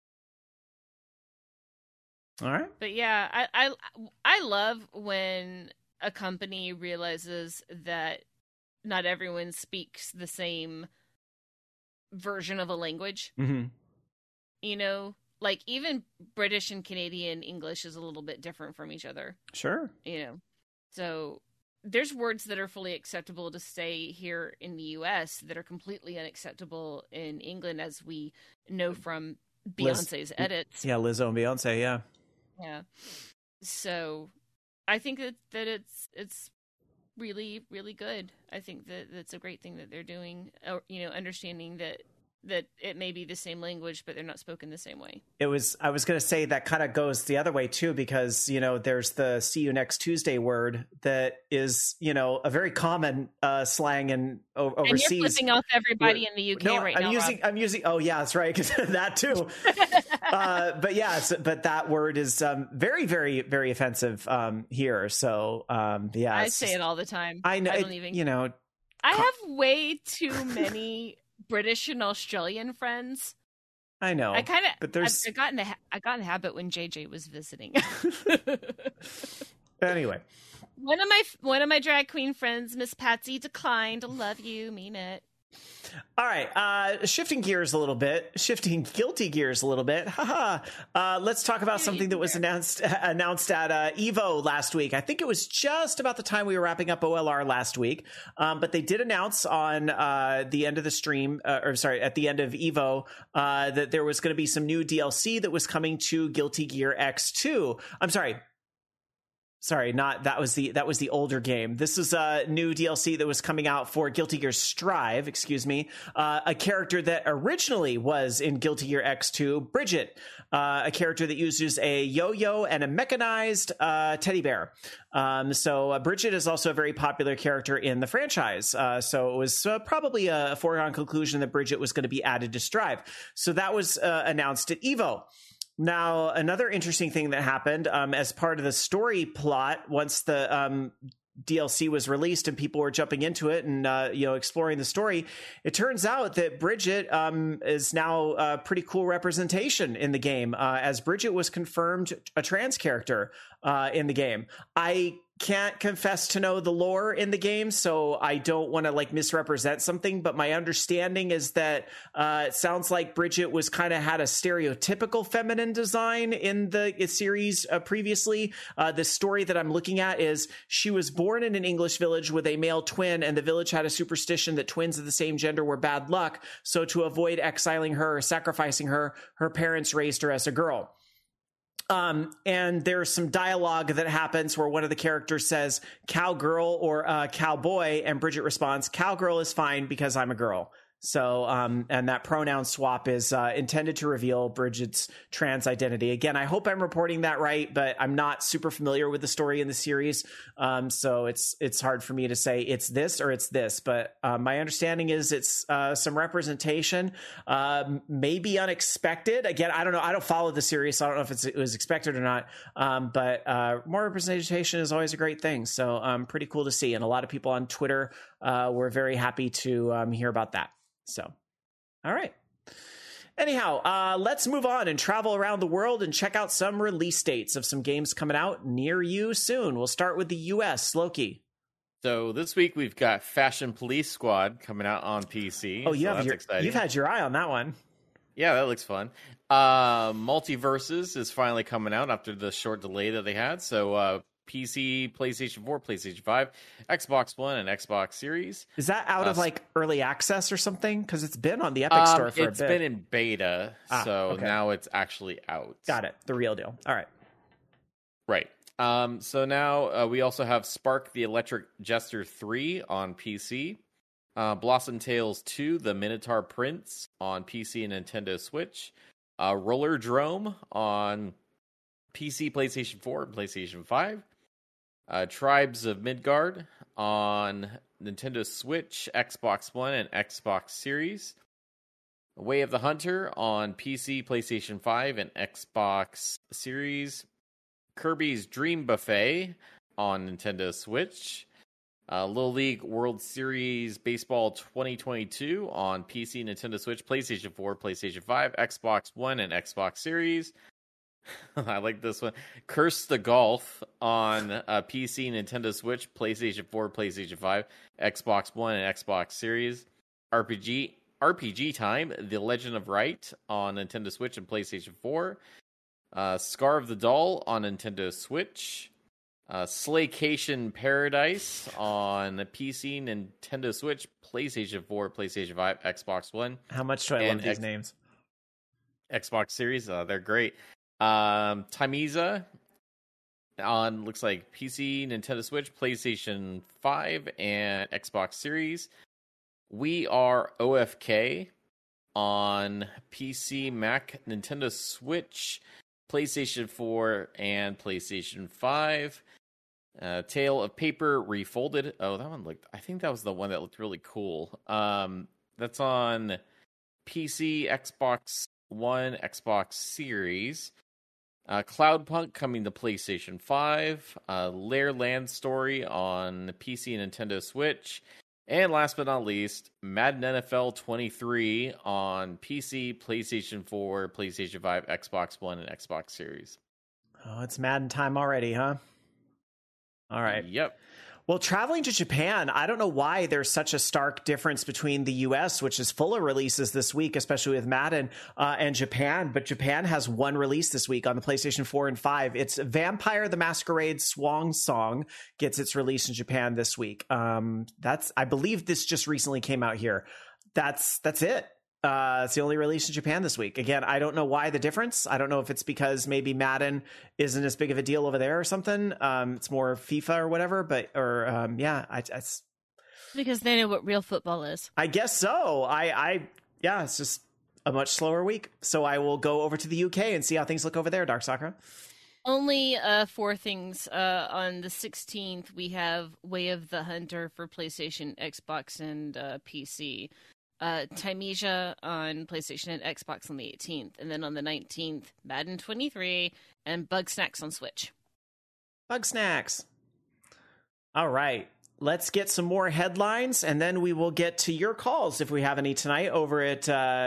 All right. But yeah, I love when a company realizes that not everyone speaks the same version of a language. Mm-hmm. Like even British and Canadian English is a little bit different from each other. Sure. So there's words that are fully acceptable to say here in the US that are completely unacceptable in England, as we know from Beyonce's edits. Yeah, Lizzo and Beyonce, yeah. Yeah. So I think that it's really, really good. I think that that's a great thing that they're doing, understanding that it may be the same language, but they're not spoken the same way. I was going to say that kind of goes the other way too, because, there's the see you next Tuesday word that is, a very common slang in overseas. And you're flipping off everybody in the UK now, I'm using, oh yeah, that's right. That too. But that word is very, very, very offensive here. So yeah. I say it all the time. I know, I don't even, I have way too many British and Australian friends. I know. I kind of, but there's, I got in the habit when JJ was visiting. Anyway, one of my drag queen friends, Miss Patsy, declined. Love you, mean it. All right, shifting guilty gears a little bit. Let's talk about something that was announced at Evo last week. I think it was just about the time we were wrapping up OLR last week. But they did announce on the end of the stream, at the end of Evo, that there was going to be some new DLC that was coming to Guilty Gear X2. That was the older game. This is a new DLC that was coming out for Guilty Gear Strive, a character that originally was in Guilty Gear X2, Bridget, a character that uses a yo-yo and a mechanized teddy bear. So Bridget is also a very popular character in the franchise. So it was probably a foregone conclusion that Bridget was going to be added to Strive. So that was announced at Evo. Now, another interesting thing that happened as part of the story plot, once the DLC was released and people were jumping into it and exploring the story, it turns out that Bridget is now a pretty cool representation in the game, as Bridget was confirmed a trans character in the game. I can't confess to know the lore in the game, so I don't want to misrepresent something, but my understanding is that it sounds like Bridget was kind of had a stereotypical feminine design in the series previously. The story that I'm looking at is she was born in an English village with a male twin, and the village had a superstition that twins of the same gender were bad luck, so to avoid exiling her or sacrificing her, her parents raised her as a girl. And there's some dialogue that happens where one of the characters says cowgirl or cowboy, and Bridget responds, cowgirl is fine because I'm a girl. So, and that pronoun swap is intended to reveal Bridget's trans identity. Again, I hope I'm reporting that right, but I'm not super familiar with the story in the series. So it's hard for me to say it's this or it's this, but my understanding is it's some representation, maybe unexpected. Again, I don't know. I don't follow the series, so I don't know if it was expected or not. But more representation is always a great thing. So pretty cool to see. And a lot of people on Twitter were very happy to hear about that. So, all right. Anyhow, let's move on and travel around the world and check out some release dates of some games coming out near you soon. We'll start with the U.S. Loki. So this week we've got Fashion Police Squad coming out on PC. Oh, you've had your eye on that one. Yeah, that looks fun. Multiverses is finally coming out after the short delay that they had. So PC, PlayStation 4, PlayStation 5, Xbox One, and Xbox Series. Is that out of early access or something? Because it's been on the Epic Store for a bit. It's been in beta, now it's actually out. Got it. The real deal. All right. Right. So now we also have Spark the Electric Jester 3 on PC. Blossom Tales 2, The Minotaur Prince on PC and Nintendo Switch. Roller Drome on PC, PlayStation 4, and PlayStation 5. Tribes of Midgard on Nintendo Switch, Xbox One, and Xbox Series. Way of the Hunter on PC, PlayStation 5, and Xbox Series. Kirby's Dream Buffet on Nintendo Switch. Little League World Series Baseball 2022 on PC, Nintendo Switch, PlayStation 4, PlayStation 5, Xbox One, and Xbox Series. I like this one. Curse the Golf on PC, Nintendo Switch, PlayStation 4, PlayStation 5, Xbox One, and Xbox Series. RPG Time, The Legend of Right on Nintendo Switch and PlayStation 4. Scar of the Doll on Nintendo Switch. Slaycation Paradise on PC, Nintendo Switch, PlayStation 4, PlayStation 5, Xbox One. How much do I love these names? Xbox Series, they're great. Tamiza on, looks like PC, Nintendo Switch, PlayStation 5, and Xbox Series. We Are OFK on PC, Mac, Nintendo Switch, PlayStation 4, and PlayStation 5. Tale of Paper Refolded. Oh, that one looked... I think that was the one that looked really cool. That's on PC, Xbox One, Xbox Series. Cloudpunk coming to PlayStation 5. Lair Land Story on PC and Nintendo Switch. And last but not least, Madden NFL 23 on PC, PlayStation 4, PlayStation 5, Xbox One, and Xbox Series. Oh, it's Madden time already, huh? All right. Yep. Well, traveling to Japan, I don't know why there's such a stark difference between the U.S., which is full of releases this week, especially with Madden, and Japan. But Japan has one release this week on the PlayStation 4 and 5. It's Vampire the Masquerade Swan Song gets its release in Japan this week. I believe this just recently came out here. That's it. It's the only release in Japan this week. Again, I don't know why the difference. I don't know if it's because maybe Madden isn't as big of a deal over there or something. It's more FIFA or whatever. But it's because they know what real football is. I guess so. It's just a much slower week. So I will go over to the UK and see how things look over there. Dark Sakura. Only 4 things. On the 16th, we have Way of the Hunter for PlayStation, Xbox, and PC. Tamiza on PlayStation and Xbox on the 18th. And then on the 19th, Madden 23 and Bugsnax on Switch. Bugsnax. All right. Let's get some more headlines, and then we will get to your calls if we have any tonight over at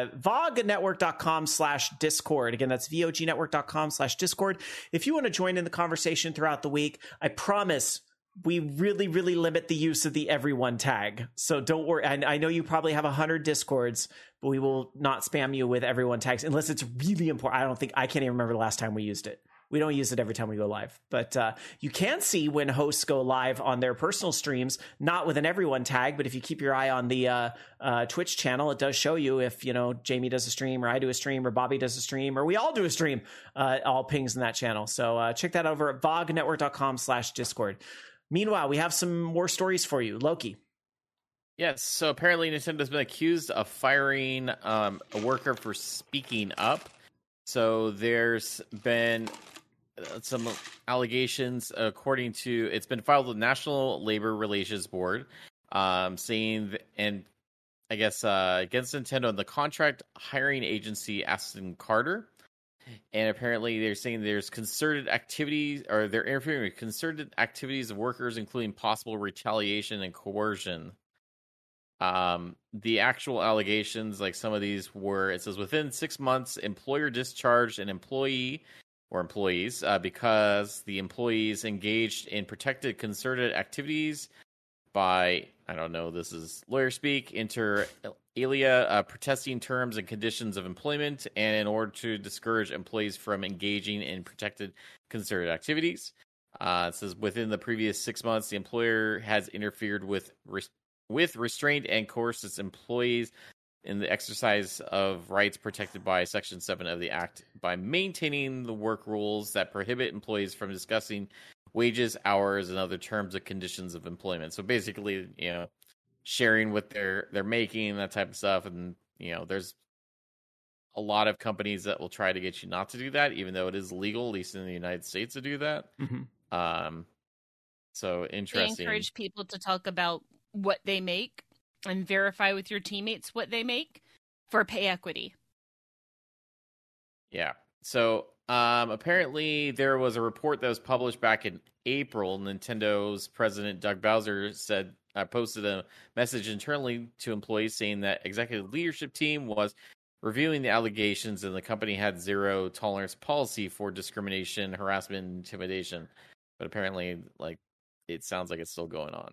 vognetwork.com/discord. Again, that's vognetwork.com/discord. If you want to join in the conversation throughout the week, I promise we really, really limit the use of the everyone tag. So don't worry. I know you probably have 100 Discords, but we will not spam you with everyone tags unless it's really important. I can't even remember the last time we used it. We don't use it every time we go live, but you can see when hosts go live on their personal streams, not with an everyone tag, but if you keep your eye on the Twitch channel, it does show you if, Jamie does a stream or I do a stream or Bobby does a stream or we all do a stream, all pings in that channel. So check that over at vognetwork.com/discord. Meanwhile, we have some more stories for you. Loki. Yes, so apparently Nintendo's been accused of firing a worker for speaking up. So there's been some allegations, according to, it's been filed with National Labor Relations Board, saying, and I guess against Nintendo and the contract hiring agency Aston Carter. And apparently they're saying there's concerted activities, or they're interfering with concerted activities of workers, including possible retaliation and coercion. The actual allegations, like some of these were, it says within 6 months, employer discharged an employee or employees because the employees engaged in protected concerted activities by, I don't know, this is lawyer speak, inter alia, protesting terms and conditions of employment, and in order to discourage employees from engaging in protected concerted activities. It says within the previous 6 months, the employer has interfered with restraint and coerced its employees in the exercise of rights protected by Section 7 of the Act by maintaining the work rules that prohibit employees from discussing wages, hours, and other terms and conditions of employment. So basically, sharing what they're making, that type of stuff. And, there's a lot of companies that will try to get you not to do that, even though it is legal, at least in the United States, to do that. Mm-hmm. So interesting. They encourage people to talk about what they make and verify with your teammates what they make for pay equity. Yeah. So apparently there was a report that was published back in April. Nintendo's president, Doug Bowser, posted a message internally to employees saying that executive leadership team was reviewing the allegations and the company had zero tolerance policy for discrimination, harassment, and intimidation. But apparently, it sounds like it's still going on.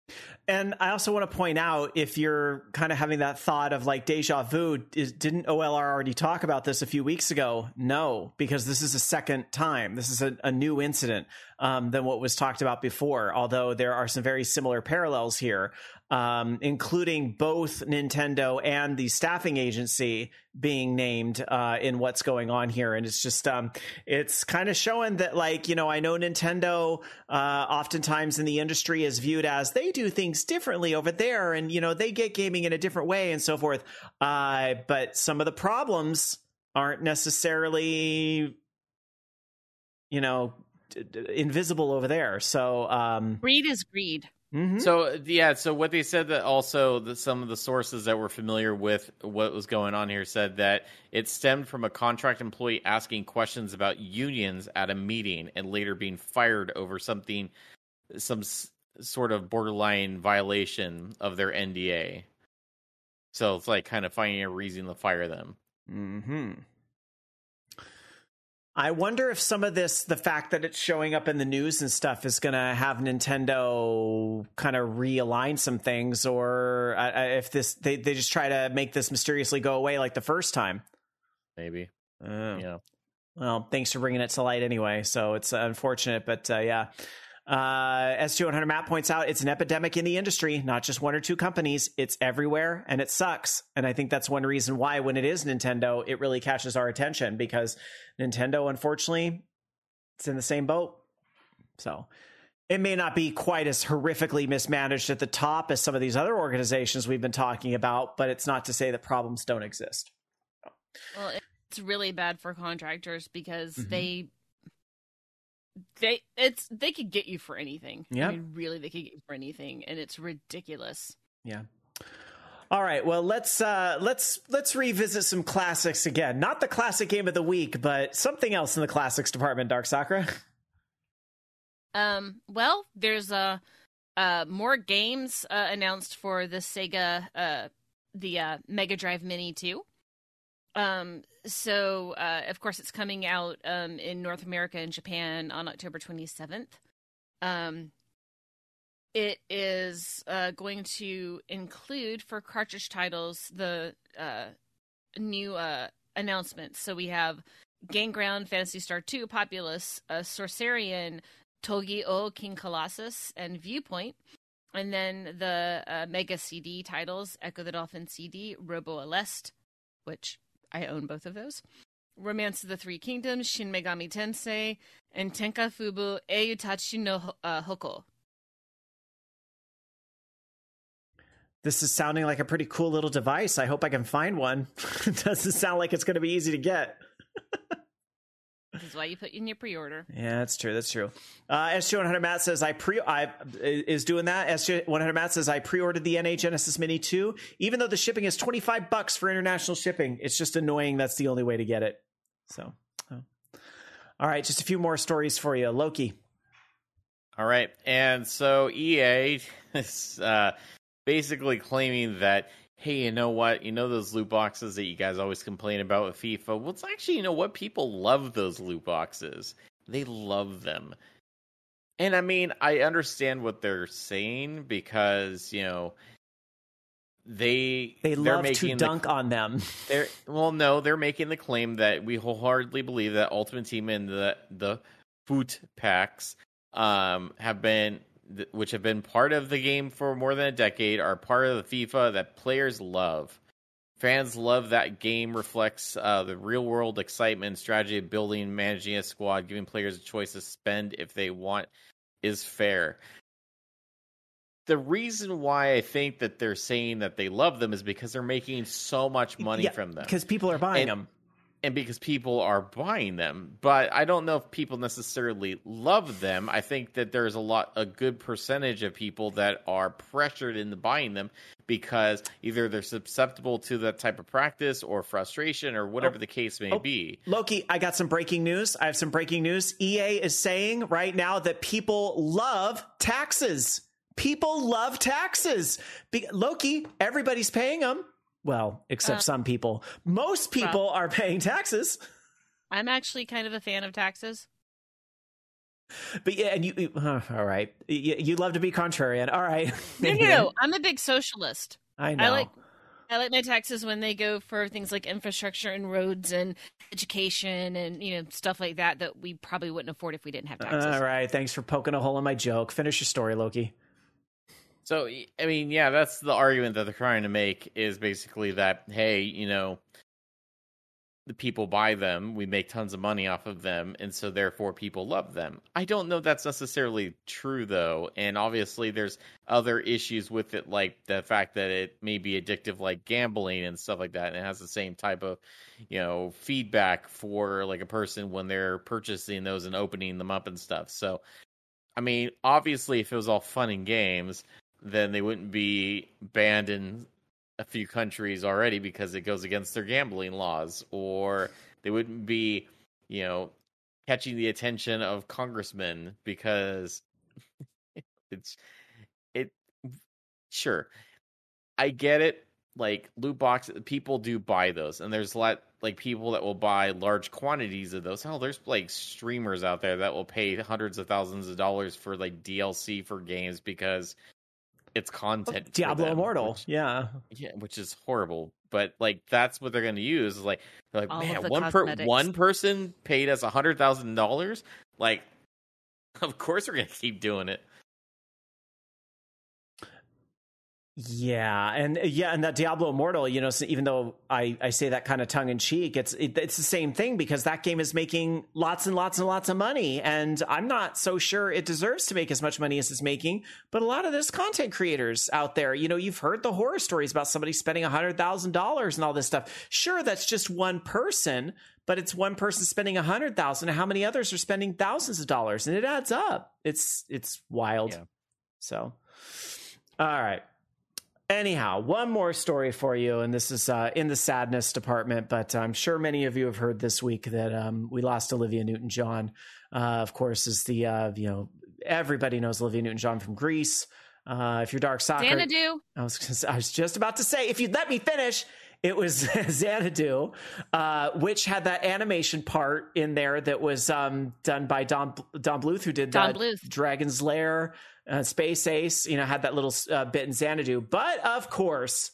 And I also want to point out, if you're kind of having that thought of like deja vu, didn't OLR already talk about this a few weeks ago? No, because this is a second time. This is a new incident than what was talked about before, although there are some very similar parallels here, including both Nintendo and the staffing agency being named in what's going on here. And it's just, it's kind of showing that, like, you know, I know Nintendo oftentimes in the industry is viewed as they do things differently over there, and, you know, they get gaming in a different way and so forth. But some of the problems aren't necessarily, you know, invisible over there. So greed is greed. Mm-hmm. So what they said, that also that some of the sources that were familiar with what was going on here said that it stemmed from a contract employee asking questions about unions at a meeting and later being fired over some sort of borderline violation of their NDA. So it's like kind of finding a reason to fire them. Mm-hmm. I wonder if some of this, the fact that it's showing up in the news and stuff, is going to have Nintendo kind of realign some things, or if they just try to make this mysteriously go away like the first time. Maybe. Yeah. Well, thanks for bringing it to light anyway. So it's unfortunate, but yeah. S2100 Matt points out it's an epidemic in the industry, not just one or two companies. It's everywhere, and it sucks. And I think that's one reason why, when it is Nintendo, it really catches our attention, because Nintendo, unfortunately, it's in the same boat. So it may not be quite as horrifically mismanaged at the top as some of these other organizations we've been talking about, but it's not to say that problems don't exist. Well, it's really bad for contractors, because they could get you for anything. Yeah. I mean, really, they could get you for anything, and it's ridiculous. Yeah. All right. Well, let's revisit some classics again. Not the classic game of the week, but something else in the classics department, Dark Sakura. Well, there's more games announced for the Sega the Mega Drive Mini 2. So of course it's coming out in North America and Japan on October 27th. It is going to include, for cartridge titles, the new announcements. So we have Gameground, Phantasy Star 2, Populous, Sorcerian, Togi-O, King Colossus, and Viewpoint. And then the Mega CD titles, Echo the Dolphin CD, Robo Aleste, which I own both of those, Romance of the Three Kingdoms, Shin Megami Tensei, and Tenka Fubu Eiyutachi no Hoko. This is sounding like a pretty cool little device. I hope I can find one. It doesn't sound like it's going to be easy to get. This is why you put in your pre-order. Yeah, that's true. That's true. SG100 Matt says is doing that. SG100 Matt says I pre-ordered the NA Genesis Mini 2, even though the shipping is $25 for international shipping. It's just annoying. That's the only way to get it. So, all right, just a few more stories for you, Loki. All right, and so EA is basically claiming that, hey, you know what? You know those loot boxes that you guys always complain about with FIFA? Well, it's actually, you know what? People love those loot boxes. They love them. And I mean, I understand what they're saying, because, you know, they love to dunk on them. They're making the claim that we wholeheartedly believe that Ultimate Team and the Foot Packs which have been part of the game for more than a decade, are part of the FIFA that players love. Fans love that game reflects the real-world excitement, strategy of building and managing a squad, giving players a choice to spend if they want is fair. The reason why I think that they're saying that they love them is because they're making so much money from them. Because people are buying them. And because people are buying them. But I don't know if people necessarily love them. I think that there's a good percentage of people that are pressured into buying them because either they're susceptible to that type of practice or frustration or whatever the case may be. Loki, I got some breaking news. I have some breaking news. EA is saying right now that people love taxes. People love taxes. Loki, everybody's paying them. Well, except some people. Most people are paying taxes. I'm actually kind of a fan of taxes. But yeah, and all right. You love to be contrarian. All right. No. I'm a big socialist. I know. I like my taxes when they go for things like infrastructure and roads and education and stuff like that we probably wouldn't afford if we didn't have taxes. All right. Thanks for poking a hole in my joke. Finish your story, Loki. So, I mean, yeah, that's the argument that they're trying to make is basically that, hey, the people buy them, we make tons of money off of them, and so therefore people love them. I don't know that's necessarily true, though, and obviously there's other issues with it, like the fact that it may be addictive like gambling and stuff like that, and it has the same type of, feedback for like a person when they're purchasing those and opening them up and stuff. So, I mean, obviously if it was all fun and games, then they wouldn't be banned in a few countries already because it goes against their gambling laws, or they wouldn't be, catching the attention of congressmen because sure. I get it. Like loot box, people do buy those, and there's a lot like people that will buy large quantities of those. Hell, there's like streamers out there that will pay hundreds of thousands of dollars for like DLC for games because it's content. Diablo Immortal, which is horrible. But like that's what they're going to use. Is like, they're like, all man, cosmetics. one person paid us $100,000. Like, of course we're going to keep doing it. Yeah, and that Diablo Immortal, so even though I say that kind of tongue in cheek, it's the same thing because that game is making lots and lots and lots of money, and I'm not so sure it deserves to make as much money as it's making. But a lot of this content creators out there, you've heard the horror stories about somebody spending $100,000 and all this stuff. Sure, that's just one person, but it's one person spending $100,000. How many others are spending thousands of dollars? And it adds up. It's wild. Yeah. So, all right. Anyhow, one more story for you, and this is in the sadness department, but I'm sure many of you have heard this week that we lost Olivia Newton-John. Of course, is the, everybody knows Olivia Newton-John from Grease. If you're Dark Soccer... Xanadu. I was just about to say, if you'd let me finish, it was Xanadu, which had that animation part in there that was done by Don Bluth, who did Dragon's Lair, Space Ace, had that little bit in Xanadu. But of course,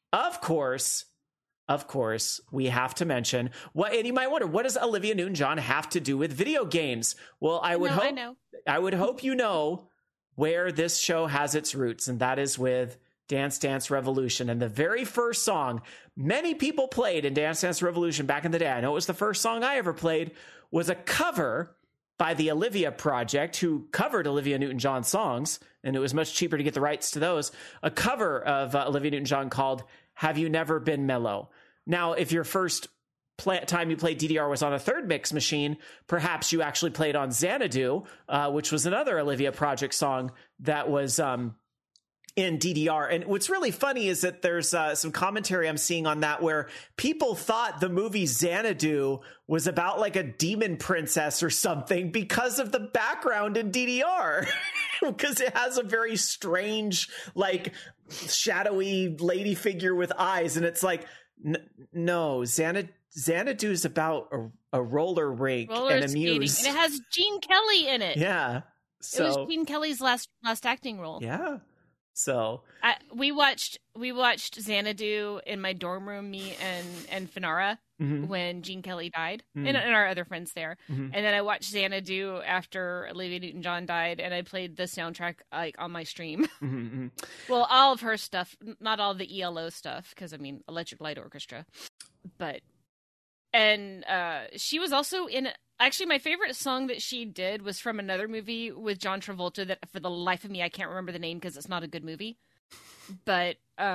we have to mention and you might wonder, what does Olivia Newton-John have to do with video games? Well, I would hope you know where this show has its roots, and that is with Dance Dance Revolution. And the very first song many people played in Dance Dance Revolution back in the day, I know it was the first song I ever played, was a cover by the Olivia Project, who covered Olivia Newton-John songs, and it was much cheaper to get the rights to those. A cover of Olivia Newton-John called Have You Never Been Mellow? Now, if your first time you played DDR was on a third mix machine, perhaps you actually played on Xanadu, which was another Olivia Project song that was in DDR. And what's really funny is that there's some commentary I'm seeing on that where people thought the movie Xanadu was about like a demon princess or something because of the background in DDR. Because it has a very strange, like, shadowy lady figure with eyes. And it's like, no, Xanadu is about a roller rink and a muse. And it has Gene Kelly in it. Yeah. So, it was Gene Kelly's last acting role. Yeah. So we watched Xanadu in my dorm room, me and Finara, when Gene Kelly died, and our other friends there. And then I watched Xanadu after Olivia Newton-John died, and I played the soundtrack like on my stream. Well, all of her stuff, not all the ELO stuff, because Electric Light Orchestra, and she was also in. Actually, my favorite song that she did was from another movie with John Travolta that, for the life of me, I can't remember the name because it's not a good movie. But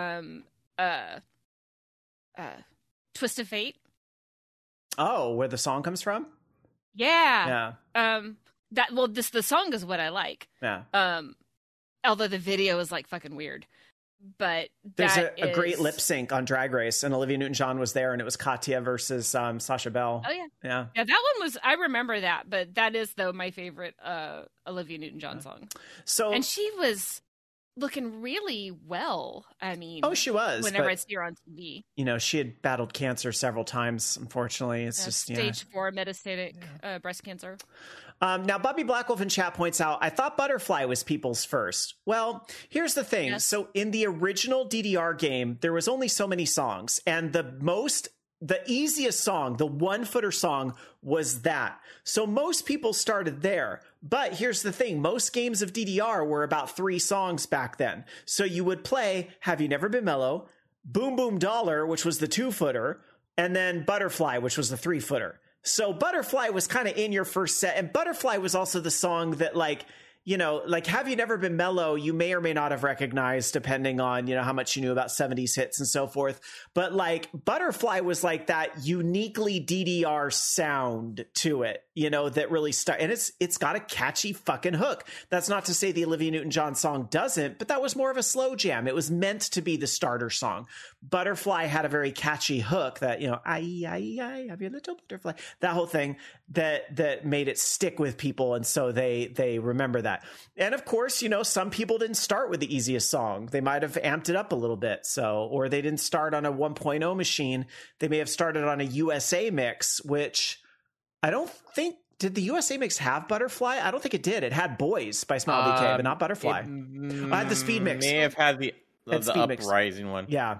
Twist of Fate. Oh, where the song comes from? Yeah. The song is what I like. Yeah. Although the video is like fucking weird. But there's a great lip sync on Drag Race, and Olivia Newton-John was there, and it was Katya versus Sasha Bell. Oh yeah. That one was, I remember that, but that is though my favorite Olivia Newton-John song. So, and she was looking really well. I mean, Oh, she was. Whenever but, I see her on TV, she had battled cancer several times. Unfortunately, it's just stage 4 metastatic breast cancer. Now, Bobby Blackwolf in chat points out, I thought Butterfly was people's first. Well, here's the thing. Yes. So in the original DDR game, there was only so many songs, and the easiest song, the 1-footer song, was that. So most people started there. But here's the thing. Most games of DDR were about 3 songs back then. So you would play Have You Never Been Mellow, Boom Boom Dollar, which was the 2-footer, and then Butterfly, which was the 3-footer. So Butterfly was kind of in your first set. And Butterfly was also the song that, like Have You Never Been Mellow, you may or may not have recognized depending on, how much you knew about 70s hits and so forth. But like Butterfly was like that uniquely DDR sound to it, that really and it's got a catchy fucking hook. That's not to say the Olivia Newton-John song doesn't, but that was more of a slow jam. It was meant to be the starter song. Butterfly had a very catchy hook that, I have your little butterfly, that whole thing that made it stick with people. And so they remember that. And of course, some people didn't start with the easiest song. They might have amped it up a little bit. Or they didn't start on a 1.0 machine. They may have started on a USA mix, which I don't think, did the USA mix have Butterfly? I don't think it did. It had Boys by Smile DK, but not Butterfly. I had the Speed mix. May have had the Uprising one. Yeah.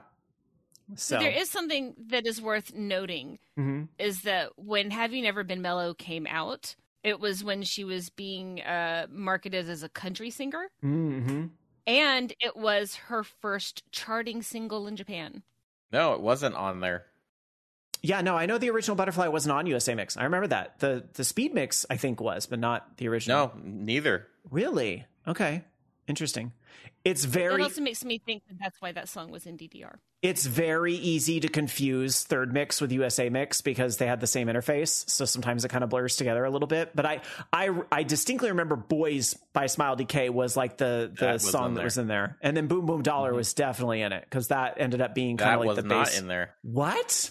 So there is something that is worth noting, is that when Have You Never Been Mellow came out, it was when she was being marketed as a country singer. Mm-hmm. And it was her first charting single in Japan. No, it wasn't on there. Yeah, no, I know the original Butterfly wasn't on USA Mix. I remember that. The Speed Mix, I think, was, but not the original. No, neither. Really? Okay. Interesting. It also makes me think that that's why that song was in DDR. It's very easy to confuse Third Mix with USA Mix because they had the same interface. So sometimes it kind of blurs together a little bit. But I distinctly remember Boys by Smile DK was like the song that was in there. And then Boom Boom Dollar was definitely in it because that ended up being kind of like the bass. That was not in there. What?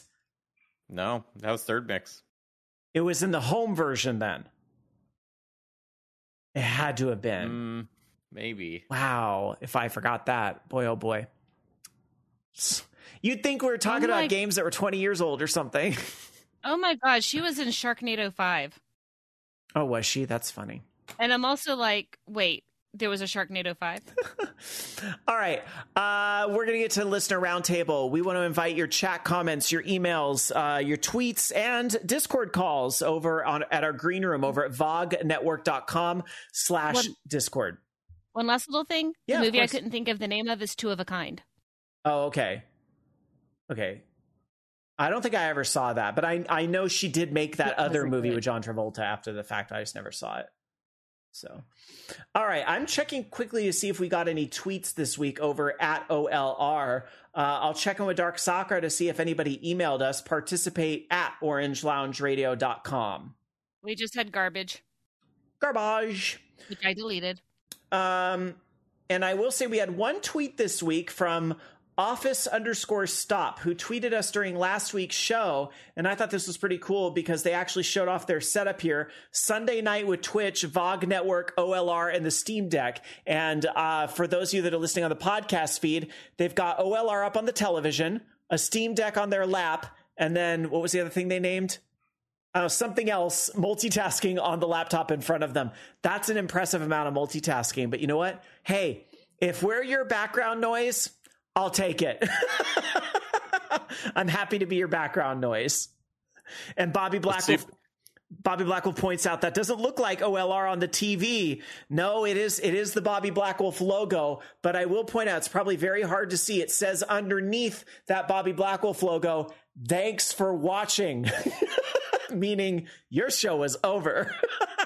No, that was Third Mix. It was in the home version then. It had to have been. Maybe. Wow. If I forgot that. Boy, oh boy. You'd think we were talking about games that were 20 years old or something. Oh my God. She was in Sharknado 5. Oh, was she? That's funny. And I'm also like, wait, there was a Sharknado 5? All right. We're going to get to Listener Roundtable. We want to invite your chat comments, your emails, your tweets, and Discord calls over at our green room over at vognetwork.com/Discord. One last little thing. Yeah, the movie I couldn't think of the name of is Two of a Kind. Oh, okay. Okay. I don't think I ever saw that, but I know she did make that other movie with John Travolta after the fact. I just never saw it. So, all right. I'm checking quickly to see if we got any tweets this week over at OLR. I'll check in with Dark Sakura to see if anybody emailed us. Participate at orangelaunderadio.com. We just had garbage. Garbage. Which I deleted. And I will say we had one tweet this week from office_stop who tweeted us during last week's show. And I thought this was pretty cool because they actually showed off their setup here. Sunday night with Twitch, VOG Network, OLR, and the Steam Deck. And for those of you that are listening on the podcast feed, they've got OLR up on the television, a Steam Deck on their lap, and then what was the other thing they named? Something else, multitasking on the laptop in front of them. That's an impressive amount of multitasking. But you know what? Hey, if we're your background noise, I'll take it. I'm happy to be your background noise. And Bobby Blackwolf points out that doesn't look like OLR on the TV. No, it is the Bobby Blackwolf logo, but I will point out it's probably very hard to see. It says underneath that Bobby Blackwolf logo, "Thanks for watching." Meaning your show is over.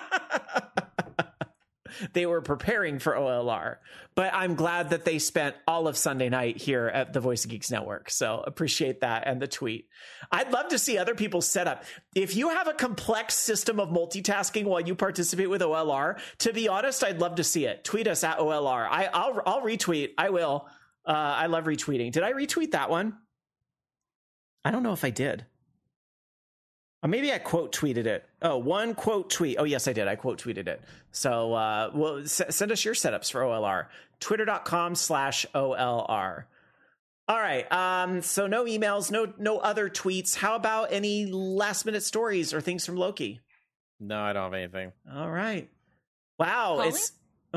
They were preparing for OLR, but I'm glad that they spent all of Sunday night here at the Voice of Geeks Network. So appreciate that and the tweet. I'd love to see other people's setup. If you have a complex system of multitasking while you participate with OLR, to be honest, I'd love to see it. Tweet us at OLR. I'll retweet. I will. I love retweeting. Did I retweet that one? I don't know if I did. maybe I quote tweeted it. Oh, one quote tweet. Oh, yes, I did. I quote tweeted it. So send us your setups for OLR. Twitter.com/OLR. All right. So no emails, no other tweets. How about any last minute stories or things from Loki? No, I don't have anything. All right. Wow. Calling? It's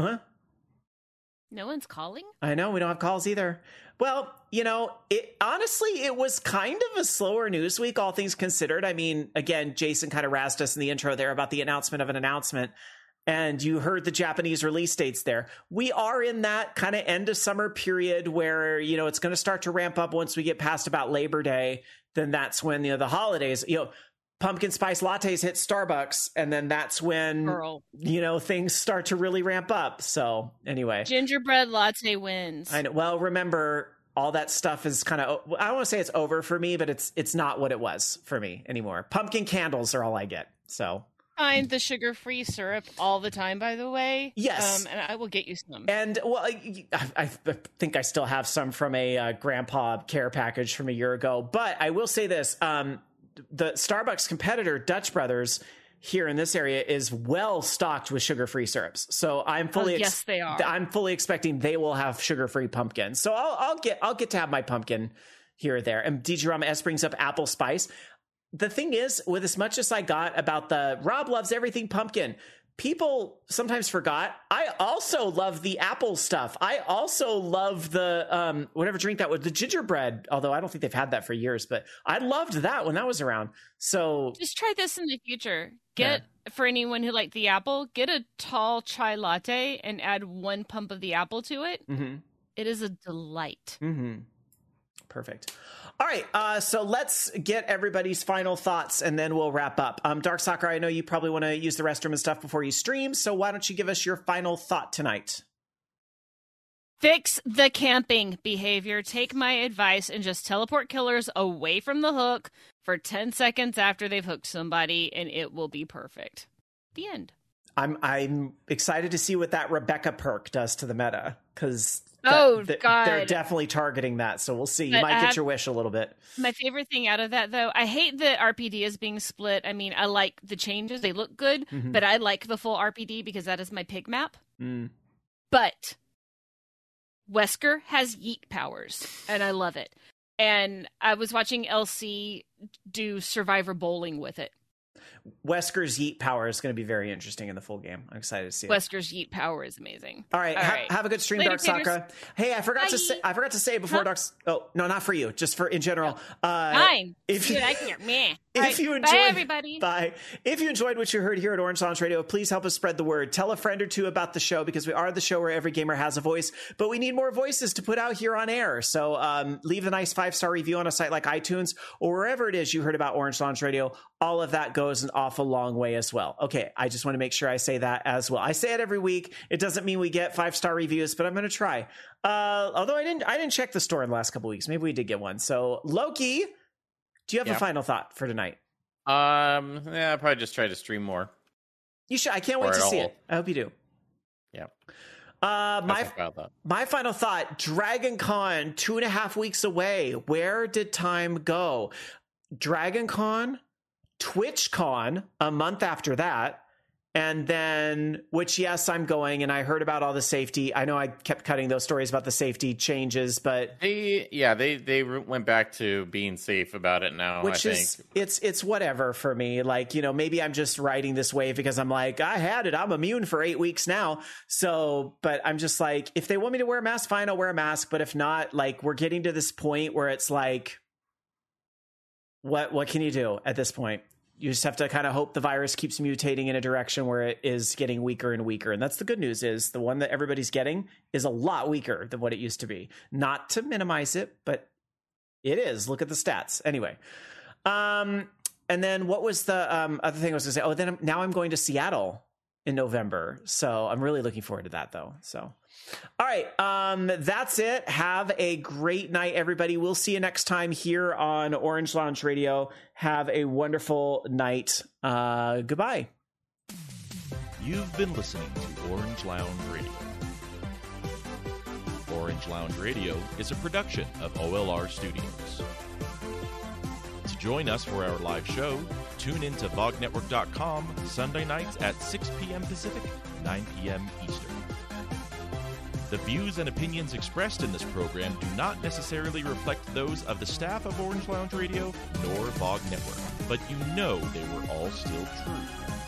No one's calling? I know, we don't have calls either. Well, honestly, it was kind of a slower news week, all things considered. I mean, again, Jason kind of razzed us in the intro there about the announcement of an announcement. And you heard the Japanese release dates there. We are in that kind of end of summer period where, it's going to start to ramp up once we get past about Labor Day. Then that's when, the holidays, pumpkin spice lattes hit Starbucks. And then that's when, things start to really ramp up. So anyway. Gingerbread latte wins. I know. Well, remember, all that stuff is kind of, I don't want to say it's over for me, but it's not what it was for me anymore. Pumpkin candles are all I get. So. Find the sugar-free syrup all the time, by the way. Yes. And I will get you some. And, well, I think I still have some from a grandpa care package from a year ago. But I will say this. The Starbucks competitor, Dutch Brothers, here in this area is well stocked with sugar-free syrups. So I'm fully yes, they are. I'm fully expecting they will have sugar-free pumpkin. So I'll get to have my pumpkin here or there. And DJ Rama S brings up apple spice. The thing is, with as much as I got about the Rob loves everything pumpkin, people sometimes forgot. I also love the apple stuff. I also love the whatever drink that was, the gingerbread. Although I don't think they've had that for years, but I loved that when that was around. So just try this in the future. For anyone who liked the apple, get a tall chai latte and add 1 pump of the apple to it. Mm-hmm. It is a delight. Mm-hmm. Perfect. All right, so let's get everybody's final thoughts, and then we'll wrap up. Dark Soccer, I know you probably want to use the restroom and stuff before you stream, so why don't you give us your final thought tonight? Fix the camping behavior. Take my advice and just teleport killers away from the hook for 10 seconds after they've hooked somebody, and it will be perfect. The end. I'm excited to see what that Rebecca perk does to the meta, because... God. They're definitely targeting that, so we'll see. You might get your wish a little bit. My favorite thing out of that, though, I hate that RPD is being split. I mean, I like the changes. They look good, but I like the full RPD because that is my pig map. Mm. But Wesker has yeet powers, and I love it. And I was watching LC do Survivor Bowling with it. Wesker's yeet power is going to be very interesting in the full game. I'm excited to see it. Wesker's yeet power is amazing. All right, have a good stream, Later, Dark Sakura. Hey, I forgot to say before Dark's. Oh no, not for you. Just for in general. Fine. If you, you enjoyed, bye everybody. Bye. If you enjoyed what you heard here at Orange Lounge Radio, please help us spread the word. Tell a friend or two about the show, because we are the show where every gamer has a voice, but we need more voices to put out here on air. So leave a nice 5-star review on a site like iTunes or wherever it is you heard about Orange Lounge Radio. All of that goes an awful long way as well. Okay, I just want to make sure I say that as well. I say it every week. It doesn't mean we get 5-star reviews, but I'm going to try. Although I didn't check the store in the last couple weeks. Maybe we did get one. So Loki, do you have a final thought for tonight? I'll probably just try to stream more. You should. I can't wait to see it. I hope you do. Yeah. My final thought: Dragon Con 2.5 weeks away. Where did time go? Dragon Con, TwitchCon a month after that, and then, which, yes, I'm going, and I heard about all the safety. I know I kept cutting those stories about the safety changes, but they went back to being safe about it now. Which I think it's whatever for me. Like, maybe I'm just riding this wave because I'm like, I had it. I'm immune for 8 weeks now. So, but I'm just like, if they want me to wear a mask, fine, I'll wear a mask. But if not, like, we're getting to this point where it's like, what can you do at this point? You just have to kind of hope the virus keeps mutating in a direction where it is getting weaker and weaker. And that's the good news, is the one that everybody's getting is a lot weaker than what it used to be. Not to minimize it, but it is. Look at the stats. Anyway. And then what was the other thing I was going to say? Oh, then now I'm going to Seattle in November. So I'm really looking forward to that, though. So, all right. That's it. Have a great night, everybody. We'll see you next time here on Orange Lounge Radio. Have a wonderful night. Goodbye. You've been listening to Orange Lounge Radio. Orange Lounge Radio is a production of OLR Studios. To join us for our live show, tune in to VogNetwork.com Sunday nights at 6 p.m. Pacific, 9 p.m. Eastern. The views and opinions expressed in this program do not necessarily reflect those of the staff of Orange Lounge Radio nor Vog Network, but you know they were all still true.